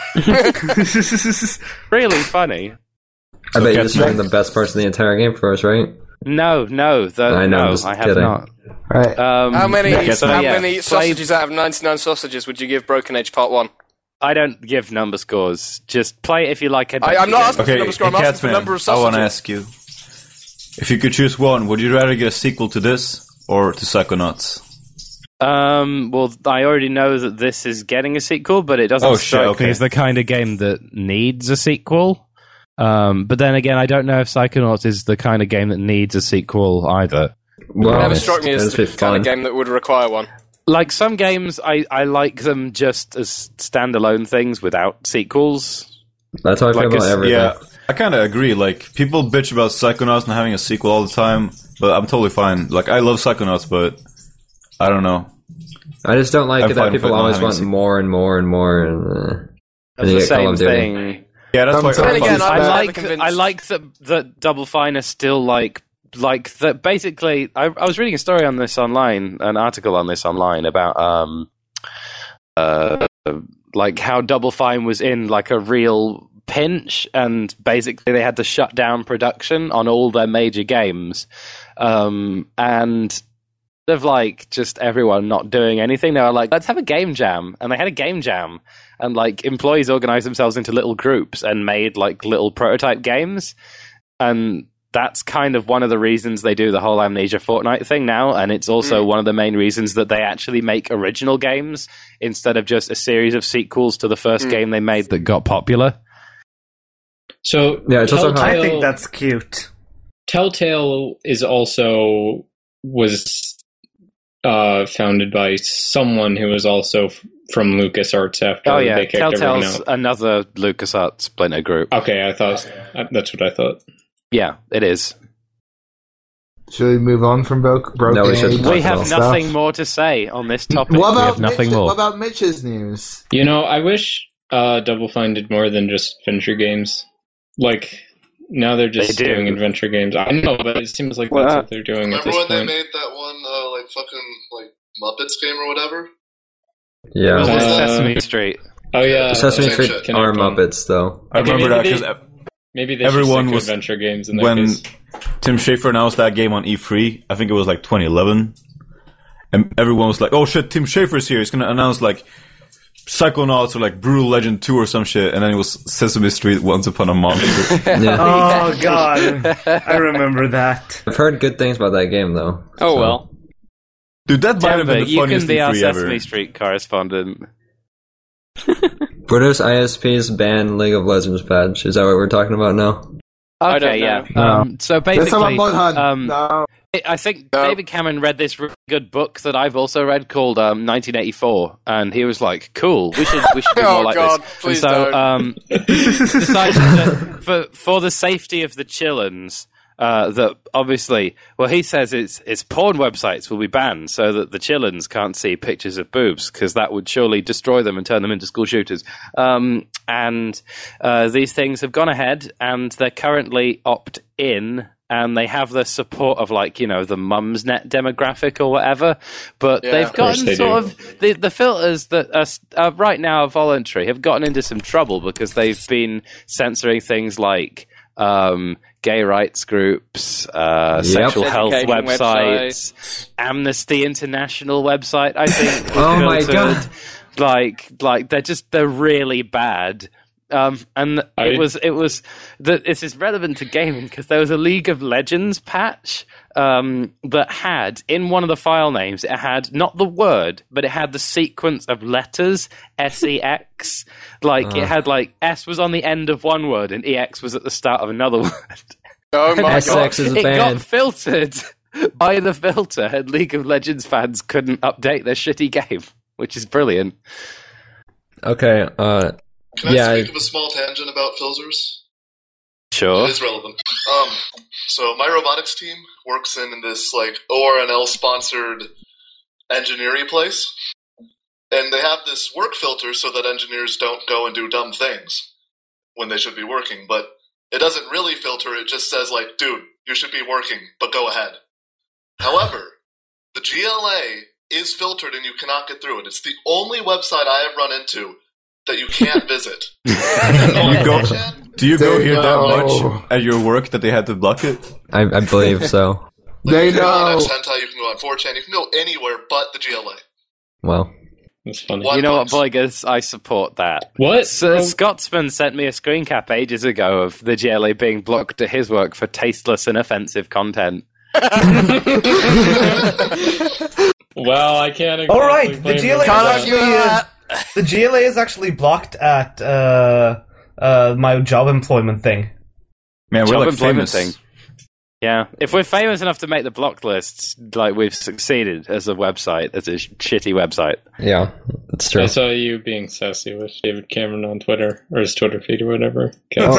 Really funny. I bet you just ruined the best parts of the entire game for us, right? No, no, the, I know, no, just I have kidding. not. Right. Um, How many so, how yeah, many play- sausages out of ninety-nine sausages would you give Broken Age Part One? I don't give number scores. Just play it if you like it. I, I'm not asking for Okay, number score. I'm asking for Catsman, number of I want sausages. to ask you, if you could choose one, would you rather get a sequel to this or to Psychonauts? Um, well, I already know that this is getting a sequel, but it doesn't Oh, shit, strike okay. It's the kind of game that needs a sequel. Um, but then again, I don't know if Psychonauts is the kind of game that needs a sequel either. Well, It never it's- struck me as it's the been kind of fun. game that would require one. Like some games, I, I like them just as standalone things without sequels. That's how I feel Like about a- everything. Yeah, I kind of agree. Like, people bitch about Psychonauts not having a sequel all the time, but I'm totally fine. Like, I love Psychonauts, but I don't know. I just don't like I'm it fine that with people it not always having a want sequel. more and more and more. And, uh, and It's you the get Call same of Duty. thing. Yeah, that's why. Sometimes- Then again, I I'm like never convinced. I like that that Double Fine is still like like that. Basically, I, I was reading a story on this online, an article on this online about um uh like how Double Fine was in like a real pinch, and basically they had to shut down production on all their major games, um and. Of like just everyone not doing anything, they were like, let's have a game jam, and they had a game jam, and like employees organized themselves into little groups and made like little prototype games, and that's kind of one of the reasons they do the whole Amnesia Fortnite thing now, and it's also Mm. one of the main reasons that they actually make original games instead of just a series of sequels to the first Mm. game they made that That got popular. So Yeah, it's also how- I Telltale, think that's cute. Telltale is also was uh, founded by someone who was also f- from LucasArts after Oh yeah, they kicked everyone Telltale's out. another LucasArts splinter group. Okay, I thought uh, that's what I thought. Yeah, it is. Should we move on from Bro- Broken No, we shouldn't Age? talk We have stuff? nothing more to say on this topic. What We about have nothing Mitch, more. What about Mitch's news? You know, I wish uh, Double Fine did more than just adventure games. Like now they're just They do. doing adventure games. I know, but it seems like Well, that's what they're doing at Remember this when they point. made that one, uh, like, fucking, like, Muppets game or whatever? Yeah. Was it Uh, Sesame Street? Oh yeah, Sesame Same Street shit. Connect are one. Muppets, though. I Okay, remember that maybe because Maybe they everyone should was- stick to adventure games in that when case. Tim Schafer announced that game on E three, I think it was like twenty eleven, and everyone was like, "Oh shit, Tim Schafer's here! He's gonna announce like Psychonauts or like Brutal Legend two or some shit," and then it was Sesame Street Once Upon a Monster. Yeah. Oh god, I remember that. I've heard good things about that game, though. Oh So- well. Dude, that might have been Timber, the you funniest can be E our three Sesame ever. Street correspondent. British I S Ps ban League of Legends patch. Is that what we're talking about now? I don't Okay, yeah. know. Um, so Let's talk basically, about Bloodhunt. um, no. I- I think No. David Cameron read this really good book that I've also read called um, nineteen eighty-four, and he was like, "Cool, we should we should do Oh, more like God, this." please and so, don't. um, decided that for for the safety of the chillins, uh, that obviously, well, he says it's it's porn websites will be banned so that the chillins can't see pictures of boobs because that would surely destroy them and turn them into school shooters. Um, and uh, these things have gone ahead, and they're currently opt in. and they have the support of like you know the Mumsnet demographic or whatever, but Yeah, they've of course gotten they sort do. of the, the filters that are, are right now voluntary have gotten into some trouble because they've been censoring things like um, gay rights groups, uh, Yep. sexual health Education websites, Amnesty International website. I think. was Oh my filtered. God. Like, like they're just they're really bad. Um, and I- it was it was that this is relevant to gaming because there was a League of Legends patch um, that had in one of the file names it had not the word but it had the sequence of letters S E X, like it had like S was on the end of one word and E X was at the start of another word. Oh my S X god. is It banned. got filtered by the filter, and League of Legends fans couldn't update their shitty game, which is brilliant. Okay, uh, Can I yeah, speak of a small tangent about filters? Sure. It is relevant. Um, so my robotics team works in this like O R N L sponsored engineering place, and they have this work filter so that engineers don't go and do dumb things when they should be working. But it doesn't really filter; it just says like, "Dude, you should be working, but go ahead." However, the G L A is filtered, and you cannot get through it. It's the only website I have run into that you can't visit. You go, do you go They here that know. much at your work that they had to block it? I, I believe so. They You can go on know. Hentai, you can go on four chan, you can go anywhere but the G L A. Well, It's funny. One You know what, month. Boygers? I support that. What? So Oh. Scotsman sent me a screen cap ages ago of the G L A being blocked at his work for tasteless and offensive content. Well, I can't. Exactly All right, the blame G L A is them for actually that. uh, the G L A is actually blocked at uh, uh, my job employment thing. Man, we're Job like employment famous. thing. Yeah, if we're famous enough to make the blocked lists, like we've succeeded as a website, as a sh- shitty website. yeah, that's true. I saw you being sassy with David Cameron on Twitter, or his Twitter feed or whatever.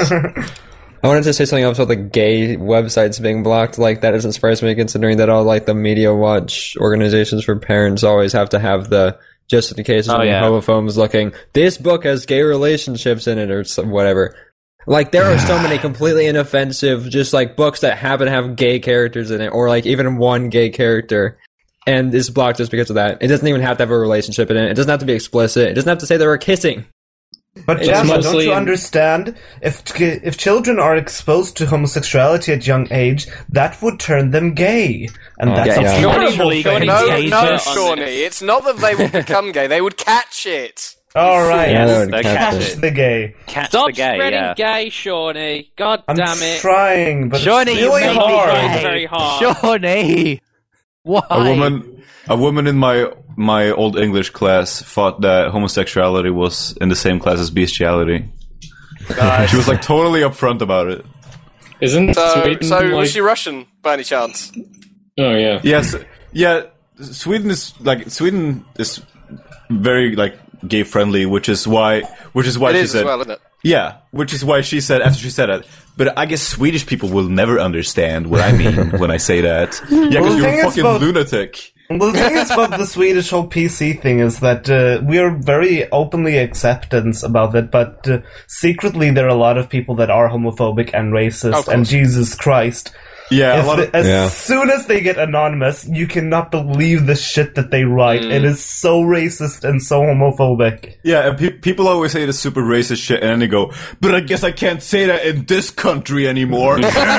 I wanted to say something else about the gay websites being blocked. Like, that doesn't surprise me, considering that all like the media watch organizations for parents always have to have the just in case Oh, any yeah. homophobes looking. This book has gay relationships in it, or some, whatever. Like, there are so many completely inoffensive, just like books that happen to have gay characters in it, or like even one gay character, and it's blocked just because of that. It doesn't even have to have a relationship in it. It doesn't have to be explicit. It doesn't have to say they were kissing. But It's Jamma, don't mostly you in- understand? If if children are exposed to homosexuality at young age, that would turn them gay, and Oh, that's yeah, a yeah. horrible Shawnee, thing. Shawnee, No, Shawnee, no, Shawnee. Shawnee. It's not that they would become gay. They would catch it. All right, Yeah, that Yes, would they catch catch it. catch the gay. Catch Stop the gay, spreading yeah. gay, Shawnee. God I'm damn it. trying, but Shawnee, it's you really made me hard. It's gay. very hard. Shawnee, why? A woman, a woman in my my old English class thought that homosexuality was in the same class as bestiality. She was like totally upfront about it. Isn't So, Sweden so like? was she Russian by any chance? Oh yeah. Yes, yeah. Sweden is like Sweden is very like gay friendly, which is why which is why It she is said as well, isn't it? yeah, which is why she said after she said it. But I guess Swedish people will never understand what I mean when I say that. Yeah, Well, because the you're thing a is fucking about- lunatic. Well, the thing is about the Swedish whole P C thing is that uh, we are very openly acceptance about it, but uh, secretly there are a lot of people that are homophobic and racist, and Jesus Christ. Yeah, a If lot the- of- as Yeah. soon as they get anonymous, you cannot believe the shit that they write. Mm. It is so racist and so homophobic. Yeah, and pe- people always say the super racist shit, and then they go, "But I guess I can't say that in this country anymore."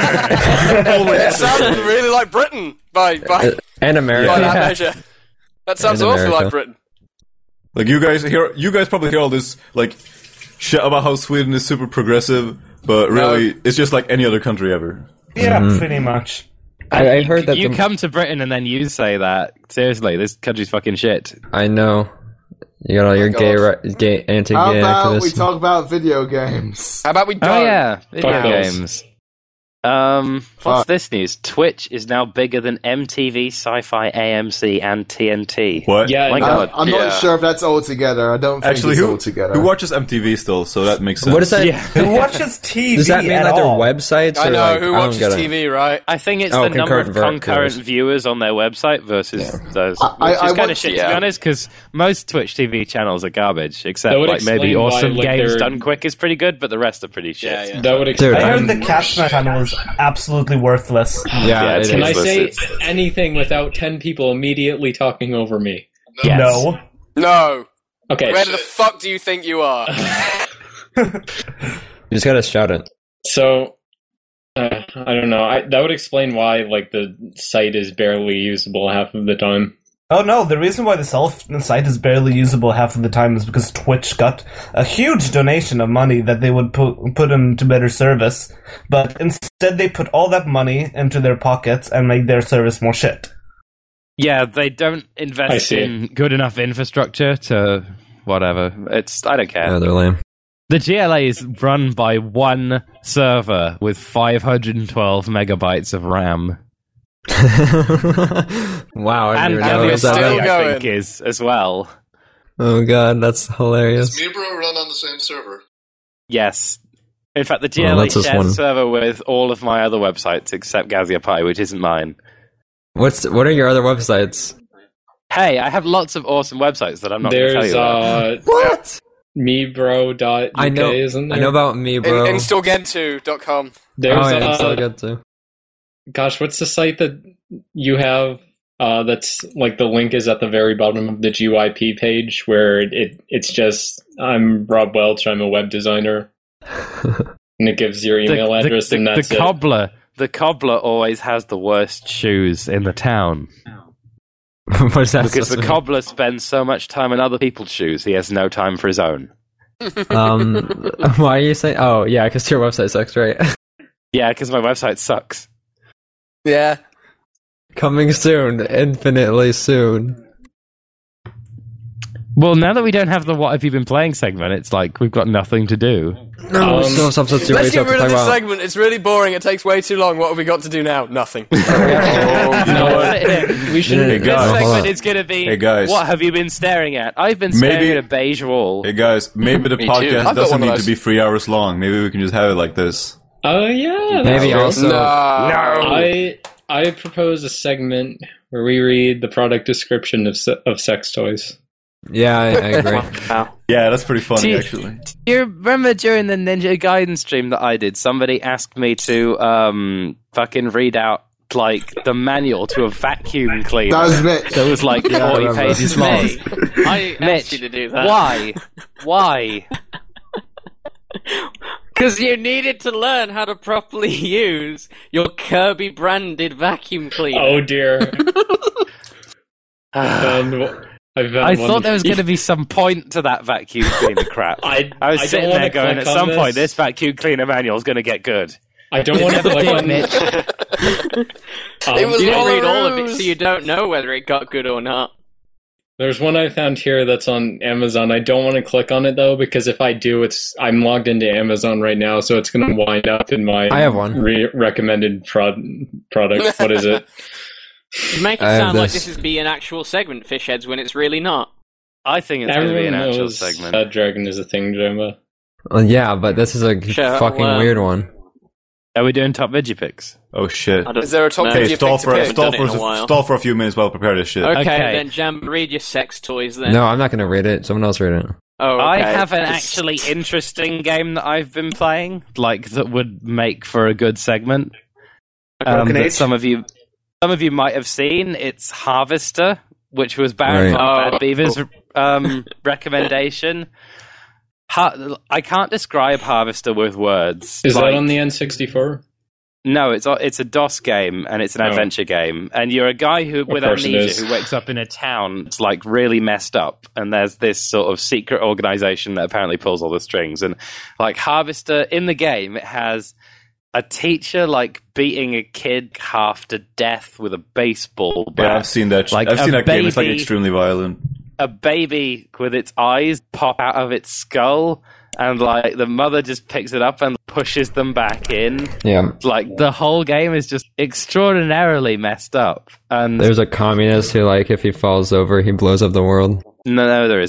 It sounded really like Britain by by, And America. by that Yeah. measure. That sounds And awfully America. like Britain. Like you guys hear, you guys probably hear all this like shit about how Sweden is super progressive, but really, it's just like any other country ever. Yeah, Mhm. pretty much. I, I heard that you the- come to Britain and then you say that. Seriously, this country's fucking shit. I know. You got all your my gay, God. ri- gay, How anti-gay about we activists. talk about video games? How about we don't? Oh yeah, video Fuck those. games. Um, what's Fuck. this news? Twitch is now bigger than M T V, Sci-Fi, A M C, and T N T. What? Yeah, My no, God. I'm Yeah. not sure if that's all together. I don't think Actually, it's who, all together. who watches M T V still? So that makes sense. What is that? Yeah. Who watches T V Does that mean at like their all? websites? I or know like, who I don't watches get it. T V, right? I think it's Oh, the number of concurrent concurrent viewers. viewers on their website versus those, I- which I- is I kind of watch- shit to yeah. be honest. Because most Twitch T V channels are garbage, except That would like maybe explain why, Awesome like, Games they're- Done Quick is pretty good, but the rest are pretty shit. Yeah, yeah. that would Dude, explain. I heard I'm- the Catman channel is is absolutely worthless. Yeah, Yeah, it Can is. I say It's- anything without ten people immediately talking over me? Yes. No. No. Okay. Where the fuck do you think you are? You just gotta shout it. So, uh, I don't know. I, that would explain why, like, the site is barely usable half of the time. Oh no, the reason why the self the site is barely usable half of the time is because Twitch got a huge donation of money that they would put put into better service, but instead they put all that money into their pockets and made their service more shit. Yeah, they don't I invest see. in good enough infrastructure to whatever. It's I don't care. Yeah, they're lame. The G L A is run by one server with five hundred twelve megabytes of RAM. Wow, I And didn't even know we're it was that still big. I going. think is as well. Oh god, that's hilarious. Does Mibro run on the same server? Yes. In fact, the G Oh, L A that's just shares one. a server with all of my other websites except Gazia Pi, which isn't mine. What's what are your other websites? Hey, I have lots of awesome websites that I'm not going to tell There's you about. uh, What? mebro dot U K, I know. isn't there? I know about me, bro. In, installgentu dot com. There's oh, yeah, uh, it's all good too. gosh, what's the site that you have? Uh, that's like the link is at the very bottom of the G Y P page, where it it's just I'm Rob Welch, I'm a web designer, and it gives your email the, address, the, and the, that's the it. cobbler. The cobbler always has the worst shoes in the town what is that? because the supposed to cobbler spends so much time on other people's shoes, he has no time for his own. mean? Um, why are you saying? Oh, yeah, because your website sucks, right? Yeah, because my website sucks. Yeah. Coming soon, infinitely soon. Well, now that we don't have the "What have you been playing" segment, it's like we've got nothing to do. No, Um, so substitute Let's stuff get rid to of talk this about. segment. It's really boring. It takes way too long. What have we got to do now? Nothing. No, we should. Hey, This guys. hold segment on. is going to be Hey, guys. "What have you been staring at?" I've been staring Maybe- at a beige wall. Hey guys, maybe the Me too. podcast I've got doesn't one of need to those. be three hours long. Maybe we can just have it like this. Oh yeah. Maybe that's also. no. I I propose a segment where we read the product description of se- of sex toys. Yeah, I, I agree. Wow. Yeah, that's pretty funny See- actually. You remember during the Ninja Gaiden stream that I did, somebody asked me to um fucking read out like the manual to a vacuum cleaner. That was Mitch. That was like Yeah, I forty remember. pages Me. long. I asked Mitch, you to do that. why? Why? Because you needed to learn how to properly use your Kirby branded vacuum cleaner. Oh dear. I found, I found I one. thought there was going to be some point to that vacuum cleaner crap. I, I was I sitting don't there wanna going, click at on some this. point, this vacuum cleaner manual is going to get good. I don't want to click on Mitch. Um, It was You didn't all a read all of it, ruse. so you don't know whether it got good or not. There's one I found here that's on Amazon. I don't want to click on it though because if I do, it's I'm logged into Amazon right now, so it's going to wind up in my I have one. re- recommended prod- product. What is it? You make it I have sound like this. this is be an actual segment, Fishheads, when it's really not. I think it's going to be Everyone an actual knows segment. that Dragon is a thing, Jamba. Well, yeah, but this is a Sure, fucking well- weird one. Are we doing top Vigipix? Oh shit. I don't Is there a top know. Okay, video stall pick to for pick? stall Done it in for a while. stall for a few minutes while I prepare this shit. Okay, Okay. then Jam, read your sex toys then. No, I'm not going to read it. Someone else read it. Oh, okay. I have an It's- actually interesting game that I've been playing, like that would make for a good segment. Um, Broken that Age? some of you, some of you might have seen. It's Harvester, which was Baron Right. von Oh. Bad Beaver's um, recommendation. Har- I can't describe Harvester with words. Is Like- that on the N sixty-four? No, it's a- it's a DOS game and it's an Oh. adventure game, and you're a guy who with course it amnesia is. who wakes up in a town that's like really messed up, and there's this sort of secret organization that apparently pulls all the strings. And like Harvester in the game, it has a teacher like beating a kid half to death with a baseball bat. Yeah, I've seen that. sh- Like I've seen a that game. It's like baby- extremely violent. A baby with its eyes pop out of its skull, and like the mother just picks it up and pushes them back in. Yeah. Like the whole game is just extraordinarily messed up. And There's a communist who, like, if he falls over, he blows up the world. no, no, there isn't.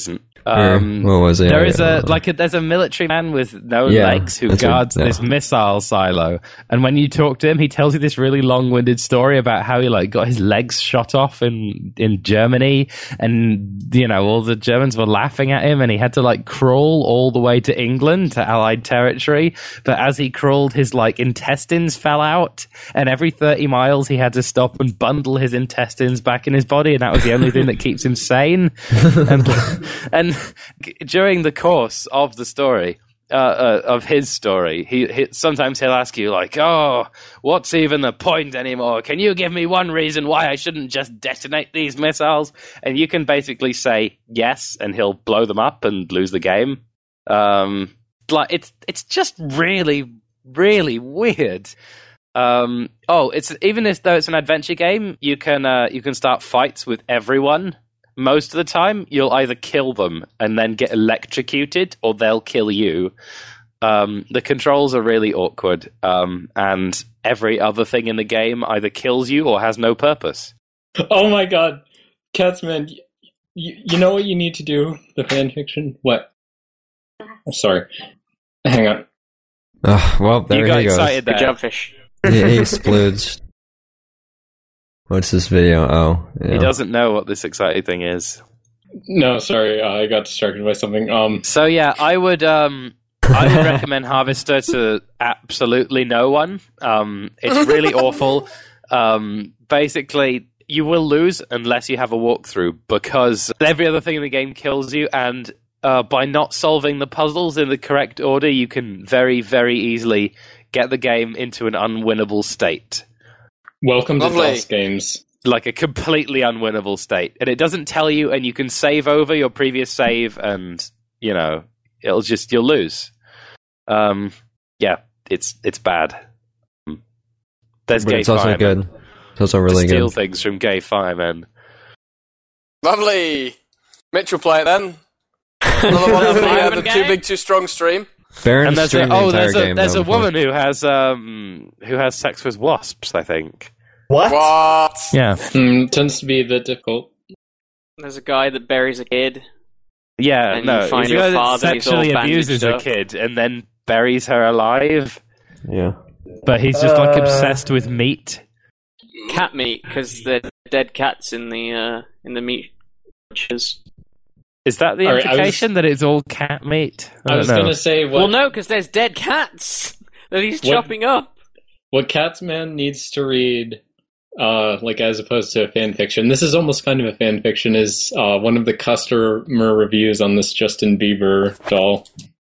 Um, what was it? There is Yeah, a like a, there's a military man with no Yeah, legs who that's what- guards yeah. this missile silo, and when you talk to him, he tells you this really long-winded story about how he like got his legs shot off in in Germany, and you know all the Germans were laughing at him, and he had to like crawl all the way to England to Allied territory. But as he crawled, his like intestines fell out, and every thirty miles he had to stop and bundle his intestines back in his body, and that was the only thing that keeps him sane. and and during the course of the story, uh, uh, of his story, he, he sometimes he'll ask you like, "Oh, what's even the point anymore? Can you give me one reason why I shouldn't just detonate these missiles?" And you can basically say yes, and he'll blow them up and lose the game. Um, like it's it's just really really weird. Um, oh, it's even if though it's an adventure game, you can uh, you can start fights with everyone. Most of the time, you'll either kill them and then get electrocuted, or they'll kill you. Um, the controls are really awkward, um, and every other thing in the game either kills you or has no purpose. Oh my god, Catsman, you, you know what you need to do? The fanfiction? What? I'm sorry. Hang on. Oh, well, there You got he goes. excited there. Good job, Fish. he, he explodes. What's this video? Oh, yeah. He doesn't know what this exciting thing is. No, sorry, uh, I got distracted by something. Um, So yeah, I would um, I would recommend Harvester to absolutely no one. Um, it's really awful. Um, basically, you will lose unless you have a walkthrough, because every other thing in the game kills you, and uh, by not solving the puzzles in the correct order, you can very, very easily get the game into an unwinnable state. welcome to Lovely. DOS games. Like a completely unwinnable state. And it doesn't tell you, and you can save over your previous save, and, you know, it'll just, you'll lose. Um, yeah, it's it's bad. There's But gay it's also firemen. good. It's also really to steal good. things from gay firemen. Lovely. Mitch will play it then. Another one of the, uh, the Too Big Too Strong stream. Baron And there's a, streamed the oh, entire there's a game. there's though, a before. woman who has um who has sex with wasps, I think. What? What? Yeah, Mm, tends to be a bit difficult. There's a guy that buries a kid. yeah, And no, you find he's your the guy that father, he's all sexually bandaged abuses a up. kid and then buries her alive, Yeah. but he's just like Uh, obsessed with meat. Cat meat, because they're dead cats in the uh, in the meat butchers. Is that the All right, I was- implication that it's all cat meat? I don't was know. going to say what, Well, no, because there's dead cats that he's What- chopping up. what Catsman needs to read, uh, like as opposed to a fan fiction. This is almost kind of a fan fiction. Is uh, one of the customer reviews on this Justin Bieber doll.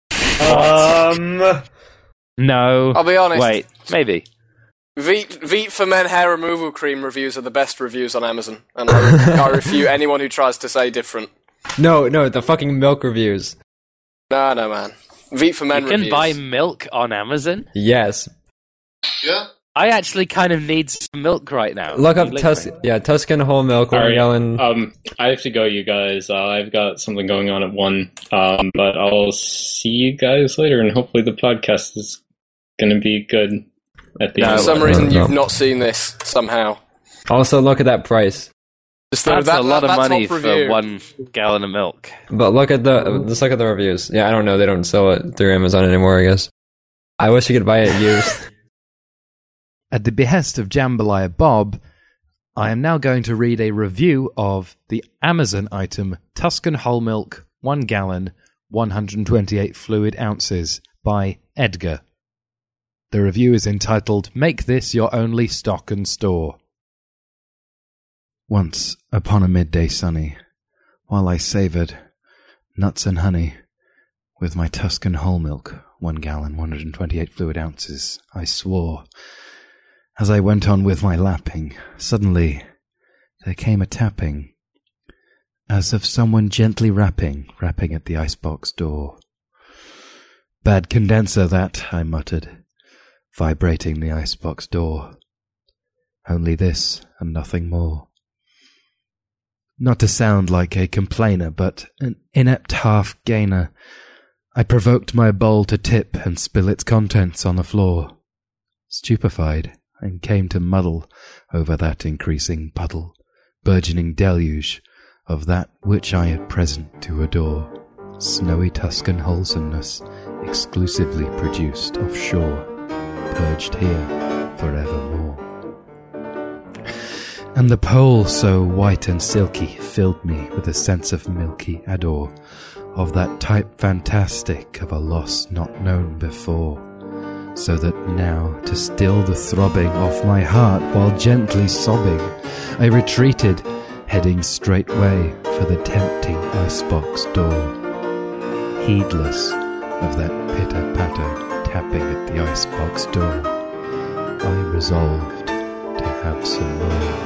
Um, No. I'll be honest. Wait, maybe. Veet, Veet for Men hair removal cream reviews are the best reviews on Amazon, and I, I refute anyone who tries to say different. No, no, the fucking milk reviews. No, no, man. Veet for Men You can reviews. buy milk on Amazon. Yes. Yeah. I actually kind of need some milk right now. Look up You Tus- listening? yeah, Tuscan whole milk, All one right, gallon. Um, I have to go, you guys. Uh, I've got something going on at one. Um, but I'll see you guys later, and hopefully the podcast is going to be good at the No, end. For some No, reason, no. you've not seen this somehow. Also, look at that price. Just That's that- a lot that- of that money top for review. one gallon of milk. But look at the just look at the reviews. Yeah, I don't know. They don't sell it through Amazon anymore, I guess. I wish you could buy it used. At the behest of Jambalaya Bob, I am now going to read a review of the Amazon item Tuscan Whole Milk, one gallon, one hundred twenty-eight fluid ounces, by Edgar. The review is entitled, Make This Your Only Stock and Store. Once upon a midday sunny, while I savoured nuts and honey with my Tuscan whole milk, one gallon, one hundred twenty-eight fluid ounces, I swore. As I went on with my lapping, suddenly there came a tapping, as of someone gently rapping, rapping at the icebox door. Bad condenser, that, I muttered, vibrating the icebox door. Only this, and nothing more. Not to sound like a complainer, but an inept half-gainer, I provoked my bowl to tip and spill its contents on the floor. Stupefied, and came to muddle over that increasing puddle, burgeoning deluge of that which I at present do adore. snowy Tuscan wholesomeness, exclusively produced offshore, purged here forevermore. And the pole so white and silky filled me with a sense of milky adore, of that type fantastic of a loss not known before, so that now, to still the throbbing of my heart while gently sobbing, I retreated, heading straightway for the tempting icebox door, heedless of that pitter-patter tapping at the icebox door. I resolved to have some more.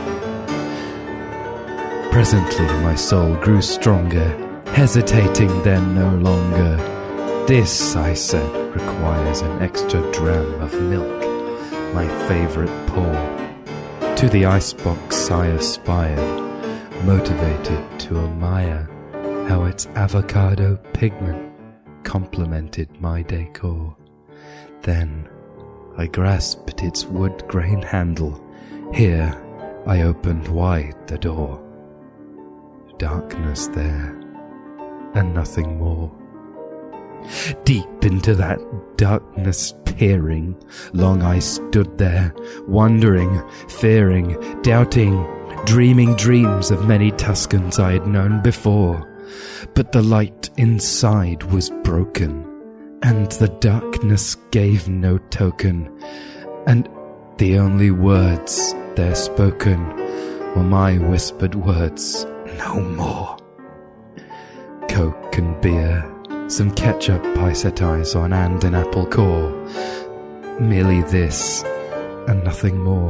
Presently my soul grew stronger, hesitating then no longer. This, I said, requires an extra dram of milk, my favourite pour. To the icebox I aspired, motivated to admire how its avocado pigment complemented my decor. Then I grasped its wood grain handle. Here I opened wide the door. Darkness there, and nothing more. Deep into that darkness peering, long I stood there, wondering, fearing, doubting, dreaming dreams of many Tuscans I had known before. But the light inside was broken, and the darkness gave no token, and the only words there spoken were my whispered words, no more. Coke and beer, some ketchup I set eyes on, and an apple core. Merely this, and nothing more.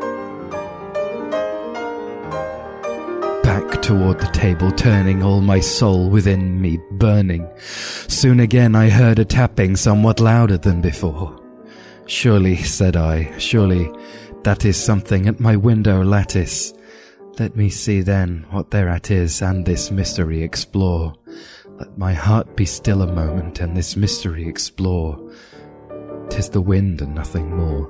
Back toward the table turning, all my soul within me burning. Soon again I heard a tapping somewhat louder than before. Surely, said I, surely that is something at my window lattice. Let me see then what thereat is, and this mystery explore. Let my heart be still a moment, and this mystery explore. 'Tis the wind and nothing more.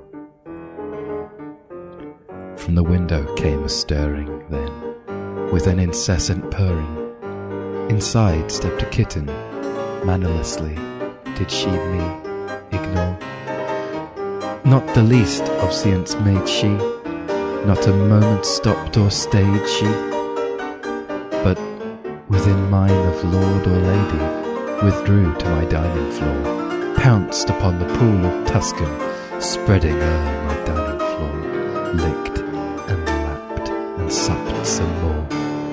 From the window came a stirring then, with an incessant purring. Inside stepped a kitten, mannerlessly did she me ignore. Not the least obseance made she, not a moment stopped or stayed she, but within mine of lord or lady, withdrew to my dining floor, pounced upon the pool of Tuscan, spreading o'er my dining floor, licked and lapped and supped some more.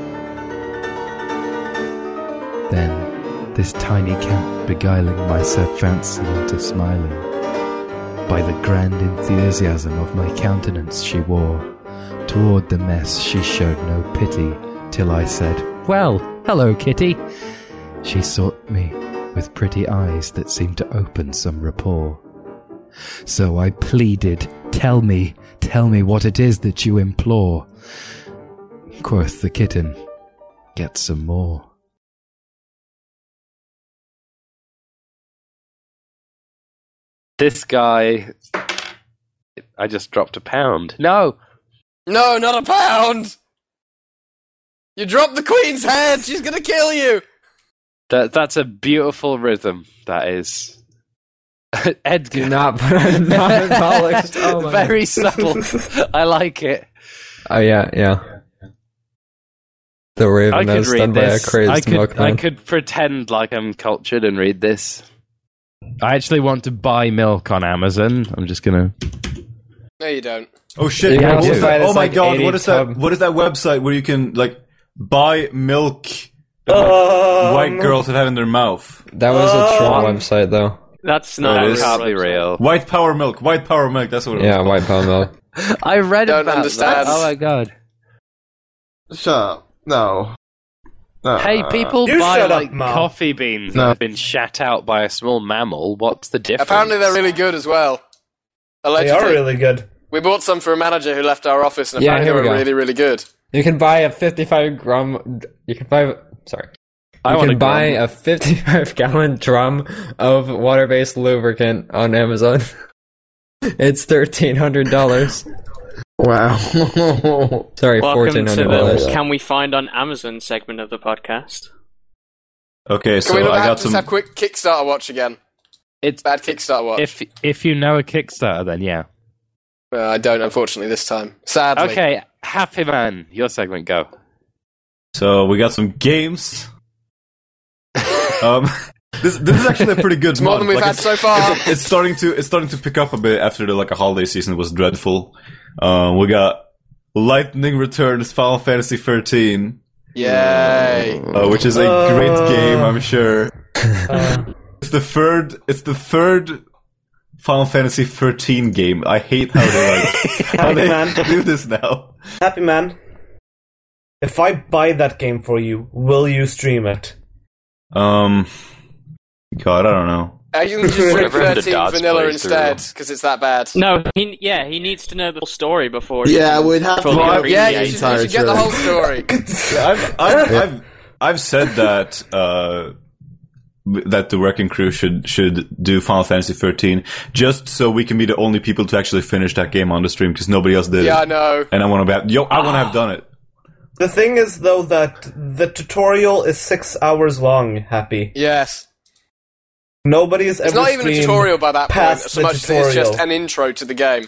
Then this tiny cat beguiling my sad fancy into smiling, by the grand enthusiasm of my countenance she wore, toward the mess she showed no pity, till I said, "Well, hello, kitty." She sought me with pretty eyes that seemed to open some rapport. So I pleaded, "Tell me, tell me what it is that you implore." Quoth the kitten, "Get some more." This guy... I just dropped a pound. No! No, not a pound! You dropped the Queen's head! She's gonna kill you! That That's a beautiful rhythm, that is. Edgar. Not, not polished. Oh my Very God. subtle. I like it. Oh, yeah, yeah. The I Raven could is read done by a this. crazed I could, milkman. I could pretend like I'm cultured and read this. I actually want to buy milk on Amazon. I'm just gonna. No, you don't. Oh shit! Yeah, What I was do. that? It's Oh my like god! eighty What is that? tub. What is that website where you can like buy milk that Um, white girls have had in their mouth? That was a troll Um, website, though. That's No, not it is. Can't be real. White power milk. White power milk. That's what it Yeah, was. white power milk. I read Don't about understand. that. Oh my god. Shut up. No. No. Hey, people You buy shut up, like Mal. coffee beans No. that have been shat out by a small mammal. What's the difference? Apparently they're really good as well. They Allegedly. are really good. We bought some for a manager who left our office, and Yeah, apparently here they we were go. really, really good. You can buy a fifty-five gram. You can buy. Sorry. I You want can a buy gram. a fifty-five gallon drum of water-based lubricant on Amazon. It's thirteen hundred dollars. Wow. Sorry, Welcome fourteen to hundred the dollars. Can We Find on Amazon segment of the podcast. Okay, Can so we not I have, got just some. have quick Kickstarter watch again? It's bad Kickstarter watch. If if you know a Kickstarter, then yeah. Uh, I don't, unfortunately, this time. Sadly. Okay, Happy Man, your segment, go. So we got some games. um, this this is actually a pretty good. It's more month. than we've Like, had it's, so far. It's, it's starting to it's starting to pick up a bit after the like a holiday season was dreadful. Um, we got Lightning Returns, Final Fantasy thirteen. Yay! Uh, which is a Uh. great game, I'm sure. Uh, It's the third. It's the third Final Fantasy thirteen game. I hate how they like how Happy they Man. do this now. Happy Man. If I buy that game for you, will you stream it? Um, God, I don't know. I think you just bring Whatever the thirteen dots vanilla plays instead, because it's that bad. No, he yeah, he needs to know the whole story before. Yeah, he can we'd have to fully know appreciate Yeah, the you should, it. you should get the whole story. Yeah, I've, I've, I've, I've said that uh, that the Wrecking Crew should should do Final Fantasy thirteen just so we can be the only people to actually finish that game on the stream because nobody else did. Yeah, I it. know. And I want to be. Yo, I want to have done it. The thing is, though, that the tutorial is six hours long, Happy. Yes. Nobody has It's ever not even a streamed tutorial by that point, past so the much as it's just tutorial. an intro to the game.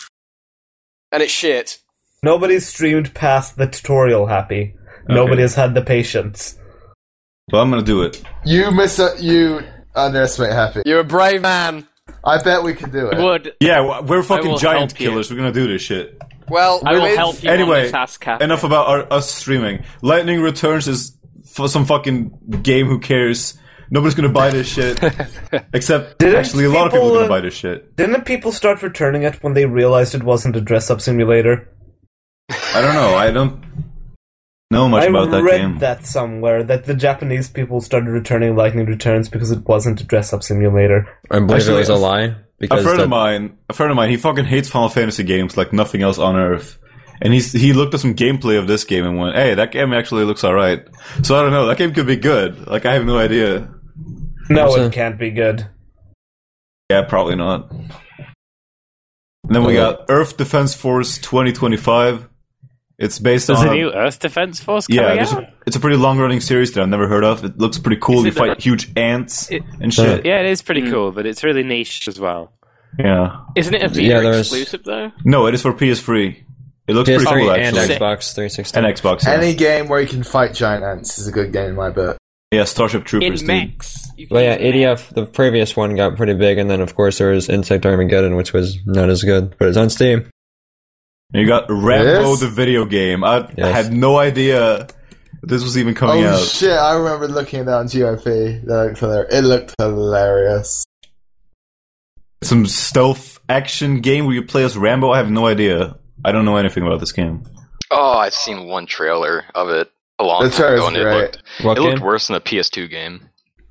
And it's shit. Nobody's streamed past the tutorial, Happy. Nobody has had the patience. Well, I'm gonna do it. You miss a, you underestimate Happy. You're a brave man. I bet we could do it. Would Yeah, we're I fucking will giant help you. killers. We're gonna do this shit. Well, I will with- help you Anyway, on this task, Cap. Enough about our, us streaming. Lightning Returns is for some fucking game. Who cares? Nobody's gonna buy this shit. Except, Didn't actually, a lot of people are people, gonna uh, buy this shit. Didn't people start returning it when they realized it wasn't a dress-up simulator? I don't know. I don't know much I about that read game. that somewhere, that the Japanese people started returning Lightning Returns because it wasn't a dress-up simulator. I believe Actually, it was a a- lie. A Because friend that- of mine, a friend of mine, he fucking hates Final Fantasy games like nothing else on earth. And he's he looked at some gameplay of this game and went, "Hey, that game actually looks alright." So I don't know. That game could be good. Like I have no idea. No, What's it that? can't be good. Yeah, probably not. And then we got Earth Defense Force twenty twenty-five. It's based There's on a new Earth Defense Force coming yeah. there's out? A, it's a pretty long-running series that I've never heard of. It looks pretty cool. Is You it fight the- huge ants It- and shit. Yeah, it is pretty Mm. cool, but it's really niche as well. Yeah. Isn't it a Vita Yeah, there's- exclusive though? No, it is for P S three. It looks P S pretty three cool and actually. Xbox three sixty. And Xbox. Yeah. Any game where you can fight giant ants is a good game in my book. yeah, Starship Troopers. In dude. mechs. You can Well, yeah, use A D F, the previous one got pretty big, and then of course there was Insect Armageddon, which was not as good, but it's on Steam. And you got Rambo Yes? the video game. I Yes. had no idea this was even coming Oh out. shit! I remember looking at that on G O P. That looked hilar- It looked hilarious. Some stealth action game where you play as Rambo. I have no idea. I don't know anything about this game. Oh, I've seen one trailer of it a long The time trailer's ago, and it great. looked What it looked game? worse than the P S two game.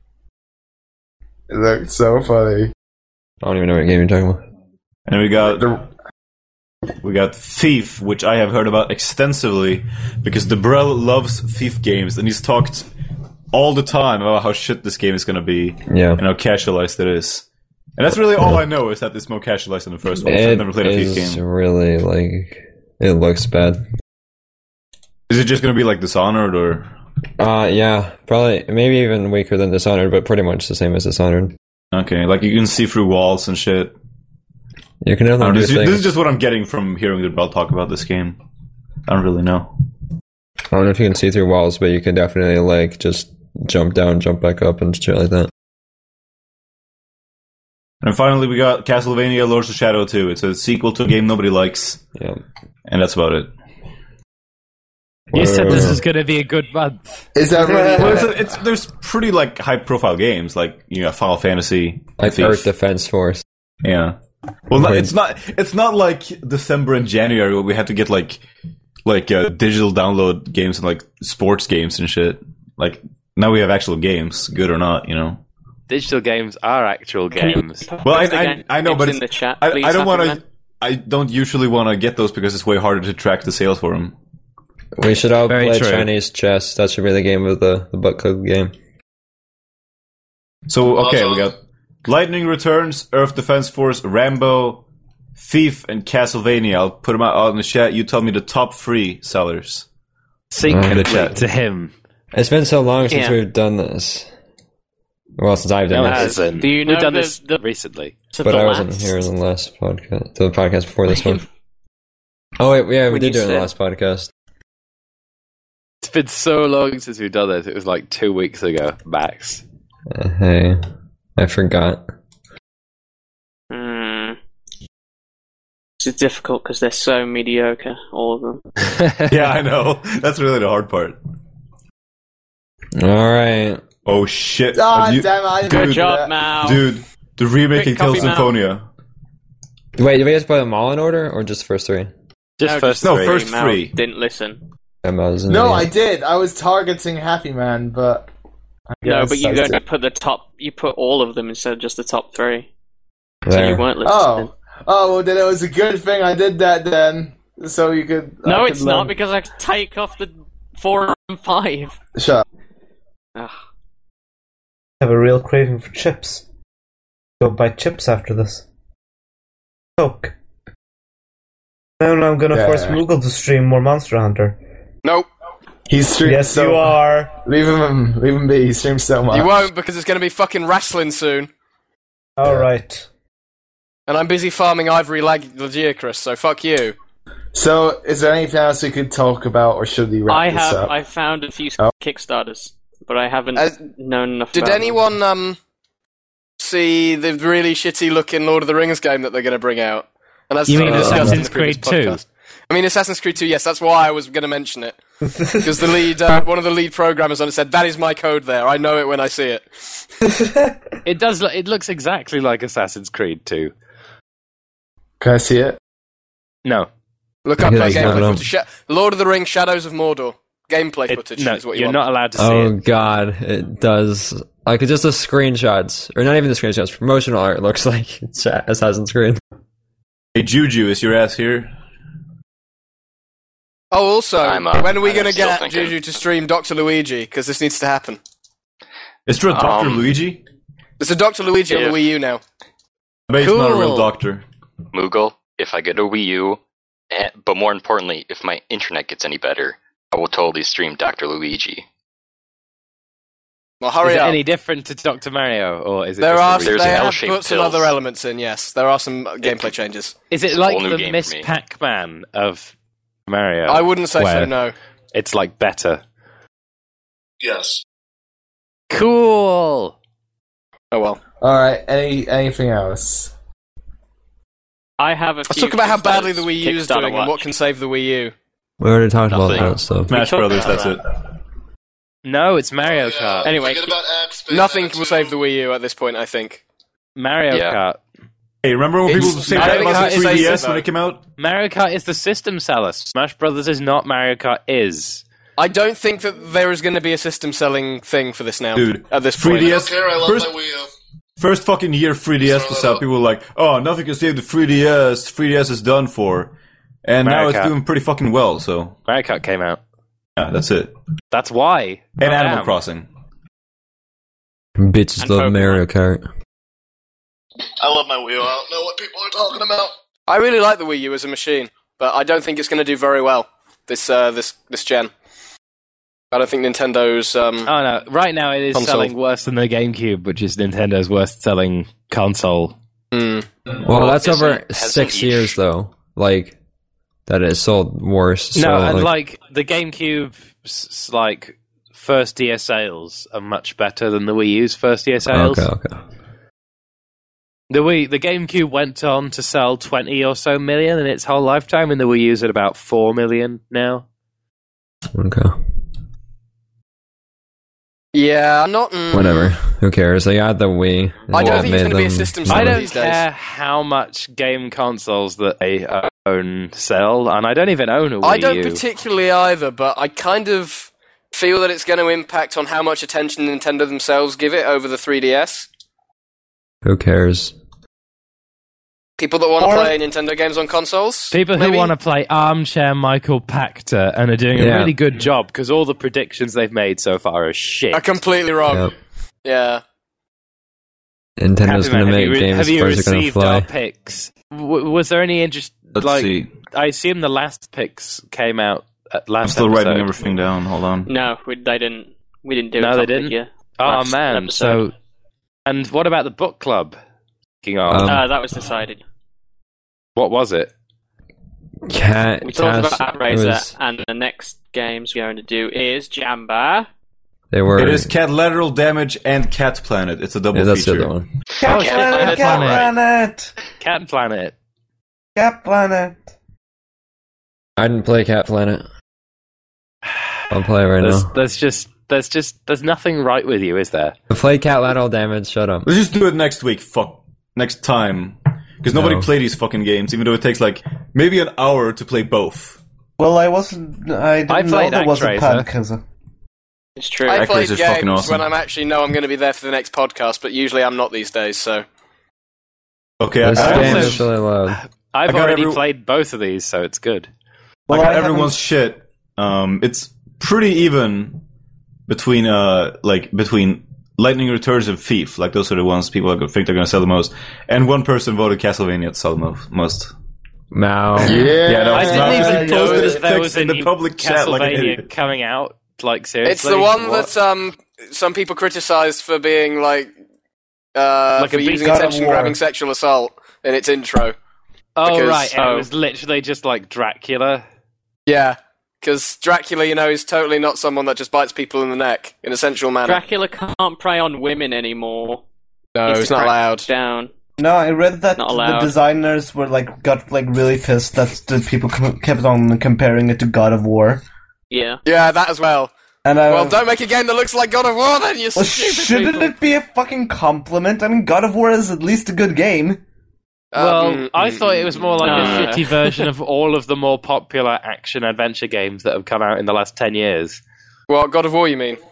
It looked so funny. I don't even know what game you're talking about. And we got The- we got Thief, which I have heard about extensively because Debrel loves Thief games, and he's talked all the time about how shit this game is going to be Yeah. and how casualized it is. And that's really all I know is that it's more casualized than the first one. So I've It never played a Thief is game. really, like, it looks bad. Is it just going to be like Dishonored or? Uh, yeah, probably, maybe even weaker than Dishonored, but pretty much the same as Dishonored. Okay, like you can see through walls and shit. You can I don't know, definitely this, do this things. is just what I'm getting from hearing Debrel talk about this game. I don't really know. I don't know if you can see through walls, but you can definitely, like, just jump down, jump back up, and shit like that. And finally, we got Castlevania Lords of Shadow two. It's a sequel to a game nobody likes. Yeah. And that's about it. You said this was going to be a good month. Is that really? Well, it's, it's, there's pretty like high profile games like you know Final Fantasy, Like Thief. Earth Defense Force. Yeah. Well, not, it's not. It's not like December and January where we had to get like like uh, digital download games and like sports games and shit. Like now we have actual games, good or not, you know. Digital games are actual games. Well, I Post the I, games I know, but in it's, the chat, I, please, I don't Happy want to. Man. I don't usually want to get those because it's way harder to track the sales for them. We should all Very play true. Chinese chess. That should be the game of the, the butt cook game. So okay, we Also- got Lightning Returns, Earth Defense Force, Rambo, Thief, and Castlevania. I'll put them out in the chat. You tell me the top three sellers. Secretly In the chat. to him. It's been so long since Yeah. we've done this. Well, since I've done No, it this. hasn't. Do you know We've done the- this the- recently. So But the I wasn't last- here in the last podcast. The podcast before this one. Oh, wait, yeah, we When did you do it in the said- last podcast. It's been so long since we've done this. It was like two weeks ago, max. Uh, hey, I forgot. Hmm. It's difficult because they're so mediocre, all of them. Yeah, I know. That's really the hard part. Alright. Oh shit! Ah, Have you- damn it, I didn't Good do job, that. Mao. dude. The remake Quick, of Kill copy, Mao. Symphonia. Wait, do we have to play them all in order, or just first three? Just No, first No, three. first Mao three. Didn't listen. Um, I was an No, I idiot. did. I was targeting Happy Man, but I No, guess but you I only did. put the top. You put all of them instead of just the top three. So There. you weren't listening. Oh, oh, well, then it was a good thing I did that then, so you could. I No, could it's learn. not because I take off the four and five. Shut up. Ugh. I have a real craving for chips. Go buy chips after this. Coke. Now I'm gonna Yeah. force Moogle to stream more Monster Hunter. Nope. He's streaming Yes, so you are. Leave him, leave him be. He streams so much. You won't because it's going to be fucking wrestling soon. All right. And I'm busy farming Ivory Lag- Lagiacrus, so fuck you. So, is there anything else we could talk about, or should we wrap I this have. up? I found a few Oh. Kickstarters, but I haven't Uh, known enough. Did about them. anyone um see the really shitty looking Lord of the Rings game that they're going to bring out? And as You mean we discussed in Assassin's the previous Creed two? podcast. I mean Assassin's Creed two. Yes, that's why I was going to mention it because the lead, uh, one of the lead programmers on it said that is my code. There, I know it when I see it. It does. Look, it looks exactly like Assassin's Creed two. Can I see it? No, Look up Yeah, uh, it's gameplay not footage. Sha- Lord of the Rings: Shadows of Mordor gameplay it, footage no, is what you you're want. not allowed to see Oh it. god, it does. Like, it's just the screenshots. Or not even the screenshots, promotional art looks like it's Assassin's Creed. Hey Juju, is your ass here? Oh, also, I'm, uh, when are we I'm going to still get thinking. Juju to stream Doctor Luigi? Because this needs to happen. Is there a Doctor Um, Luigi? There's a Doctor Luigi on Yeah. the Wii U now. I bet he's not a real Cool. doctor. Moogle, if I get a Wii U, eh, but more importantly, if my internet gets any better, I will totally stream Doctor Luigi. Well, hurry is it up. any different to Doctor Mario, or is it? There just are a re- There's they an have L-shaped put some pills. other elements in. Yes, there are some gameplay changes. Is it It's a like whole new the game for Miss me. Pac-Man of Mario? I wouldn't say so. where No. It's like better. Yes. Cool. Oh well. All right. Any anything else? I have a. Let's few talk about how badly the Kickstarters- Wii U is Kickstarter doing and what watch. can save the Wii U. We already talked about Nothing. that stuff. Smash talked Brothers, about that's it. No, it's Mario Yeah, Kart. Anyway, forget about X, Big Nothing Man will two. save the Wii U at this point. I think. Mario Yeah. Kart. Hey, remember when It's- people say I that don't about think the it's three D S safe, when though. it came out? Mario Kart is the system seller. Smash Brothers is not. Mario Kart is. I don't think that there is going to be a system selling thing for this now. Dude, at this point. I don't three D S care, I love first, my Wii U. first fucking year three D S was out, people were like, oh, nothing can save the three D S, three D S is done for. And Mario now it's Kart. doing pretty fucking well, so Mario Kart came out. yeah, that's it. That's why. And Oh, Animal damn. Crossing. Bitches And love Pokemon. Mario Kart. I love my Wii U. I don't know what people are talking about. I really like the Wii U as a machine, but I don't think it's going to do very well this uh, this this gen. I don't think Nintendo's. Um, Oh no! Right now, it is Console. selling worse than the GameCube, which is Nintendo's worst-selling console. hmm. Well, Well, that's isn't- over hasn't six each- years, though. Like, that it sold worse. no, so, and like, like the GameCube's like first year sales are much better than the Wii U's first year sales. okay, okay. The Wii, the GameCube went on to sell twenty or so million in its whole lifetime, and the Wii U's at about four million now. Okay. Yeah, I'm not. Mm, Whatever. Who cares? They got the Wii. I don't That think it's made gonna be a them- system I seller don't these days. care how much game consoles that they own sell, and I don't even own a Wii I don't U. particularly either, but I kind of feel that it's going to impact on how much attention Nintendo themselves give it over the three D S. Who cares? People that want to Or- play Nintendo games on consoles. People who maybe? want to play armchair Michael Pachter and are doing a Yeah. really good job because all the predictions they've made so far are shit. are completely wrong. Yep. Yeah. Nintendo's Happy going Man, to have make you, re- games have you first are going to received our fly. picks? W- was there any interest? Let's like, see. I assume the last picks came out at last I'm still episode. writing everything down. Hold on. No, we, they didn't. We didn't do No, a they topic didn't? yet. Oh Last man! episode. So And what about the book club? King of, Um, uh, that was decided. what was it? Cat. We talked Task- about it Actraiser, was- and the next games we're going to do is Jamba. They were. It is Cat Lateral Damage and Cat Planet. It's a double Yeah, that's the feature. other one. Cat Oh, Planet, Cat Cat Planet. Planet, Cat Planet. Cat Planet. I didn't play Cat Planet. I'll play it right There's, now. there's just, there's just, there's nothing right with you, is there? I played Cat Lateral Damage. Shut up. Let's just do it next week. Fuck. Next time. Because nobody No. play these fucking games, even though it takes like maybe an hour to play both. Well, I wasn't. I didn't I know played there was a Actraiser. podcast. It's true. I Actraiser's play fucking games awesome. when I'm actually know I'm going to be there for the next podcast, but usually I'm not these days. So Okay, I, This I, game also- is really loud. I've I got already every- played both of these, so it's good. I Well, got I haven't- everyone's shit. Um, it's pretty even between uh like between Lightning Returns and Thief. Like those are the ones people are gonna think they're going to sell the most. And one person voted Castlevania to sell the mo- most. Mao. Yeah, Yeah, that I was didn't not- even I know posted his that there was text a in the new public chat like an Castlevania idiot. coming out. Like seriously, it's the one What? that um some people criticised for being like uh Like for a using God of attention War. grabbing sexual assault in its intro. Oh because- right, and oh. it was literally just like Dracula. Yeah, because Dracula, you know, is totally not someone that just bites people in the neck in a sensual manner. Dracula can't prey on women anymore. no, Needs it's to not crack allowed. Down. No, I read that Not the allowed. designers were like got like really pissed that the people com- kept on comparing it to God of War. Yeah. Yeah, that as well. And I Well, don't make a game that looks like God of War, then you Well, stupid shouldn't people. it be a fucking compliment? I mean, God of War is at least a good game. Well, Um, I thought it was more like No. a shitty version of all of the more popular action adventure games that have come out in the last ten years. What, God of War, you mean?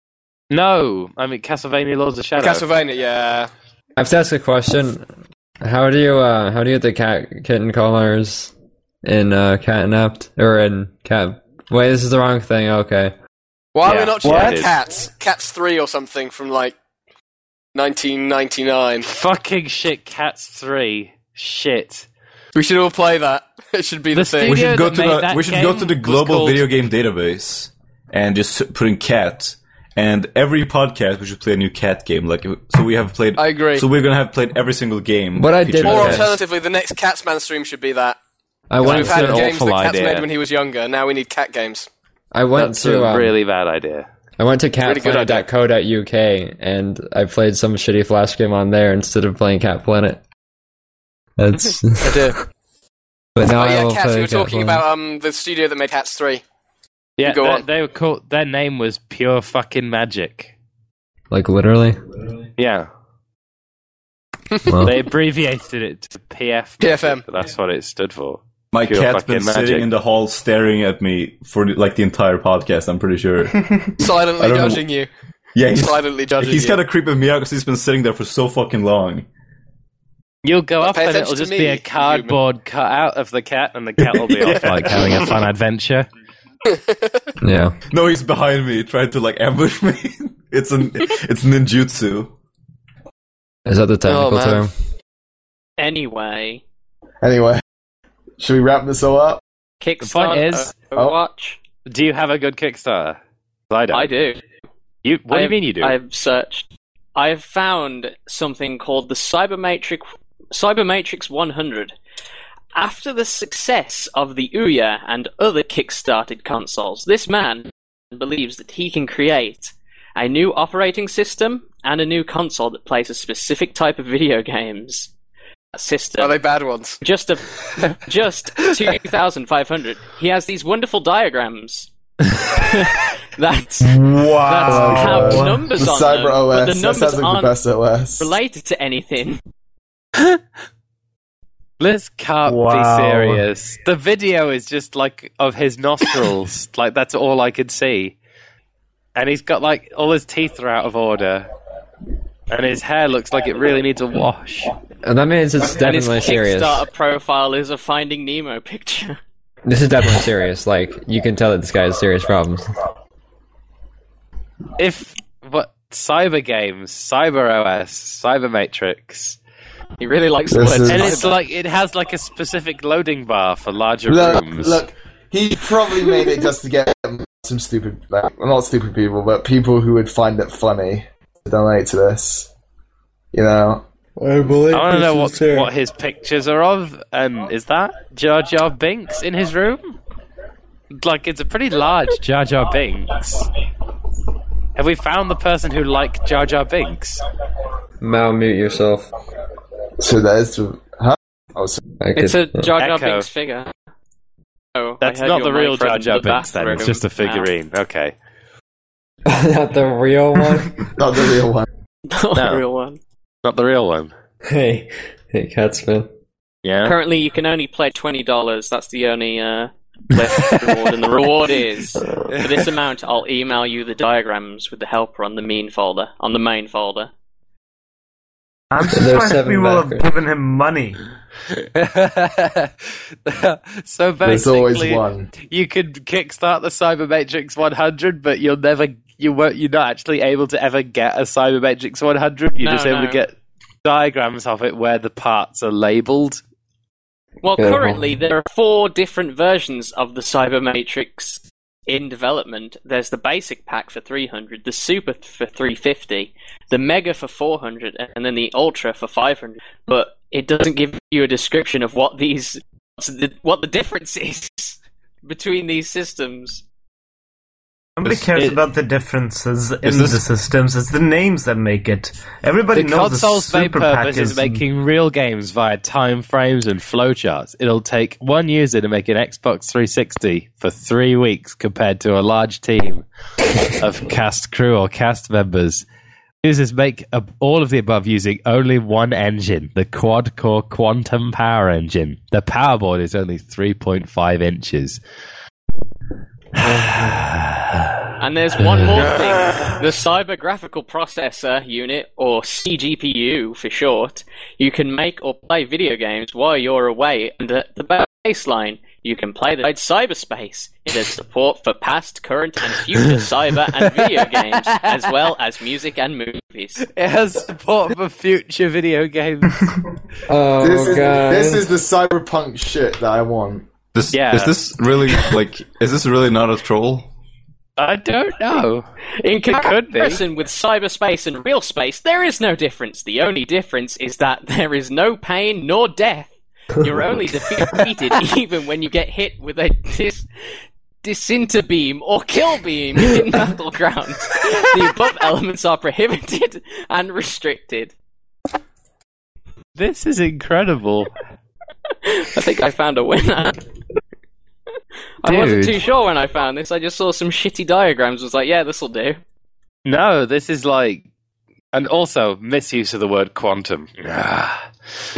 No, I mean Castlevania Lords of Shadow. Castlevania, yeah. I have to ask a question. How do you uh how do you get the cat kitten collars in uh Catnapped or in Cat? Wait, this is the wrong thing. Okay. Why are Yeah. we not What? choosing Cats? Cats three or something from, like, nineteen ninety-nine. Fucking shit, Cats three. Shit. We should all play that. It should be the, The thing. We studio should go that to made the that we should go game to the was global called- video game database and just put in cat. And every podcast we should play a new cat game. Like so, we have played. I agree. So we're gonna have played every single game. What I did featuring Or Okay. cats. alternatively, the next Catsman stream should be that. I We've went had an to games that awful Cats idea. made when he was younger. Now we need cat games. I went That's to a um, really bad idea. I went to Really good cat planet dot co dot U K and I played some shitty Flash game on there instead of playing Cat Planet. That's I do. but now Oh I yeah, will Cats. play You were Cat talking Planet. about um the studio that made Cats three. Yeah, Go they, on. they were called. Their name was Pure Fucking Magic. Like literally. Yeah, Well, they abbreviated it to P F. P F M. But that's what it stood for. My Pure cat's been fucking sitting magic. in the hall staring at me for like the entire podcast. I'm pretty sure. Silently I don't know- judging you. Yeah, he's, Silently judging he's you. kind of creeping me out because he's been sitting there for so fucking long. You'll go Well, up pay and attention it'll just to be me, a cardboard cutout of the cat, and the cat will be off Yeah. like having a fun adventure. yeah. No, he's behind me, trying to like ambush me. It's an it's ninjutsu. Is that the technical man. term? Anyway, Anyway, should we wrap this all up? Kickstarter point is- Overwatch. Do you have a good Kickstarter? I don't. I do. You? What do you I've- mean you do? I've searched. I've found something called the Cybermatrix Cybermatrix one hundred. After the success of the Ouya and other kickstarted consoles, this man believes that he can create a new operating system and a new console that plays a specific type of video games system. Are they bad ones? Just a just two thousand five hundred. He has these wonderful diagrams. That's Wow. that's how numbers the on Cyber them, O but S. the That numbers sounds like the aren't best O S. related to anything. This can't Wow. be serious. The video is just like of his nostrils. Like that's all I could see. And he's got like all his teeth are out of order. And his hair looks like it really needs a wash. And that means it's And his definitely serious. Kickstarter profile is a Finding Nemo picture. This is definitely serious. Like you can tell that this guy has serious problems. If what cyber games, cyber O S, cyber matrix. He really likes the This word is- And it's cyber. like it has like a specific loading bar for larger Look, rooms. look, he probably made it just to get some stupid, like, well, not stupid people, but people who would find it funny to donate to this. You know. I want to know what what his pictures are of. Um, is that Jar Jar Binks in his room? Like, it's a pretty large Jar Jar Binks. Have we found the person who liked Jar Jar Binks? Mal, mute yourself. So that is the huh? Oh, so I It's a could- Jar Jar Echo. Binks figure. Oh, That's I heard not your the real mic Jar from Jar the Binks then, it's bathroom. just a figurine. Okay. Not the real one. not the real one. Not No. the real one. Not the real one. Hey, hey, Catsman. Yeah? Currently, you can only play twenty dollars. That's the only uh, left reward, and the reward is for this amount. I'll email you the diagrams with the helper on the main folder. On the main folder. I'm There's surprised seven people have backers. given him money. So There's always basically, one. you could kickstart the Cybermatrix one hundred, but you'll never, you won't, you're not actually able to ever get a Cybermatrix one hundred. You're No, just able no. to get diagrams of it where the parts are labeled. Well, Yeah. currently there are four different versions of the Cybermatrix in development. There's the basic pack for three hundred, the super for three fifty, the mega for four hundred, and then the ultra for five hundred. But it doesn't give you a description of what these, what's the, what the difference is between these systems. Nobody Is cares it- about the differences in this- the systems. It's the names that make it. Everybody The knows console's the main super purpose pack is is making real games via time frames and flowcharts. It'll take one user to make an Xbox three sixty for three weeks compared to a large team of cast crew or cast members. Users make a, all of the above using only one engine, the quad-core quantum power engine. The power board is only three point five inches. And there's one more thing. The Cyber Graphical Processor Unit, or C G P U for short, you can make or play video games while you're away, and at the baseline, you can play the cyberspace. It has support for past, current, and future cyber and video games, as well as music and movies. It has support for future video games. Oh this is god. this is the cyberpunk shit that I want. This, Yeah. Is this really like? Is this really not a troll? I don't know. In could be. comparison with cyberspace and real space, there is no difference. The only difference is that there is no pain nor death. You're only defeated even when you get hit with a dis- disinter beam or kill beam in Battleground. The above elements are prohibited and restricted. This is incredible. I think I found a winner. I wasn't Dude. too sure when I found this. I just saw some shitty diagrams. Was like, yeah, this'll do. No, this is like, and also misuse of the word quantum. Ah.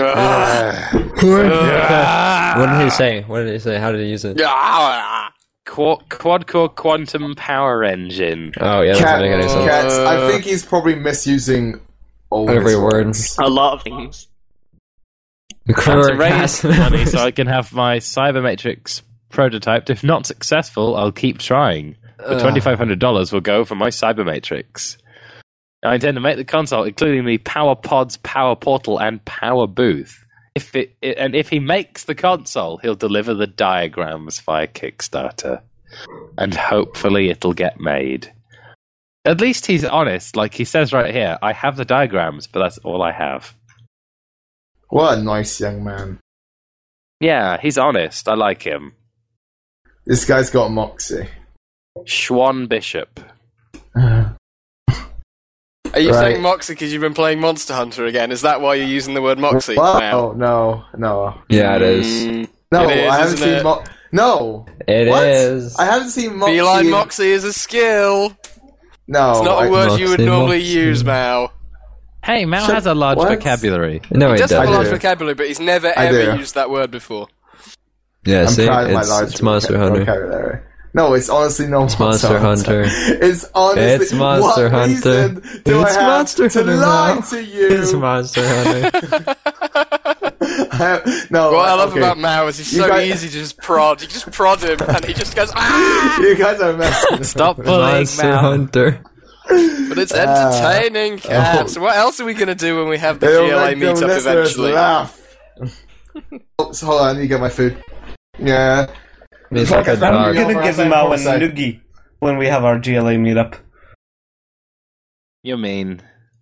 What did he say? What did he say? How did he use it? Quad, quad core quantum power engine. Oh yeah, that's Cat, what I gotta say. Cats, I think he's probably misusing all Every his word. words. A lot of things. And to Correct. raise money so I can have my Cybermatrix prototyped. If not successful, I'll keep trying. The twenty-five hundred dollars will go for my Cybermatrix. I intend to make the console, including the Power Pods, Power Portal, and Power Booth. If it, it and if he makes the console, he'll deliver the diagrams via Kickstarter, and hopefully it'll get made. At least he's honest. Like he says right here, I have the diagrams, but that's all I have. What a nice young man. Yeah, he's honest. I like him. This guy's got moxie. Schwan Bishop. Are you Right. saying Moxie because you've been playing Monster Hunter again? Is that why you're using the word Moxie What? now? Oh, no, no. Yeah, it is. Mm, No, it is, I haven't isn't seen it? Mo- No! It What? is. I haven't seen Moxie. Feline in- Moxie is a skill. No. It's not a I- word you would Moxie, normally Moxie. use, Mao. Hey, Mal Shut- has a large what? vocabulary. No, He he does have a doesn't. large do. vocabulary, but he's never I ever do. used that word before. Yeah, I'm see, proud of my it's, large it's Monster voca- Hunter. vocabulary. No, it's honestly no It's Monster Hunter. It's honestly It's Monster what Hunter. reason do It's I have Monster to Hunter lie now. to you? It's Monster Hunter. I- no, What I love okay. about Mao is he's You so guys- easy to just prod. You just prod him, and he just goes, ah! You guys are messing. Stop bullying Monster Mal. Hunter. But it's entertaining, Uh, cat. oh. So what else are we going to do when we have the It'll G L A make the meetup listeners eventually? laugh. Oh, so hold on, I need to get my food. Yeah. He's like a Podcast I'm dog. Over gonna give outside, Mao a outside. noogie when we have our G L A meetup. You mean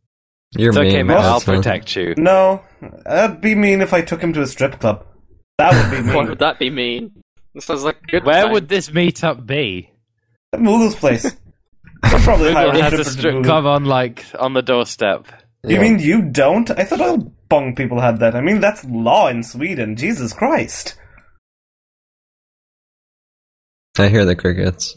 You're It's okay, mean, man. I'll Austin. protect you. No, that'd be mean if I took him to a strip club. That would be Why mean. would that be mean? This sounds like a good Where time. would this meetup be? At Moogle's place. I'll probably hire Google a has a stripper to strip Moogle. club on like on the doorstep. You mean you don't? I thought all bong people had that. I mean, that's law in Sweden. Jesus Christ. I hear the crickets.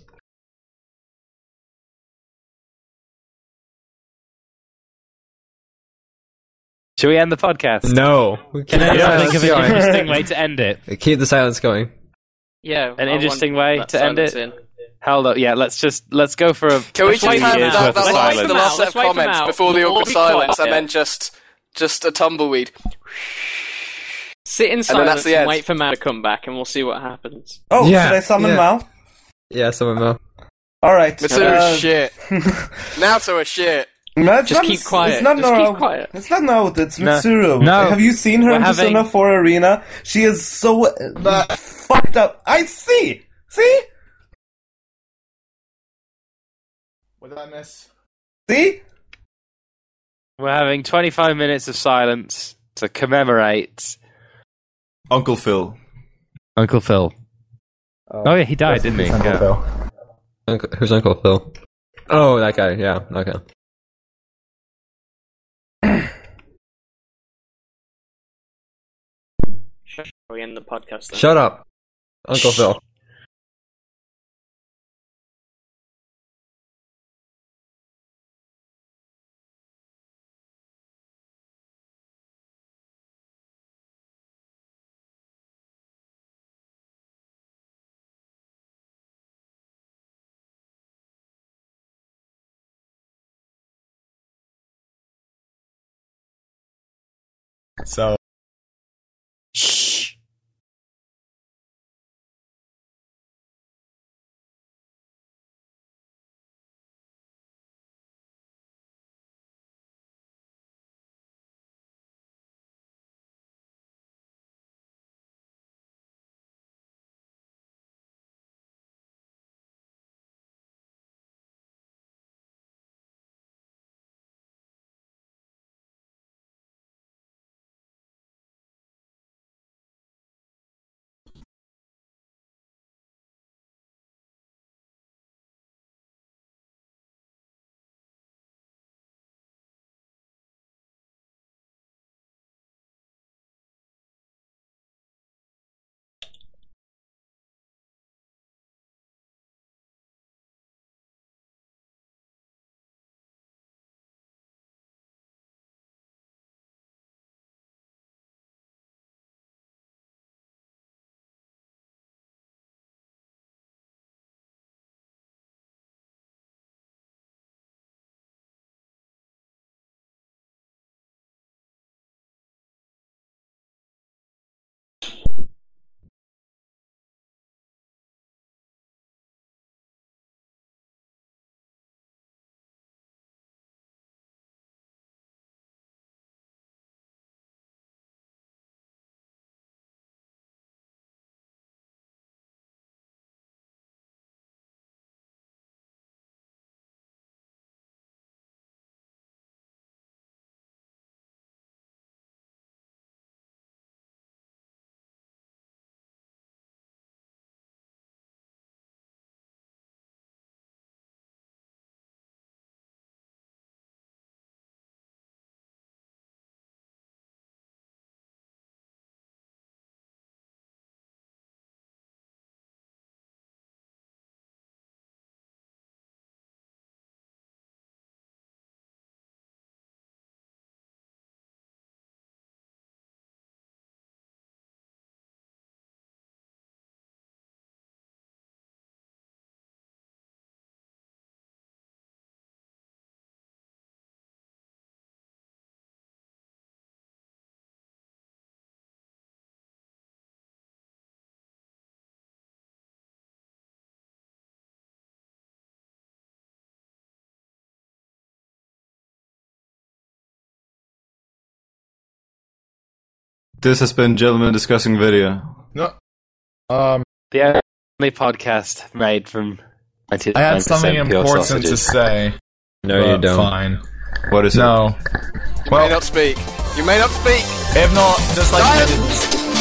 Should we end the podcast? No. Can anyone Yeah, think of let's an go. interesting way to end it? Keep the silence going. Yeah, An I interesting want way that to end it. silence in. Hold up, yeah. Let's just let's go for a. Can we a just few have years that, worth that of last, silence? the last set Let's of wait for comments Mal. before the We'll all awkward be silence, quiet. and then just just a tumbleweed? Sit in then silence that's the and end. wait for Mal to come back, and we'll see what happens. Oh, Yeah, should I summon yeah. Mal? Yeah, someone Mal. Alright. Mitsuru uh, shit. Naoto is shit. No, it's Just not, keep quiet. It's not Just Naoto. keep quiet. It's not Naoto, it's No. Mitsuru. No. Have you seen her We're in having- Persona four Arena? She is so uh, fucked up. I see! See? What did I miss? See? We're having twenty-five minutes of silence to commemorate Uncle Phil. Uncle Phil. Oh yeah, he died, didn't he? Uncle Yeah. Phil. Uncle, who's Uncle Phil? Oh, that guy. Yeah, okay. Shall we end the podcast then? Shut up, Uncle Phil. So. This has been Gentlemen Discussing Video. No. Um. The only podcast made from I had something ninety-nine percent pure important to sausages. say. No, you but don't. Fine. What is no. it? You may not speak. You may not speak. If not, just like you did.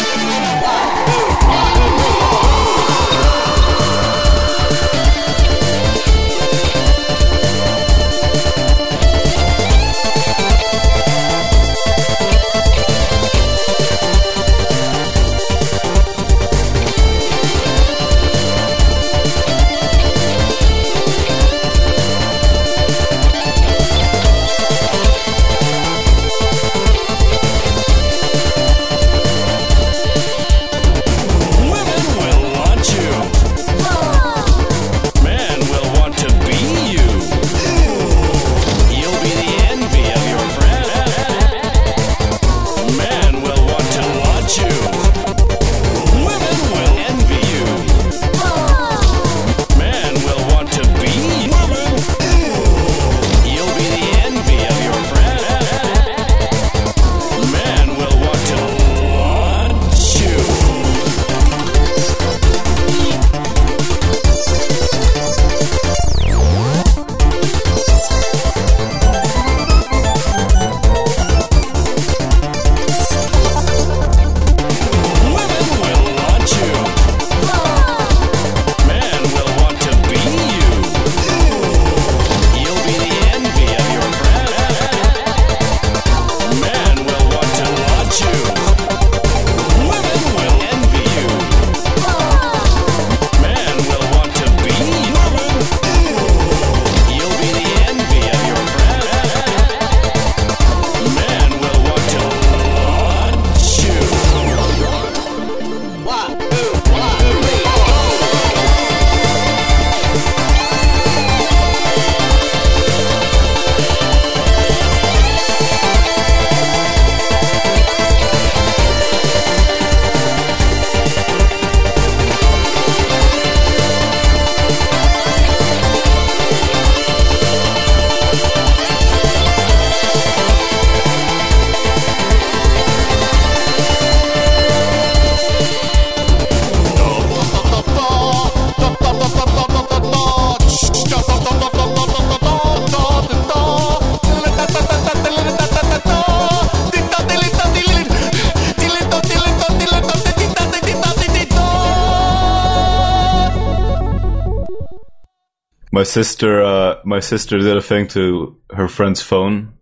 My sister, uh, my sister did a thing to her friend's phone.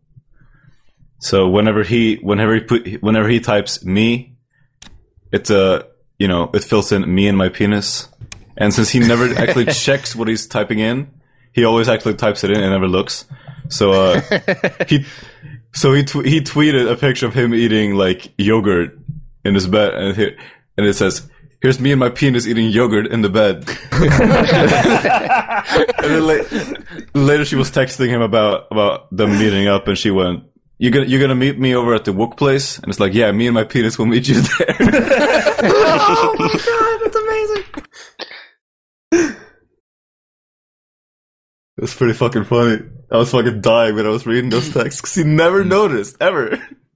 So whenever he, whenever he put, whenever he types me, it, uh, you know, it fills in me and my penis. And since he never actually checks what he's typing in, he always actually types it in and never looks. So, uh, he, so he tw- he tweeted a picture of him eating like yogurt in his bed, and he, and it says, "Here's me and my penis eating yogurt in the bed." And then la- later she was texting him about, about them meeting up, and she went, "You gonna you're gonna meet me over at the Wook place?" And it's like, "Yeah, me and my penis will meet you there." Oh my god, that's amazing. It was pretty fucking funny. I was fucking dying when I was reading those texts because he never noticed ever.